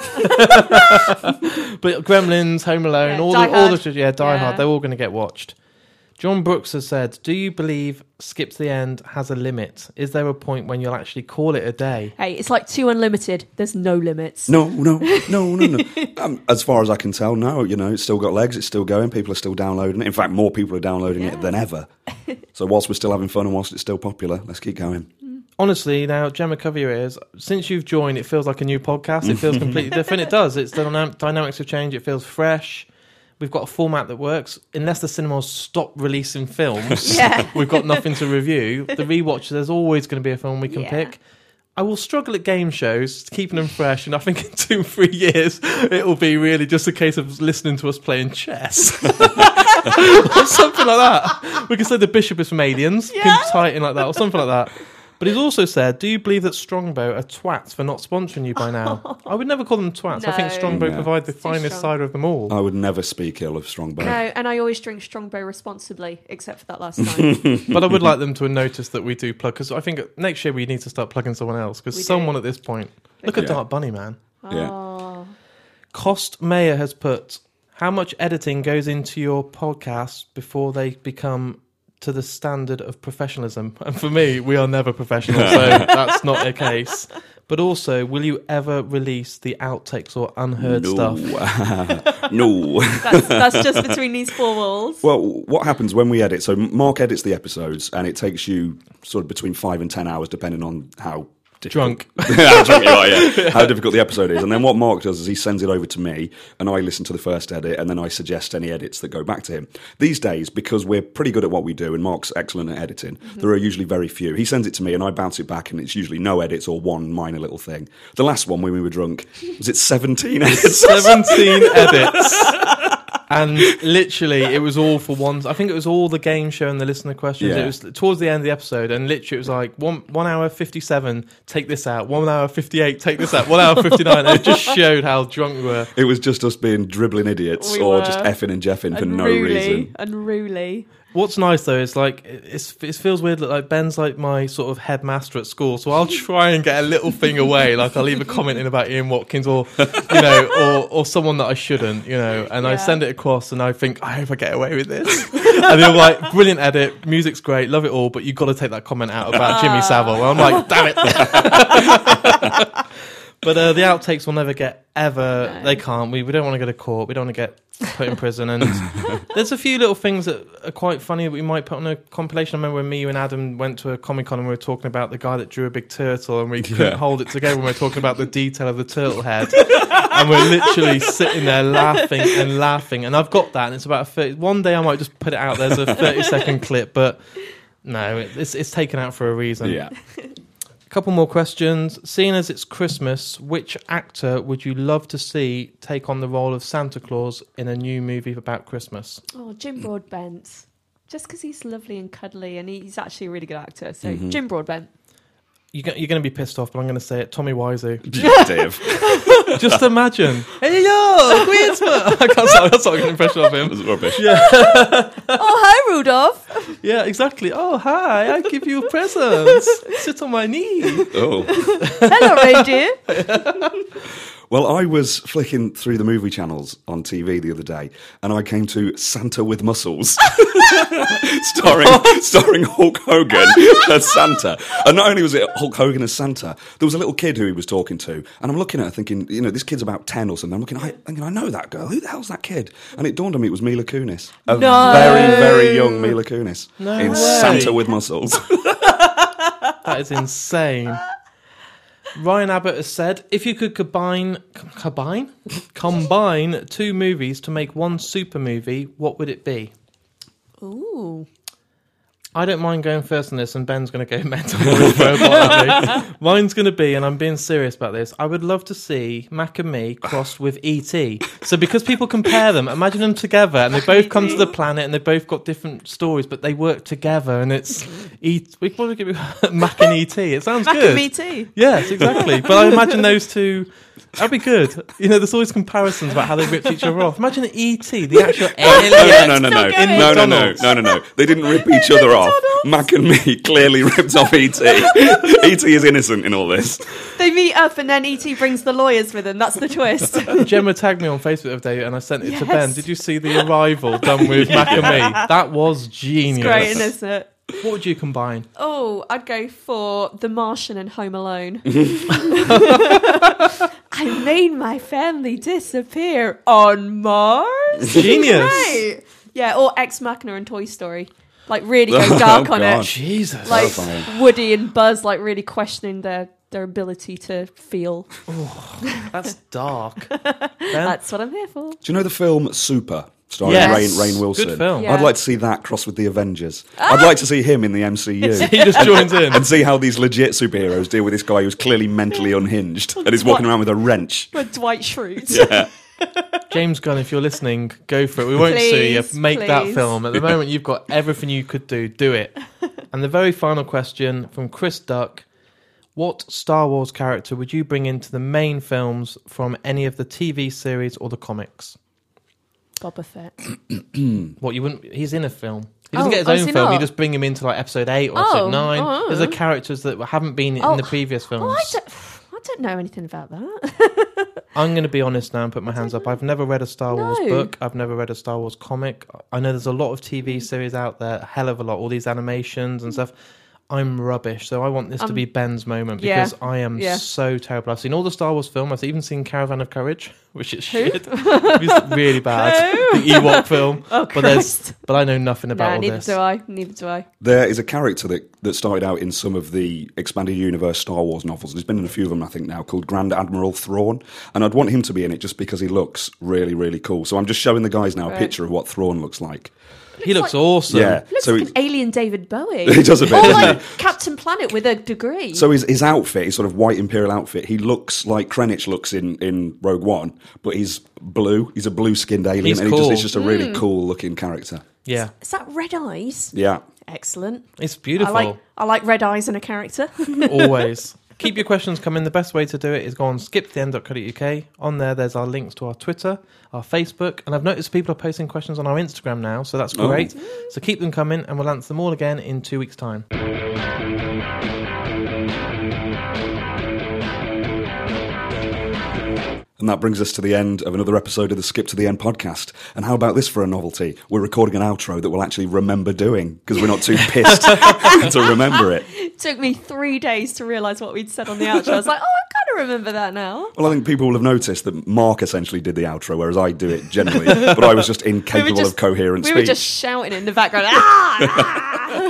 But Gremlins, Home Alone, Yeah, all Die the all the Hard. yeah, Die Yeah. Hard, they're all going to get watched. John Brooks has said, "Do you believe Skip to the End has a limit? Is there a point when you'll actually call it a day?" Hey, it's like two Unlimited. There's no limits. No, no, no, no, no. Um, as far as I can tell, no. You know, it's still got legs. It's still going. People are still downloading it. In fact, more people are downloading Yeah. it than ever. So whilst we're still having fun and whilst it's still popular, let's keep going. Honestly, now, Gemma, cover your ears. Since you've joined, it feels like a new podcast. It feels completely different. It does. It's the dynam- dynamics have changed. It feels fresh. We've got a format that works. Unless the cinemas stop releasing films, Yeah. we've got nothing to review. The rewatch, there's always going to be a film we can Yeah. pick. I will struggle at game shows, keeping them fresh, and I think in two, three years, it will be really just a case of listening to us playing chess. Or something like that. We can say the bishop is from Aliens, Yeah. can tie it in like that, or something like that. But he's also said, do you believe that Strongbow are twats for not sponsoring you by now? I would never call them twats. I think No. Strongbow Yeah. provide the Too finest strong. cider of them all. I would never speak ill of Strongbow. No, and I always drink Strongbow responsibly, except for that last time. But I would like them to notice that we do plug, because I think next year we need to start plugging someone else, because We do. someone at this point... Look at Yeah. Dark Bunny, man. Yeah. Oh. Cost Mayer has put, how much editing goes into your podcast before they become to the standard of professionalism? And for me, we are never professional, so that's not a case. But also, will you ever release the outtakes or unheard no. stuff? no. That's, that's just between these four walls. Well, what happens when we edit? So Mark edits the episodes, and it takes you sort of between five and ten hours, depending on how difficult- Drunk. how drunk you are, yeah. How difficult the episode is. And then what Mark does is he sends it over to me, and I listen to the first edit, and then I suggest any edits that go back to him. These days, because we're pretty good at what we do, and Mark's excellent at editing, Mm-hmm. there are usually very few. He sends it to me, and I bounce it back, and it's usually no edits or one minor little thing. The last one, when we were drunk, was it seventeen edits? seventeen edits. And literally, it was all for one. I think it was all the game show and the listener questions. Yeah. It was towards the end of the episode, and literally, it was like one one hour fifty-seven. Take this out. One hour fifty-eight. Take this out. One hour fifty-nine. And it just showed how drunk we were. It was just us being dribbling idiots We or were. just effing and jeffing for no Unruly. reason. Unruly. What's nice though is like it's, it feels weird that like Ben's like my sort of headmaster at school, so I'll try and get a little thing away. Like I'll leave a comment in about Ian Watkins or you know or or someone that I shouldn't, you know, and I Yeah. send it across and I think I hope I get away with this. And they're like, brilliant edit, music's great, love it all, but you've got to take that comment out about Jimmy Savile. And I'm like, damn it. But uh, the outtakes will never get ever. No. They can't. We we don't want to go to court. We don't want to get put in prison. And there's a few little things that are quite funny that we might put on a compilation. I remember when me, you, and Adam went to a Comic Con and we were talking about the guy that drew a big turtle, and we couldn't Yeah. hold it together when we were talking about the detail of the turtle head. And we're literally sitting there laughing and laughing. And I've got that, and it's about a thirty. One day I might just put it out. There's a thirty second clip, but no, it's it's taken out for a reason. Yeah. Couple more questions. Seeing as it's Christmas, which actor would you love to see take on the role of Santa Claus in a new movie about Christmas? Oh, Jim Broadbent. Just because he's lovely and cuddly, and he's actually a really good actor. So Mm-hmm. Jim Broadbent. You're go- you're going to be pissed off, but I'm going to say it. Tommy Wiseau. Dave. Just imagine. Hello, Christmas. I can't say that's not an impression of him. It was rubbish. Oh, hi, Rudolph. Yeah, exactly. Oh, hi. I give you presents. Sit on my knee. Oh. Hello, reindeer. Well, I was flicking through the movie channels on T V the other day, and I came to Santa with Muscles, starring starring Hulk Hogan as Santa. And not only was it Hulk Hogan as Santa, there was a little kid who he was talking to, and I'm looking at her thinking, you know, this kid's about ten or something. I'm looking, I, thinking, I know that girl. Who the hell's that kid? And it dawned on me it was Mila Kunis, a No. very very young Mila Kunis No in way. Santa with Muscles. That is insane. Ryan Abbott has said, if you could combine, combine, combine two movies to make one super movie, what would it be? Ooh. I don't mind going first on this, and Ben's going to go mental. Probably. Mine's going to be, and I'm being serious about this, I would love to see Mac and Me crossed with E T. So because people compare them, imagine them together, and they both come to the planet, and they've both got different stories, but they work together, and it's E. We could probably give it Mac and E T. It sounds Mac good. and Me too. Yes, exactly. But I imagine those two. That'd be good. You know, there's always comparisons about how they ripped each other off. Imagine E T, the actual alien. No, no, no, no, Still no, going. no, no, no, no, no. They didn't rip each other off. Mac and Me clearly ripped off E T. E T is innocent in all this. They meet up, and then E T brings the lawyers with him. That's the twist. Gemma tagged me on Facebook the other day, and I sent it to Yes. Ben. Did you see the Arrival done with Mac and Me? That was genius. Great, isn't it? What would you combine? Oh, I'd go for The Martian and Home Alone. I made my family disappear on Mars. Genius. Right. Yeah, or Ex Machina and Toy Story. like really go dark Oh, on God. it. Jesus. Like Terrifying. Woody and Buzz, like really questioning their their ability to feel. That's dark. Ben? That's what I'm here for. Do you know the film Super? Starring Yes. Rainn Rainn Wilson. Good film. Yeah. I'd like to see that crossed with the Avengers. I'd like to see him in the M C U. He just joins in. And see how these legit superheroes deal with this guy who's clearly mentally unhinged and is walking around with a wrench. With Dwight Schrute. Yeah. James Gunn, if you're listening, go for it. We won't sue you. Please, Make that please. film. At the moment, you've got everything you could do. Do it. And the very final question from Chris Duck. What Star Wars character would you bring into the main films from any of the T V series or the comics? Boba Fett. What, you wouldn't... He's in a film. He doesn't Oh, get his oh, own is he film. You not? just bring him into like episode eight or Oh, episode nine. oh. There's the characters that haven't been Oh. in the previous films. Oh, I don't, I don't know anything about that. I'm going to be honest now and put my hands up. I've never read a Star Wars No. book. I've never read a Star Wars comic. I know there's a lot of T V series out there, a hell of a lot, all these animations and stuff. I'm rubbish, so I want this to Um, be Ben's moment yeah, because I am yeah. so terrible. I've seen all the Star Wars film. I've even seen Caravan of Courage, which is shit. It's really bad. Who? The Ewok film. Oh, but there's, Christ. but I know nothing about Nah, all neither this. do I. Neither do I. There is a character that, that started out in some of the expanded universe Star Wars novels, and he's been in a few of them, I think, now, called Grand Admiral Thrawn. And I'd want him to be in it just because he looks really, really cool. So I'm just showing the guys now a Right. picture of what Thrawn looks like. He looks like- awesome. Yeah. Looks so like he- an alien David Bowie. He does a bit, Or doesn't like he? Captain Planet with a degree. So his, his outfit, his sort of white Imperial outfit, he looks like Krennic looks in, in Rogue One, but he's blue. He's a blue-skinned alien, He's and he just, cool. he's just a really Hmm. cool-looking character. Yeah. Is that red eyes? Yeah. Excellent. It's I beautiful. like I like red eyes in a character. Always. Keep your questions coming. The best way to do it is go on skip to the end dot co dot uk. On there, there's our links to our Twitter, our Facebook, and I've noticed people are posting questions on our Instagram now, so that's Oh. great. So keep them coming, and we'll answer them all again in two weeks' time. And that brings us to the end of another episode of the Skip to the End podcast. And how about this for a novelty? We're recording an outro that we'll actually remember doing, because we're not too pissed to remember it. It took me three days to realise what we'd said on the outro. I was like, oh, I kind of remember that now. Well, I think people will have noticed that Mark essentially did the outro, whereas I do it generally. But I was just incapable just- of coherent We speech. were just shouting in the background. Ah!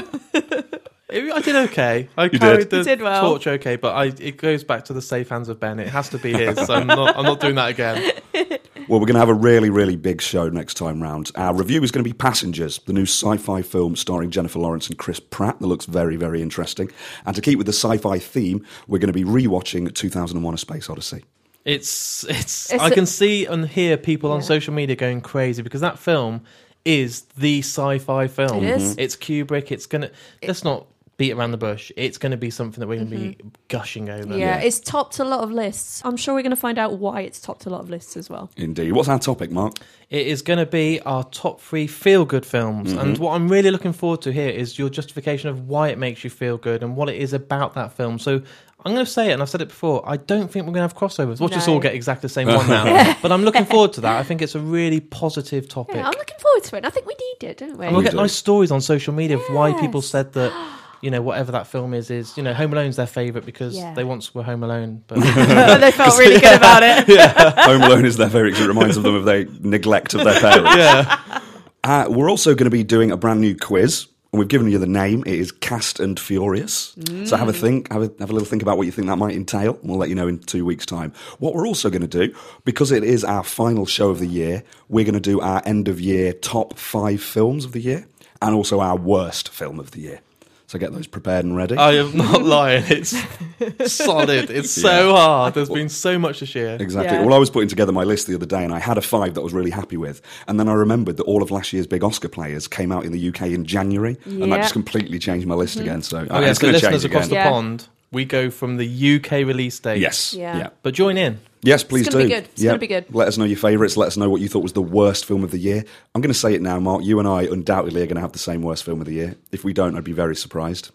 It- I did okay. I did. carried the You did well. torch okay, but I, it goes back to the safe hands of Ben. It has to be his. So I'm not, I'm not doing that again. Well, we're going to have a really, really big show next time round. Our review is going to be Passengers, the new sci-fi film starring Jennifer Lawrence and Chris Pratt that looks very, very interesting. And to keep with the sci-fi theme, we're going to be rewatching two thousand one: A Space Odyssey. It's, it's, It's I a- can see and hear people on Yeah. social media going crazy because that film is the sci-fi film. It is. It's Kubrick. It's going to, let's not beat around the bush. It's going to be something that we're going to be gushing over. Yeah, it's topped a lot of lists. I'm sure we're going to find out why it's topped a lot of lists as well. Indeed. What's our topic, Mark? It is going to be our top three feel-good films. Mm-hmm. And what I'm really looking forward to here is your justification of why it makes you feel good and what it is about that film. So I'm going to say it, and I've said it before, I don't think we're going to have crossovers. Watch us No. all get exactly the same one now. But I'm looking forward to that. I think it's a really positive topic. Yeah, I'm looking forward to it. I think we need it, don't we? and we'll We get do. nice stories on social media of why people Yes. said that, you know, whatever that film is, is, you know, Home Alone's their favourite because Yeah. they once were Home Alone. But they felt really good about it. Home Alone is their favourite because it reminds them of their neglect of their parents. yeah. Uh, we're also going to be doing a brand new quiz. And we've given you the name. It is Cast and Furious. So have a think, have a, have a little think about what you think that might entail. We'll let you know in two weeks' time. What we're also going to do, because it is our final show of the year, we're going to do our end-of-year top five films of the year and also our worst film of the year. So get those prepared and ready. I am not lying. It's solid. It's so hard. There's been so much this year. Exactly. Yeah. Well, I was putting together my list the other day and I had a five that I was really happy with. And then I remembered that all of last year's big Oscar players came out in the U K in January. And that Yeah. just completely changed my list again. So Oh, uh, yeah, it's so going to listeners change across again. the Yeah. pond, we go from the U K release date. Yes. Yeah. Yeah. But join in. Yes, please gonna do. be good. It's Yeah. gonna be good. Let us know your favourites. Let us know what you thought was the worst film of the year. I'm going to say it now, Mark. You and I undoubtedly are going to have the same worst film of the year. If we don't, I'd be very surprised.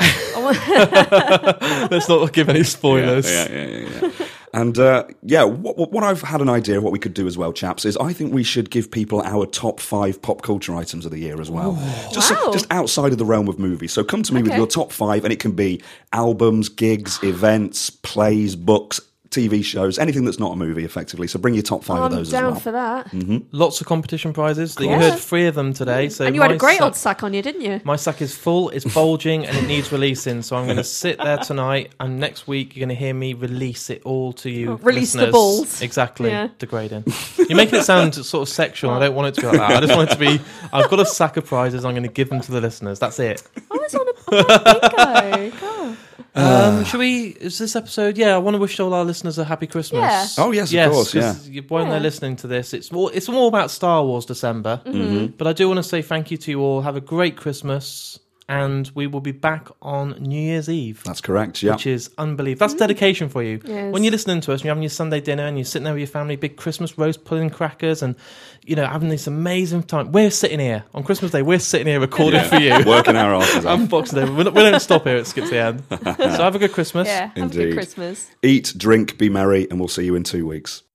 Let's not give any spoilers. Yeah, yeah, yeah, yeah. And uh, yeah, what, what what I've had an idea of what we could do as well, chaps, is I think we should give people our top five pop culture items of the year as well. Just, Wow. just outside of the realm of movies. So come to me with Okay. your top five, and it can be albums, gigs, events, plays, books, T V shows, anything that's not a movie, effectively. So bring your top five I'm of those as down well. for that. Lots of competition prizes. You course. heard three of them today. So And you had my a great sack- old sack on you, didn't you? My sack is full, it's bulging, and it needs releasing. So I'm going to sit there tonight, and next week you're going to hear me release it all to you. Oh, release the listeners. balls. Exactly. Yeah. Degrading. You're making it sound sort of sexual. I don't want it to be like that. I just want it to be, I've got a sack of prizes, I'm going to give them to the listeners. That's it. I was on a, on a bingo. God. Um, should we, is this episode, yeah, I want to wish all our listeners a happy Christmas. Yeah. Oh, yes, of course, 'cause yeah. When Yeah. they're listening to this, it's more, it's more about Star Wars December. Mm-hmm. But I do want to say thank you to you all. Have a great Christmas, and we will be back on New Year's Eve. That's correct, yeah. Which is unbelievable. That's dedication for you. Yes. When you're listening to us and you're having your Sunday dinner and you're sitting there with your family, big Christmas roast pudding crackers, and you know having this amazing time. We're sitting here on Christmas Day. We're sitting here recording for you. Working our asses off. I'm Boxing Day. We don't we don't stop here. It skips the end. So have a good Christmas. Yeah, have a Indeed. good Christmas. Eat, drink, be merry, and we'll see you in two weeks.